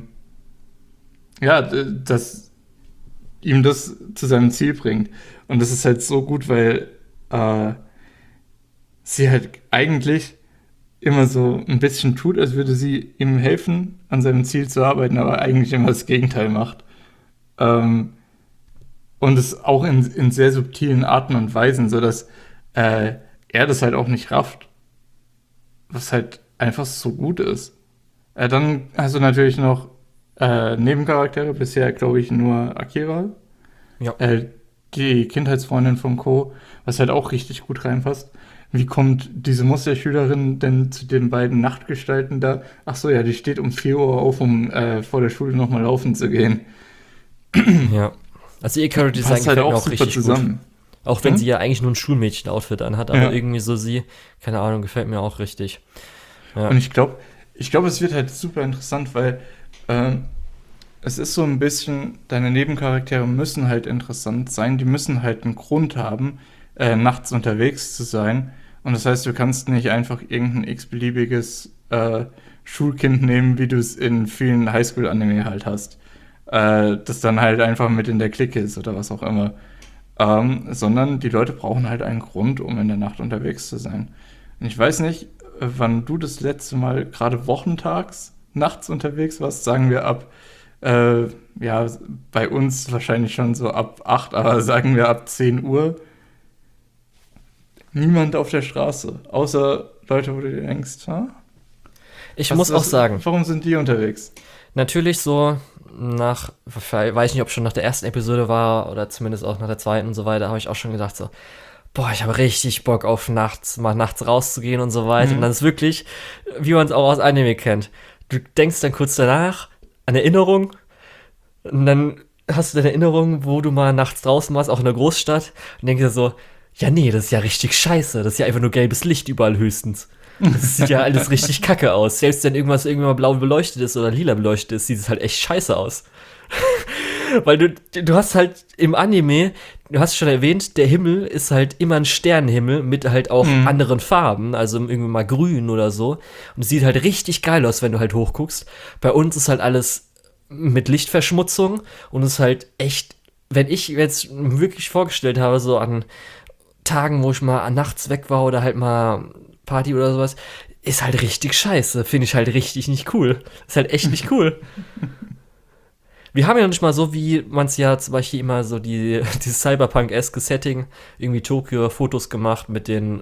ja, d- dass ihm das zu seinem Ziel bringt. Und das ist halt so gut, weil äh, sie halt eigentlich immer so ein bisschen tut, als würde sie ihm helfen, an seinem Ziel zu arbeiten, aber eigentlich immer das Gegenteil macht. Ähm, und es auch in, in sehr subtilen Arten und Weisen, sodass äh, er das halt auch nicht rafft, was halt einfach so gut ist. Äh, dann hast du natürlich noch äh, Nebencharaktere, bisher glaube ich nur Akira, Ja. äh, die Kindheitsfreundin von Co., was halt auch richtig gut reinpasst. Wie kommt diese Musterschülerin denn zu den beiden Nachtgestalten da? Ach so, ja, die steht um vier Uhr auf, um äh, vor der Schule nochmal laufen zu gehen. Ja. Also ihr Character Design Passt halt gefällt mir auch auch super richtig gut. zusammen. Auch wenn sie Hm? ja eigentlich nur ein Schulmädchen-Outfit anhat, aber Ja. irgendwie so sie, keine Ahnung, gefällt mir auch richtig. Ja. Und ich glaube, ich glaube, es wird halt super interessant, weil ähm, es ist so ein bisschen, deine Nebencharaktere müssen halt interessant sein, die müssen halt einen Grund haben, äh, nachts unterwegs zu sein. Und das heißt, du kannst nicht einfach irgendein x-beliebiges äh, Schulkind nehmen, wie du es in vielen Highschool-Anime halt hast. Äh, das dann halt einfach mit in der Clique ist oder was auch immer. Ähm, sondern die Leute brauchen halt einen Grund, um in der Nacht unterwegs zu sein. Und ich weiß nicht, äh, wann du das letzte Mal gerade wochentags nachts unterwegs warst, sagen wir ab, äh, ja, bei uns wahrscheinlich schon so ab acht, aber sagen wir ab zehn Uhr. Niemand auf der Straße, außer Leute, wo du dir denkst, ha? Ich Was, muss auch was, sagen, warum sind die unterwegs? natürlich so nach, weiß nicht, ob schon nach der ersten Episode war oder zumindest auch nach der zweiten und so weiter, habe ich auch schon gedacht so, boah, ich habe richtig Bock auf nachts, mal nachts rauszugehen und so weiter. Und Mhm. dann ist wirklich, wie man es auch aus Anime kennt. Du denkst dann kurz danach an Erinnerung und dann hast du deine Erinnerung, wo du mal nachts draußen warst, auch in der Großstadt und denkst dir so, ja nee, das ist ja richtig scheiße. Das ist ja einfach nur gelbes Licht überall höchstens. Das sieht ja alles richtig kacke aus. Selbst wenn irgendwas irgendwann mal blau beleuchtet ist oder lila beleuchtet ist, sieht es halt echt scheiße aus. Weil du, du hast halt im Anime, du hast schon erwähnt, der Himmel ist halt immer ein Sternenhimmel mit halt auch Mhm. anderen Farben, also irgendwie mal grün oder so. Und es sieht halt richtig geil aus, wenn du halt hochguckst. Bei uns ist halt alles mit Lichtverschmutzung und es ist halt echt, wenn ich jetzt wirklich vorgestellt habe, so an Tagen, wo ich mal nachts weg war oder halt mal Party oder sowas, ist halt richtig scheiße. Finde ich halt richtig nicht cool. Ist halt echt nicht cool. Wir haben ja nicht mal so, wie man es ja zum Beispiel immer so die, dieses Cyberpunk-eske Setting, irgendwie Tokio Fotos gemacht mit den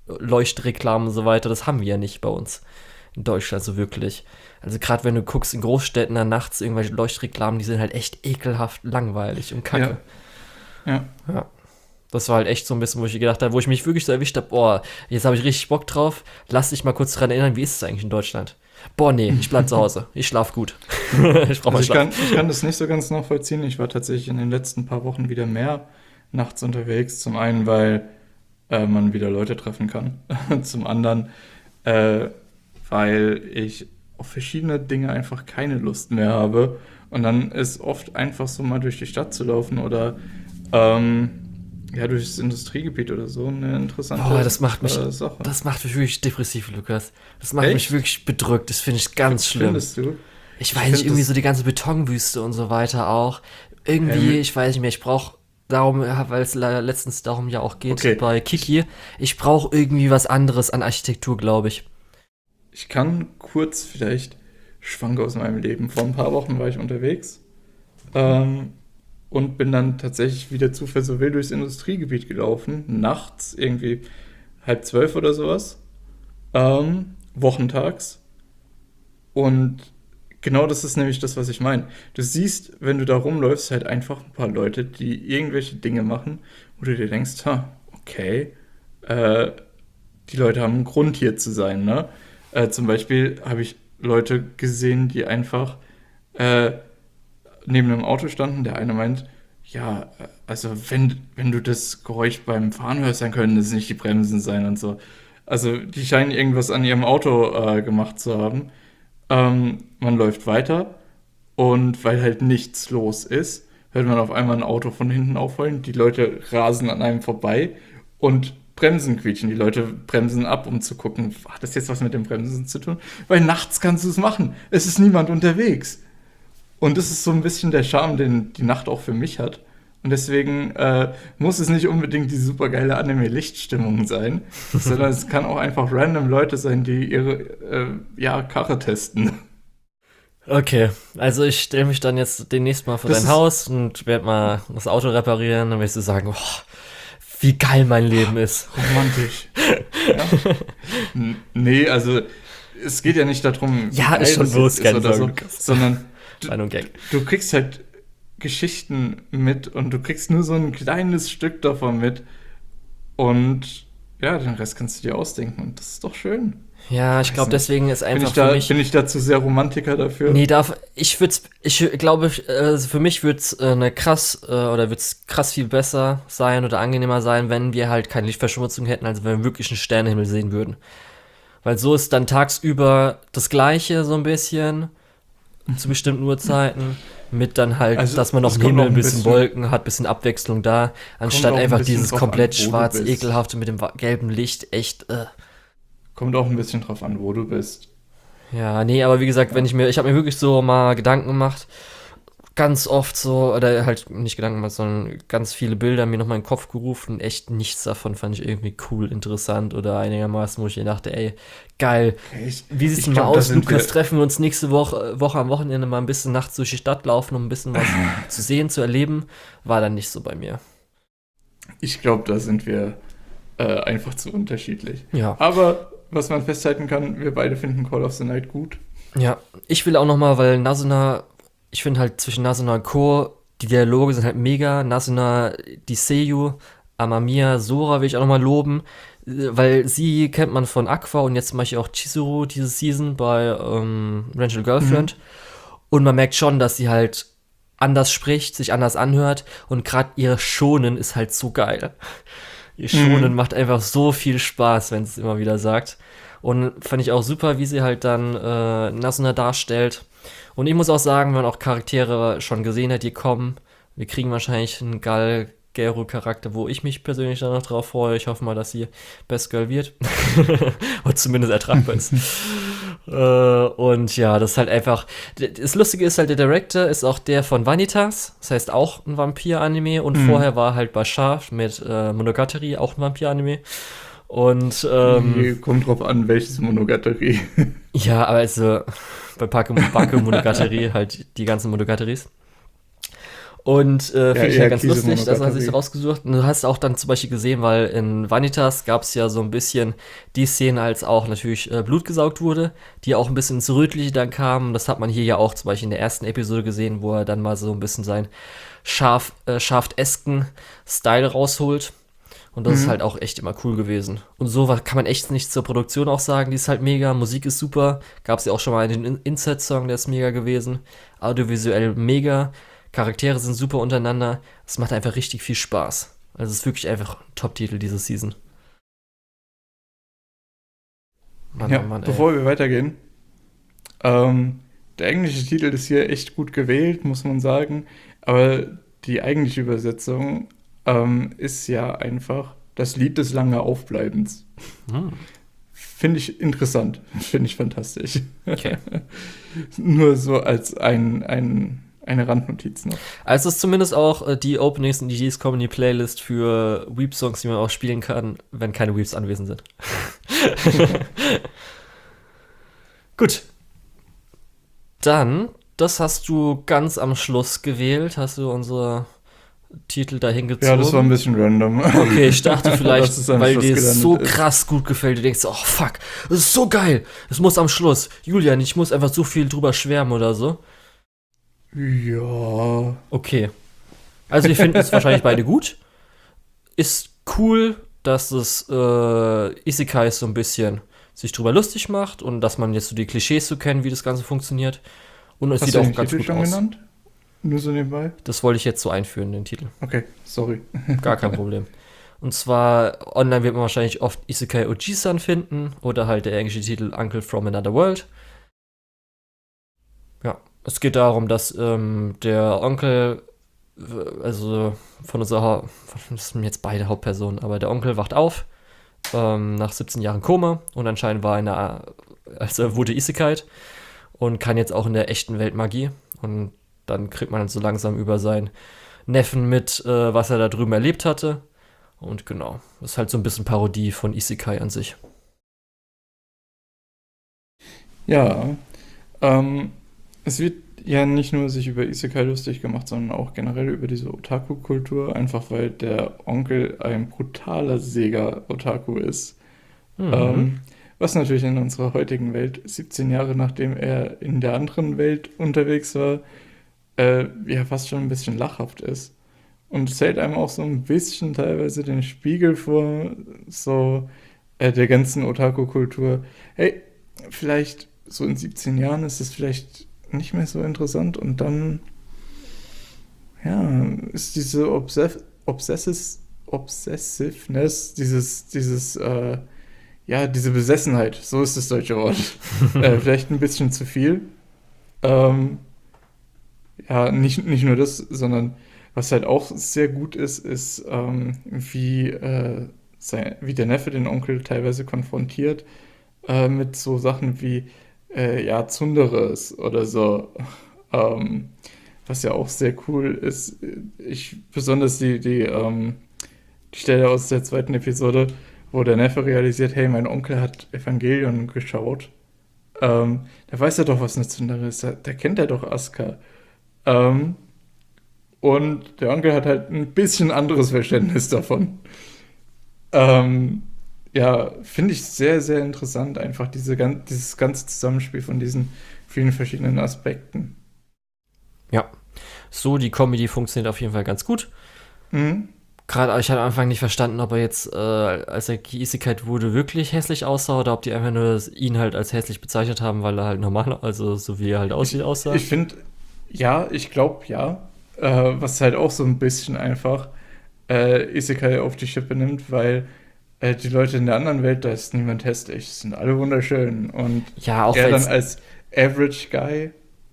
Leuchtreklamen und so weiter, das haben wir ja nicht bei uns in Deutschland so wirklich. Also gerade wenn du guckst in Großstädten dann nachts irgendwelche Leuchtreklamen, die sind halt echt ekelhaft langweilig und kacke. Ja. ja. Ja. Das war halt echt so ein bisschen, wo ich gedacht habe, wo ich mich wirklich so erwischt habe, boah, jetzt habe ich richtig Bock drauf, lass dich mal kurz dran erinnern, wie ist es eigentlich in Deutschland? Boah, nee, ich bleib zu Hause, ich schlaf gut. ich brauch mal Also ich, Schlaf. kann, ich kann das nicht so ganz nachvollziehen. Ich war tatsächlich in den letzten paar Wochen wieder mehr nachts unterwegs. Zum einen, weil äh, man wieder Leute treffen kann. Zum anderen, äh, weil ich auf verschiedene Dinge einfach keine Lust mehr habe. Und dann ist oft einfach so mal durch die Stadt zu laufen oder ähm, ja, durch das Industriegebiet oder so eine interessante Boah, das macht mich, äh, Sache. das macht mich wirklich depressiv, Lukas. Das macht Echt? mich wirklich bedrückt, das finde ich ganz schlimm. Findest du? Ich Ich weiß nicht, find irgendwie das- so die ganze Betonwüste und so weiter auch. Irgendwie, Ähm, ich weiß nicht mehr, ich brauche darum, ja, weil es le- letztens darum ja auch geht Okay. bei Kiki, ich brauche irgendwie was anderes an Architektur, glaube ich. Ich kann kurz vielleicht Schwank aus meinem Leben. Vor ein paar Wochen war ich unterwegs ähm, und bin dann tatsächlich wieder Zufall so wild durchs Industriegebiet gelaufen. Nachts, irgendwie halb zwölf oder sowas. Ähm, wochentags. Und genau das ist nämlich das, was ich meine. Du siehst, wenn du da rumläufst, halt einfach ein paar Leute, die irgendwelche Dinge machen, wo du dir denkst, ha, okay, äh, die Leute haben einen Grund hier zu sein, ne? Äh, zum Beispiel habe ich Leute gesehen, die einfach äh, neben einem Auto standen. Der eine meint, ja, äh, also wenn, wenn du das Geräusch beim Fahren hörst, dann können das nicht die Bremsen sein und so. Also die scheinen irgendwas an ihrem Auto äh, gemacht zu haben. Ähm, man läuft weiter und weil halt nichts los ist, hört man auf einmal ein Auto von hinten aufheulen. Die Leute rasen an einem vorbei und Bremsen quietschen. Die Leute bremsen ab, um zu gucken, hat das jetzt was mit den Bremsen zu tun? Weil nachts kannst du es machen. Es ist niemand unterwegs. Und das ist so ein bisschen der Charme, den die Nacht auch für mich hat. Und deswegen äh, muss es nicht unbedingt die supergeile Anime-Lichtstimmung sein, sondern es kann auch einfach random Leute sein, die ihre äh, ja, Karre testen. Okay, also ich stelle mich dann jetzt demnächst mal vor Das dein ist- Haus und werde mal das Auto reparieren, dann wirst du sagen, oh, wie geil mein Leben ist. Romantisch. Ja. N- Nee, also es geht ja nicht darum, wie Ja, geil ist schon das bewusst, jetzt keine oder Sorge, so, Lukas. sondern du, Meinung Gag. du kriegst halt Geschichten mit und du kriegst nur so ein kleines Stück davon mit und ja, den Rest kannst du dir ausdenken und das ist doch schön. Ja, ich weiß glaube, nicht. deswegen ist Bin einfach ich, da, für mich. bin ich da zu sehr Romantiker dafür? Nee, darf, ich würde ich glaube, äh, für mich würde es äh, eine krass, äh, oder würde es krass viel besser sein oder angenehmer sein, wenn wir halt keine Lichtverschmutzung hätten, also wenn wir wirklich einen Sternenhimmel sehen würden. Weil so ist dann tagsüber das Gleiche so ein bisschen, zu bestimmten Uhrzeiten, mit dann halt, Also, dass man noch es im kommt Himmel auch ein ein bisschen bisschen- Wolken hat, bisschen Abwechslung da, anstatt auch ein einfach bisschen dieses drauf komplett an, wo du schwarz, bist. ekelhafte mit dem wa- gelben Licht, echt, äh. Kommt auch ein bisschen drauf an, wo du bist. Ja, nee, aber wie gesagt, wenn ich mir, ich habe mir wirklich so mal Gedanken gemacht, ganz oft so, oder halt nicht Gedanken gemacht, sondern ganz viele Bilder mir nochmal in den Kopf gerufen, echt nichts davon fand ich irgendwie cool, interessant oder einigermaßen, wo ich mir dachte, ey, geil, Ich, wie sieht's ich denn mal glaub, da aus, sind Lukas, wir- treffen wir uns nächste Woche, Woche am Wochenende mal ein bisschen nachts durch die Stadt laufen, um ein bisschen was zu sehen, zu erleben, war dann nicht so bei mir. Ich glaube, da sind wir äh, einfach zu unterschiedlich. Ja. Aber was man festhalten kann, wir beide finden Call of the Night gut. Ja, ich will auch nochmal, weil Nasuna, ich finde halt zwischen Nasuna und Ko, die Dialoge sind halt mega. Nasuna, die Seiyu, Amamiya, Sora will ich auch nochmal loben, äh, weil sie kennt man von Aqua und jetzt mache ich auch Chizuru diese Season bei ähm, Rangel Girlfriend. Und man merkt schon, dass sie halt anders spricht, sich anders anhört und gerade ihr Schonen ist halt so geil. Ihr Schonen Mhm. macht einfach so viel Spaß, wenn sie es immer wieder sagt. Und fand ich auch super, wie sie halt dann äh, Nasuna darstellt. Und ich muss auch sagen, wenn man auch Charaktere schon gesehen hat, die kommen, wir kriegen wahrscheinlich einen Gal Gero-Charakter, wo ich mich persönlich dann noch drauf freue. Ich hoffe mal, dass sie Best Girl wird. Oder zumindest ertragbar ist. äh, und ja, das ist halt einfach. Das Lustige ist halt, der Director ist auch der von Vanitas. Das heißt auch ein Vampir-Anime. Und Mhm. vorher war halt bei Shaft mit äh, Monogatari auch ein Vampir-Anime. Und ähm, Nee, kommt drauf an, welches Monogatari. ja, aber also bei Pake Pake Monogatari halt die ganzen Monogataris. Und äh, finde Ja, ich ja eher ganz lustig, dass er Kieselmonogatari. sich rausgesucht. Und du hast auch dann zum Beispiel gesehen, weil in Vanitas gab es ja so ein bisschen die Szene, als auch natürlich äh, Blut gesaugt wurde, die auch ein bisschen ins Rötliche dann kam. Das hat man hier ja auch zum Beispiel in der ersten Episode gesehen, wo er dann mal so ein bisschen seinen scharf, äh, scharftesken Style rausholt. Und das Mhm. ist halt auch echt immer cool gewesen. Und so was kann man echt nicht zur Produktion auch sagen. Die ist halt mega, Musik ist super. Gab es ja auch schon mal einen In- Insert-Song, der ist mega gewesen. Audiovisuell mega. Charaktere sind super untereinander. Es macht einfach richtig viel Spaß. Also es ist wirklich einfach ein Top-Titel diese Season. Mann, Ja, oh Mann, ey. bevor wir weitergehen, ähm, der englische Titel ist hier echt gut gewählt, muss man sagen. Aber die eigentliche Übersetzung ähm, ist ja einfach das Lied des lange Aufbleibens. Hm, Finde ich interessant, finde ich fantastisch. okay. Nur so als ein, ein, eine Randnotiz noch. Also es ist zumindest auch äh, die Openings und die G's Comedy Playlist für Weep-Songs, die man auch spielen kann, wenn keine Weeps anwesend sind. Gut. Dann, das hast du ganz am Schluss gewählt, hast du unsere Titel dahin gezogen. Ja, das war ein bisschen random. Okay, ich dachte vielleicht, Dass es am weil Schluss dir es gelandet so ist. krass gut gefällt, du denkst, oh fuck, das ist so geil, es muss am Schluss. Julian, ich muss einfach so viel drüber schwärmen oder so. Ja. Okay. Also wir finden es wahrscheinlich beide gut. Ist cool, dass es äh, Isekai so ein bisschen sich drüber lustig macht und dass man jetzt so die Klischees so kennt, wie das Ganze funktioniert. Und es Hast sieht du auch den ganz Titel gut schon aus. genannt? Nur so nebenbei? Das wollte ich jetzt so einführen, den Titel. Okay, sorry. Gar kein Problem. Und zwar, online wird man wahrscheinlich oft Isekai Oji-san finden oder halt der englische Titel Uncle from Another World. Ja, es geht darum, dass ähm, der Onkel, äh, also von unserer, Ha- das sind jetzt beide Hauptpersonen, aber der Onkel wacht auf ähm, nach siebzehn Jahren Koma und anscheinend war er in der, also er wurde Isekait und kann jetzt auch in der echten Welt Magie. Und dann kriegt man dann so langsam über seinen Neffen mit, äh, was er da drüben erlebt hatte. Und genau, das ist halt so ein bisschen Parodie von Isekai an sich. Ja, ähm, es wird ja nicht nur sich über Isekai lustig gemacht, sondern auch generell über diese Otaku-Kultur, einfach weil der Onkel ein brutaler Sega-Otaku ist. Mhm. Ähm, was natürlich in unserer heutigen Welt, siebzehn Jahre nachdem er in der anderen Welt unterwegs war, äh, ja fast schon ein bisschen lachhaft ist. Und es hält einem auch so ein bisschen teilweise den Spiegel vor, so äh, der ganzen Otaku-Kultur. Hey, vielleicht so in siebzehn Jahren ist es vielleicht nicht mehr so interessant und dann, ja, ist diese Obsess Obsessis Obsessiveness, dieses, dieses, äh, ja, diese Besessenheit, so ist das deutsche Wort, äh, vielleicht ein bisschen zu viel. Ähm, ja, nicht, nicht nur das, sondern was halt auch sehr gut ist, ist, ähm, wie, äh, sein, wie der Neffe den Onkel teilweise konfrontiert äh, mit so Sachen wie, äh, ja, Tsunderes oder so. Ähm, was ja auch sehr cool ist. Ich, besonders die, die, ähm, die Stelle aus der zweiten Episode, wo der Neffe realisiert, hey, mein Onkel hat Evangelion geschaut. Ähm, da weiß er doch, was eine Tsundere ist. Da, da kennt er doch Asuka. Ähm, und der Onkel hat halt ein bisschen anderes Verständnis davon. Ähm, ja, finde ich sehr, sehr interessant, einfach diese, gan- dieses ganze Zusammenspiel von diesen vielen verschiedenen Aspekten. Ja, so die Comedy funktioniert auf jeden Fall ganz gut. Mhm. Gerade, ich hatte am Anfang nicht verstanden, ob er jetzt, äh, als er Isekai wurde, wirklich hässlich aussah oder ob die einfach nur ihn halt als hässlich bezeichnet haben, weil er halt normal, also so wie er halt aussieht, aussah. Ich finde, ja, ich glaube ja. Äh, was halt auch so ein bisschen einfach äh, Isekai auf die Schippe nimmt, weil äh, die Leute in der anderen Welt, da ist niemand hässlich, sind alle wunderschön. Und Ja, auch er weil dann als Average Guy,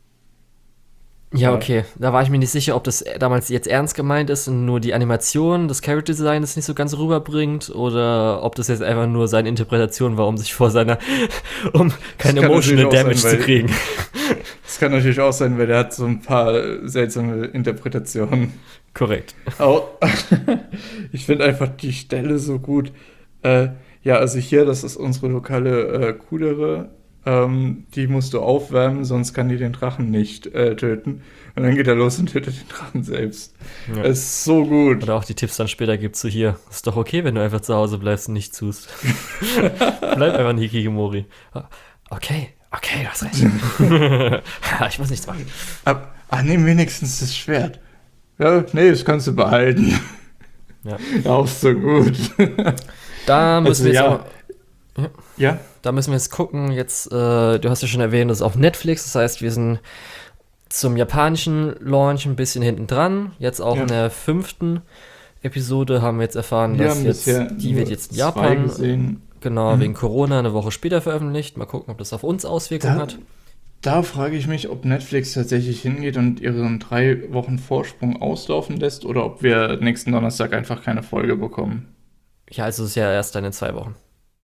Ja, ja, okay. Da war ich mir nicht sicher, ob das damals jetzt ernst gemeint ist und nur die Animation, das Character Design das nicht so ganz rüberbringt oder ob das jetzt einfach nur seine Interpretation war, um sich vor seiner, um kein kann emotional natürlich auch Damage sein, zu weil- kriegen. das kann natürlich auch sein, weil der hat so ein paar seltsame Interpretationen. Korrekt. Au- Ich finde einfach die Stelle so gut. Äh, ja, also hier, das ist unsere lokale äh, Kudere. ähm, die musst du aufwärmen, sonst kann die den Drachen nicht äh, töten. Und dann geht er los und tötet den Drachen selbst. Ja. Das ist so gut. Oder auch die Tipps dann später gibt, so hier, ist doch okay, wenn du einfach zu Hause bleibst und nicht tust. Bleib einfach ein Hikikomori. Okay, okay, du hast recht. Ich muss nichts machen. Ab, ach, nimm wenigstens das Schwert. Ja, nee, das kannst du behalten. Ja. Auch so gut. Da müssen Also, wir jetzt ja. auch, ja. Ja? Da müssen wir jetzt gucken. Jetzt, äh, du hast ja schon erwähnt, das ist auf Netflix. Das heißt, wir sind zum japanischen Launch ein bisschen hinten dran. Jetzt auch Ja. in der fünften Episode haben wir jetzt erfahren, Wir dass haben jetzt, bisher die nur wird jetzt in zwei Japan, gesehen. genau, Mhm. wegen Corona eine Woche später veröffentlicht. Mal gucken, ob das auf uns Auswirkungen Da, hat. da frage ich mich, ob Netflix tatsächlich hingeht und ihren drei Wochen Vorsprung auslaufen lässt oder ob wir nächsten Donnerstag einfach keine Folge bekommen. Ja, also es ist ja erst dann in zwei Wochen.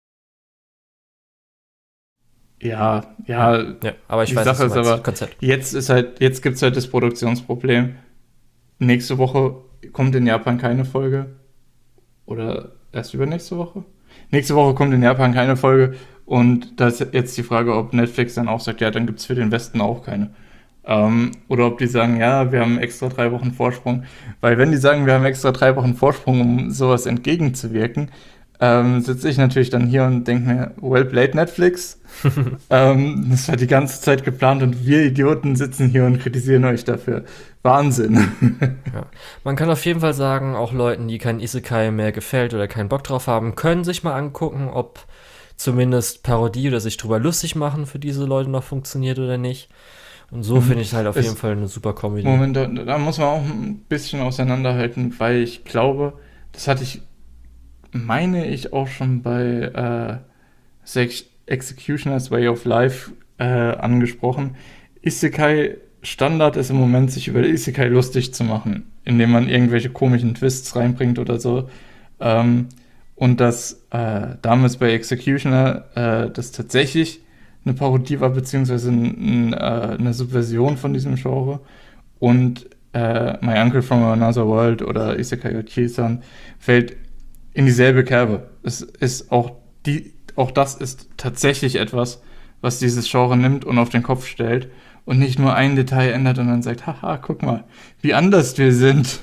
Ja, ja, Ja, aber ich Die weiß, Sache was du ist meinst. aber- Konzept. jetzt ist halt, jetzt gibt es halt das Produktionsproblem. Nächste Woche kommt in Japan keine Folge. Oder erst übernächste Woche? Nächste Woche kommt in Japan keine Folge. Und da ist jetzt die Frage, ob Netflix dann auch sagt, ja, dann gibt es für den Westen auch keine. Ähm, oder ob die sagen, ja, wir haben extra drei Wochen Vorsprung. Weil wenn die sagen, wir haben extra drei Wochen Vorsprung, um sowas entgegenzuwirken, ähm, sitze ich natürlich dann hier und denke mir, well played Netflix. ähm, das war die ganze Zeit geplant und wir Idioten sitzen hier und kritisieren euch dafür. Wahnsinn. Ja. Man kann auf jeden Fall sagen, auch Leuten, die kein Isekai mehr gefällt oder keinen Bock drauf haben, können sich mal angucken, ob zumindest Parodie oder sich drüber lustig machen für diese Leute noch funktioniert oder nicht. Und so Mhm. finde ich es halt auf Es- jeden Fall eine super Comedy. Moment, da, da muss man auch ein bisschen auseinanderhalten, weil ich glaube, das hatte ich, meine ich auch schon bei äh, Sex Executioner's Way of Life äh, angesprochen. Isekai Standard ist im Moment, sich über Isekai lustig zu machen, indem man irgendwelche komischen Twists reinbringt oder so. Ähm, und dass äh, damals bei Executioner äh, das tatsächlich eine Parodie war, beziehungsweise ein, ein, äh, eine Subversion von diesem Genre. Und äh, My Uncle from Another World oder Isekai Ochi-san fällt in dieselbe Kerbe. Es ist auch die, auch das ist tatsächlich etwas, was dieses Genre nimmt und auf den Kopf stellt und nicht nur ein Detail ändert und dann sagt, haha, guck mal, wie anders wir sind.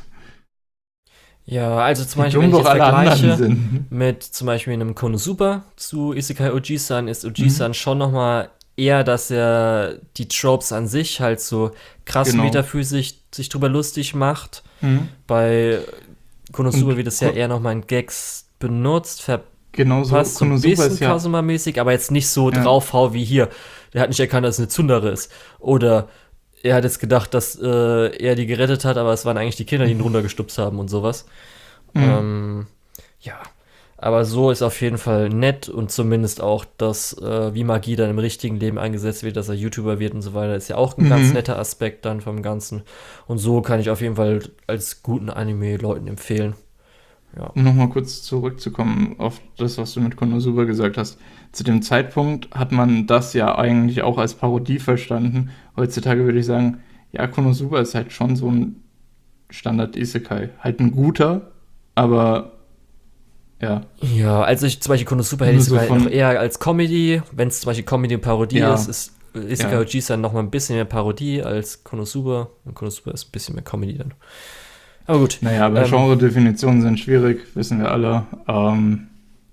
Ja, also zum Wie Beispiel, dumm wenn ich doch jetzt alle anderen vergleiche sind. mit zum Beispiel einem Konosuba zu Isekai Oji-san, ist Oji-san schon nochmal eher, dass er die Tropes an sich halt so krass Genau. metaphysisch sich drüber lustig macht. Mhm. Bei Konosuba Und wird es ja Ko- eher nochmal in Gags benutzt, verpasst Genauso, so ein Konosuba bisschen ist ja, Kasuma-mäßig, aber jetzt nicht so Ja. draufhau wie hier. Der hat nicht erkannt, dass es eine Tsundere ist. Oder er hat jetzt gedacht, dass äh, er die gerettet hat, aber es waren eigentlich die Kinder, die ihn runtergestupst haben und sowas. Mhm. Ähm, ja, aber so ist auf jeden Fall nett und zumindest auch, dass äh, wie Magie dann im richtigen Leben eingesetzt wird, dass er YouTuber wird und so weiter, ist ja auch ein Mhm. ganz netter Aspekt dann vom Ganzen. Und so kann ich auf jeden Fall als guten Anime Leuten empfehlen. Ja. Um nochmal kurz zurückzukommen auf das, was du mit Konosuba gesagt hast. Zu dem Zeitpunkt hat man das ja eigentlich auch als Parodie verstanden. Heutzutage würde ich sagen, ja, Konosuba ist halt schon so ein Standard-Isekai. Halt ein guter, aber ja. Ja, also ich zum Beispiel Konosuba Nur hätte ich so sogar von- noch eher als Comedy. Wenn es zum Beispiel Comedy und Parodie Ja. ist, ist Isekai Ja. Oji-san noch mal ein bisschen mehr Parodie als Konosuba. Und Konosuba ist ein bisschen mehr Comedy dann. Aber gut. Naja, aber Ähm, Genre-Definitionen sind schwierig, wissen wir alle. Ähm,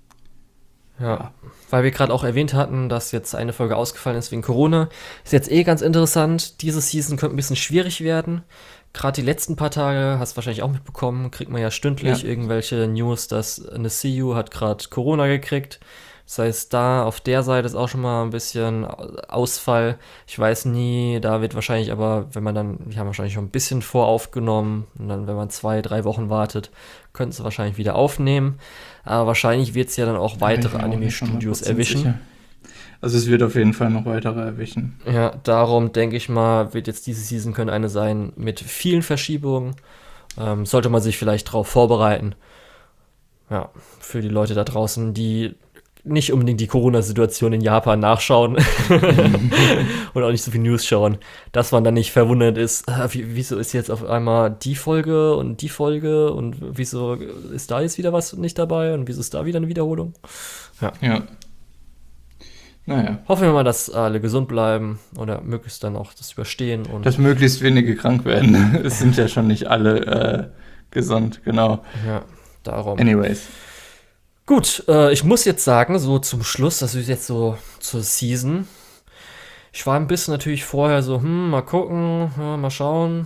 Ja, weil wir gerade auch erwähnt hatten, dass jetzt eine Folge ausgefallen ist wegen Corona. Ist jetzt eh ganz interessant. Diese Season könnte ein bisschen schwierig werden. Gerade die letzten paar Tage, hast du wahrscheinlich auch mitbekommen, kriegt man ja stündlich Ja. irgendwelche News, dass eine C U hat gerade Corona gekriegt. Das heißt, da auf der Seite ist auch schon mal ein bisschen Ausfall. Ich weiß nie, da wird wahrscheinlich aber, wenn man dann, die haben wahrscheinlich schon ein bisschen voraufgenommen und dann, wenn man zwei, drei Wochen wartet, könnten sie wahrscheinlich wieder aufnehmen. Aber wahrscheinlich wird es ja dann auch da bin ich weitere mir auch nicht Anime-Studios hundert Prozent erwischen. sicher. Also es wird auf jeden Fall noch weitere erwischen. Ja, darum denke ich mal, wird jetzt diese Season können eine sein mit vielen Verschiebungen. Ähm, sollte man sich vielleicht drauf vorbereiten. Ja, für die Leute da draußen, die nicht unbedingt die Corona-Situation in Japan nachschauen und auch nicht so viel News schauen, dass man dann nicht verwundert ist, ah, wie, wieso ist jetzt auf einmal die Folge und die Folge und wieso ist da jetzt wieder was nicht dabei und wieso ist da wieder eine Wiederholung? Ja. Naja. Hoffen wir mal, dass alle gesund bleiben oder möglichst dann auch das überstehen. Und Dass möglichst wenige krank werden. Es sind ja schon nicht alle äh, gesund, genau. ja, darum. Anyways. Gut, äh, ich muss jetzt sagen, so zum Schluss, das ist jetzt so zur Season. Ich war ein bisschen natürlich vorher so, hm, mal gucken, ja, mal schauen.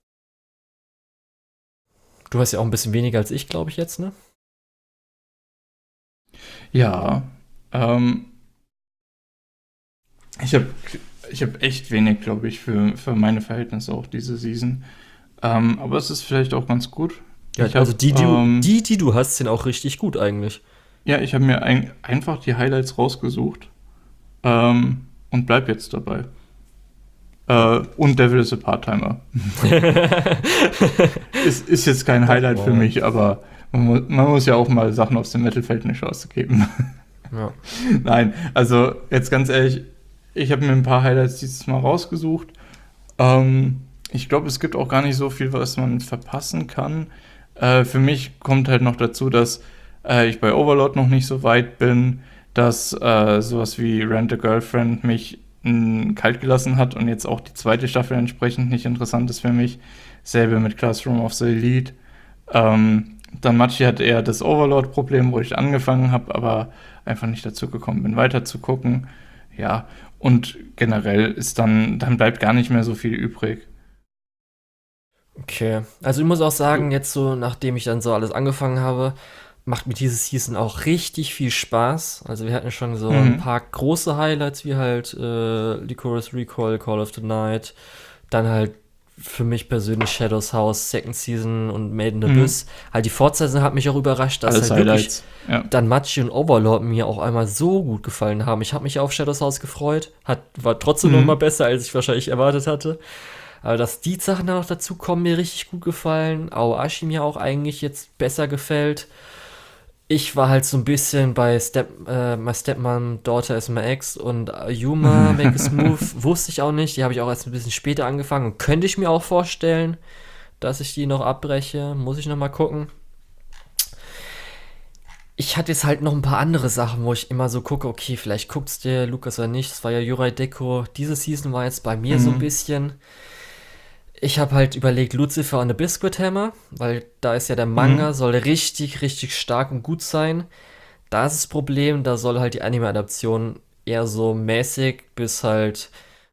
Du hast ja auch ein bisschen weniger als ich, glaube ich, jetzt, ne? Ja, ähm, ich habe ich hab echt wenig, glaube ich, für, für meine Verhältnisse auch diese Season. Ähm, aber es ist vielleicht auch ganz gut. Ja, Ich also hab, die, die, ähm, die, die du hast, sind auch richtig gut eigentlich. Ja, ich habe mir ein, einfach die Highlights rausgesucht ähm, und bleib jetzt dabei. Äh, und Devil is a Part-Timer. ist, ist jetzt kein Highlight für mich, aber man, mu man muss ja auch mal Sachen aus dem Mittelfeld eine Chance geben. Ja. Nein, also jetzt ganz ehrlich, ich habe mir ein paar Highlights dieses Mal rausgesucht. Ähm, ich glaube, es gibt auch gar nicht so viel, was man verpassen kann. Äh, für mich kommt halt noch dazu, dass äh, ich bei Overlord noch nicht so weit bin, dass äh, sowas wie Rent a Girlfriend mich mh, kalt gelassen hat und jetzt auch die zweite Staffel entsprechend nicht interessant ist für mich. Selbe mit Classroom of the Elite. Ähm, dann Machi hat eher das Overlord-Problem, wo ich angefangen habe, aber einfach nicht dazu gekommen bin, weiter zu gucken. Ja, und generell ist dann, dann bleibt gar nicht mehr so viel übrig. Okay. Also ich muss auch sagen, jetzt so, nachdem ich dann so alles angefangen habe, macht mir diese Season auch richtig viel Spaß. Also wir hatten schon so ein Mhm. paar große Highlights, wie halt äh, Lycoris Recall, Call of the Night, dann halt für mich persönlich Shadows House, Second Season und Made in Mhm. Abyss. Halt die Fortsetzung hat mich auch überrascht, dass Alles halt wirklich Highlights. Ja. dann Machi und Overlord mir auch einmal so gut gefallen haben. Ich habe mich auf Shadows House gefreut, hat, war trotzdem Mhm. noch mal besser, als ich wahrscheinlich erwartet hatte. Aber dass die Sachen dann noch dazu kommen, mir richtig gut gefallen. Aoashi mir auch eigentlich jetzt besser gefällt. Ich war halt so ein bisschen bei Step, äh, My Stepmom, Daughter is my ex und äh, Yuma, Make a Move, wusste ich auch nicht. Die habe ich auch erst ein bisschen später angefangen und könnte ich mir auch vorstellen, dass ich die noch abbreche. Muss ich noch mal gucken. Ich hatte jetzt halt noch ein paar andere Sachen, wo ich immer so gucke, okay, vielleicht guckt's dir Lukas oder nicht. Das war ja Yurai Deko. Diese Season war jetzt bei mir so ein Mhm. bisschen. Ich habe halt überlegt, Lucifer und the Biscuit Hammer, weil da ist ja der Manga, Mhm. soll richtig, richtig stark und gut sein. Da ist das Problem, da soll halt die Anime-Adaption eher so mäßig bis halt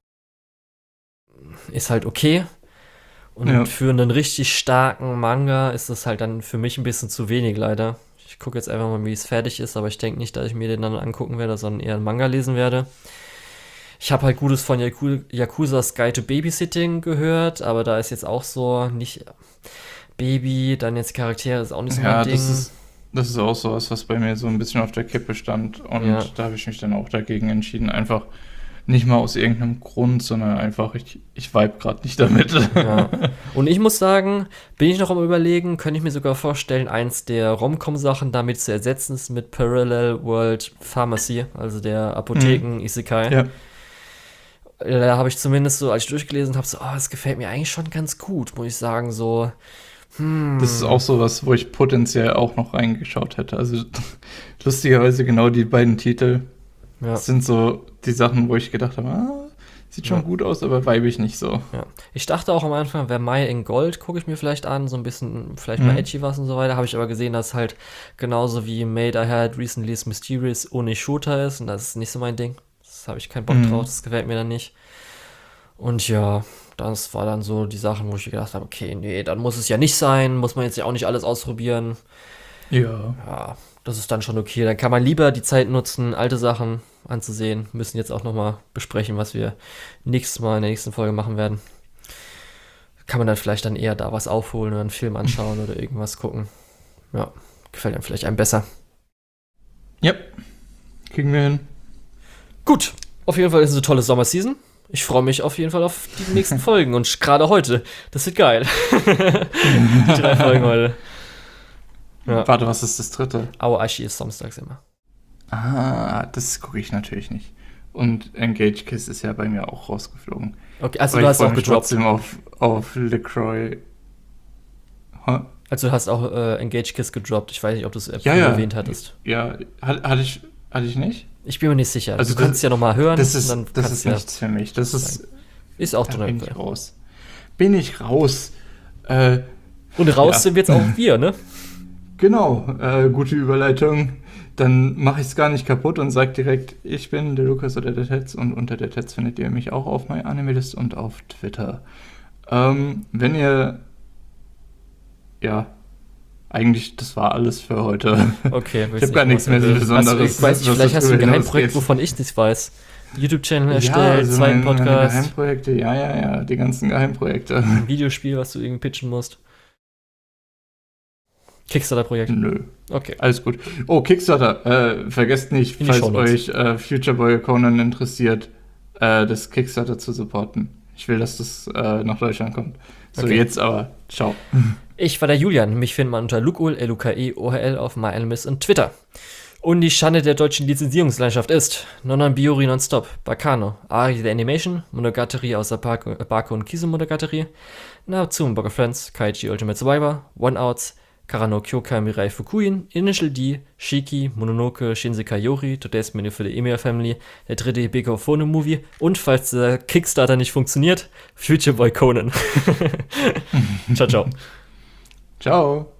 ist halt okay. Und Ja. für einen richtig starken Manga ist das halt dann für mich ein bisschen zu wenig, leider. Ich gucke jetzt einfach mal, wie es fertig ist, aber ich denke nicht, dass ich mir den dann angucken werde, sondern eher einen Manga lesen werde. Ich habe halt Gutes von Yaku Yakuza's Guide to Babysitting gehört, aber da ist jetzt auch so nicht Baby, dann jetzt Charaktere, ist auch nicht so mein Ja, Ding. das ist, das ist auch sowas, was bei mir so ein bisschen auf der Kippe stand. Und Ja. da habe ich mich dann auch dagegen entschieden. Einfach nicht mal aus irgendeinem Grund, sondern einfach, ich, ich vibe gerade nicht damit. Ja. Und ich muss sagen, bin ich noch am Überlegen, könnte ich mir sogar vorstellen, eins der Rom-Com-Sachen damit zu ersetzen, ist mit Parallel World Pharmacy, also der Apotheken-Isekai. Ja. Da habe ich zumindest so, als ich durchgelesen habe, so, oh, das gefällt mir eigentlich schon ganz gut, muss ich sagen, so, hm. Das ist auch sowas, wo ich potenziell auch noch reingeschaut hätte. Also lustigerweise genau die beiden Titel Ja. sind so die Sachen, wo ich gedacht habe, ah, sieht schon Ja. gut aus, aber vibe ich nicht so. Ja. Ich dachte auch am Anfang, wer Mai in Gold, gucke ich mir vielleicht an, so ein bisschen, vielleicht Mhm. mal edgy was und so weiter. Habe ich aber gesehen, dass halt genauso wie Made I Had Recently is Mysterious ohne Shooter ist und das ist nicht so mein Ding. Das habe ich keinen Bock Mhm. drauf, das gefällt mir dann nicht. Und ja, das war dann so die Sachen, wo ich gedacht habe, okay, nee, dann muss es ja nicht sein, muss man jetzt ja auch nicht alles ausprobieren. Ja. Ja, das ist dann schon okay. Dann kann man lieber die Zeit nutzen, alte Sachen anzusehen. Müssen jetzt auch nochmal besprechen, was wir nächstes Mal in der nächsten Folge machen werden. Kann man dann vielleicht dann eher da was aufholen oder einen Film anschauen oder irgendwas gucken. Ja, gefällt einem vielleicht einem besser. Ja, kriegen wir hin. Gut, auf jeden Fall ist es eine tolle Sommerseason. Ich freue mich auf jeden Fall auf die nächsten Folgen und gerade heute. Das wird geil. Die drei Folgen heute. Ja. Warte, was ist das dritte? Aoashi ist samstags immer. Ah, das gucke ich natürlich nicht. Und Engage Kiss ist ja bei mir auch rausgeflogen. Okay, also Aber du ich hast freu auch mich gedroppt. trotzdem auf, auf LaCroix. Huh? Also du hast auch äh, Engage Kiss gedroppt. Ich weiß nicht, ob du es Ja, ja. erwähnt hattest. Ja, hat- hatte ich, hatte ich nicht? Ich bin mir nicht sicher. Also du kannst das, ja nochmal hören. Das ist, dann das ist ja nichts für mich. Das ist, ist auch da drin. bin ich raus. Bin ich raus. Äh, Und raus ja. sind jetzt auch wir, ne? Genau, äh, gute Überleitung. Dann mache ich es gar nicht kaputt und sage direkt, ich bin der Lukas oder der Tetz und unter der Tetz findet ihr mich auch auf MyAnimeList und auf Twitter. Ähm, wenn ihr, ja, eigentlich, das war alles für heute. Okay, ich habe gar nichts mehr so Besonderes. Ich weiß nicht, vielleicht hast du ein Geheimprojekt, wovon ich nicht weiß. YouTube-Channel erstellt, ja, also zweiten mein, Podcast. Meine Geheimprojekte, ja, ja, ja, die ganzen Geheimprojekte. Ein Videospiel, was du irgendwie pitchen musst. Kickstarter-Projekt. Nö. Okay. Alles gut. Oh, Kickstarter. Äh, vergesst nicht, falls euch äh, Future Boy Conan interessiert, äh, das Kickstarter zu supporten. Ich will, dass das äh, nach Deutschland kommt. So, okay. Jetzt aber. Ciao. Ich war der Julian. Mich findet man unter Lukeol, L U K E O H L auf MyAnimeList und Twitter. Und die Schande der deutschen Lizenzierungslandschaft ist Nonon Biori Nonstop, Bakano, Ari the Animation, Monogatari außer Barco, Barco und Kizu Monogatari, Naotsum Book of Friends, Kaichi Ultimate Survivor, One Outs, Karano Kyokai Mirai Fukuin, Initial D, Shiki, Mononoke, Shinsekai Yori, Today's Menu für die Emiya Family, der dritte Hibiko Phone Movie und, falls der Kickstarter nicht funktioniert, Future Boy Conan. Ciao, ciao. Ciao.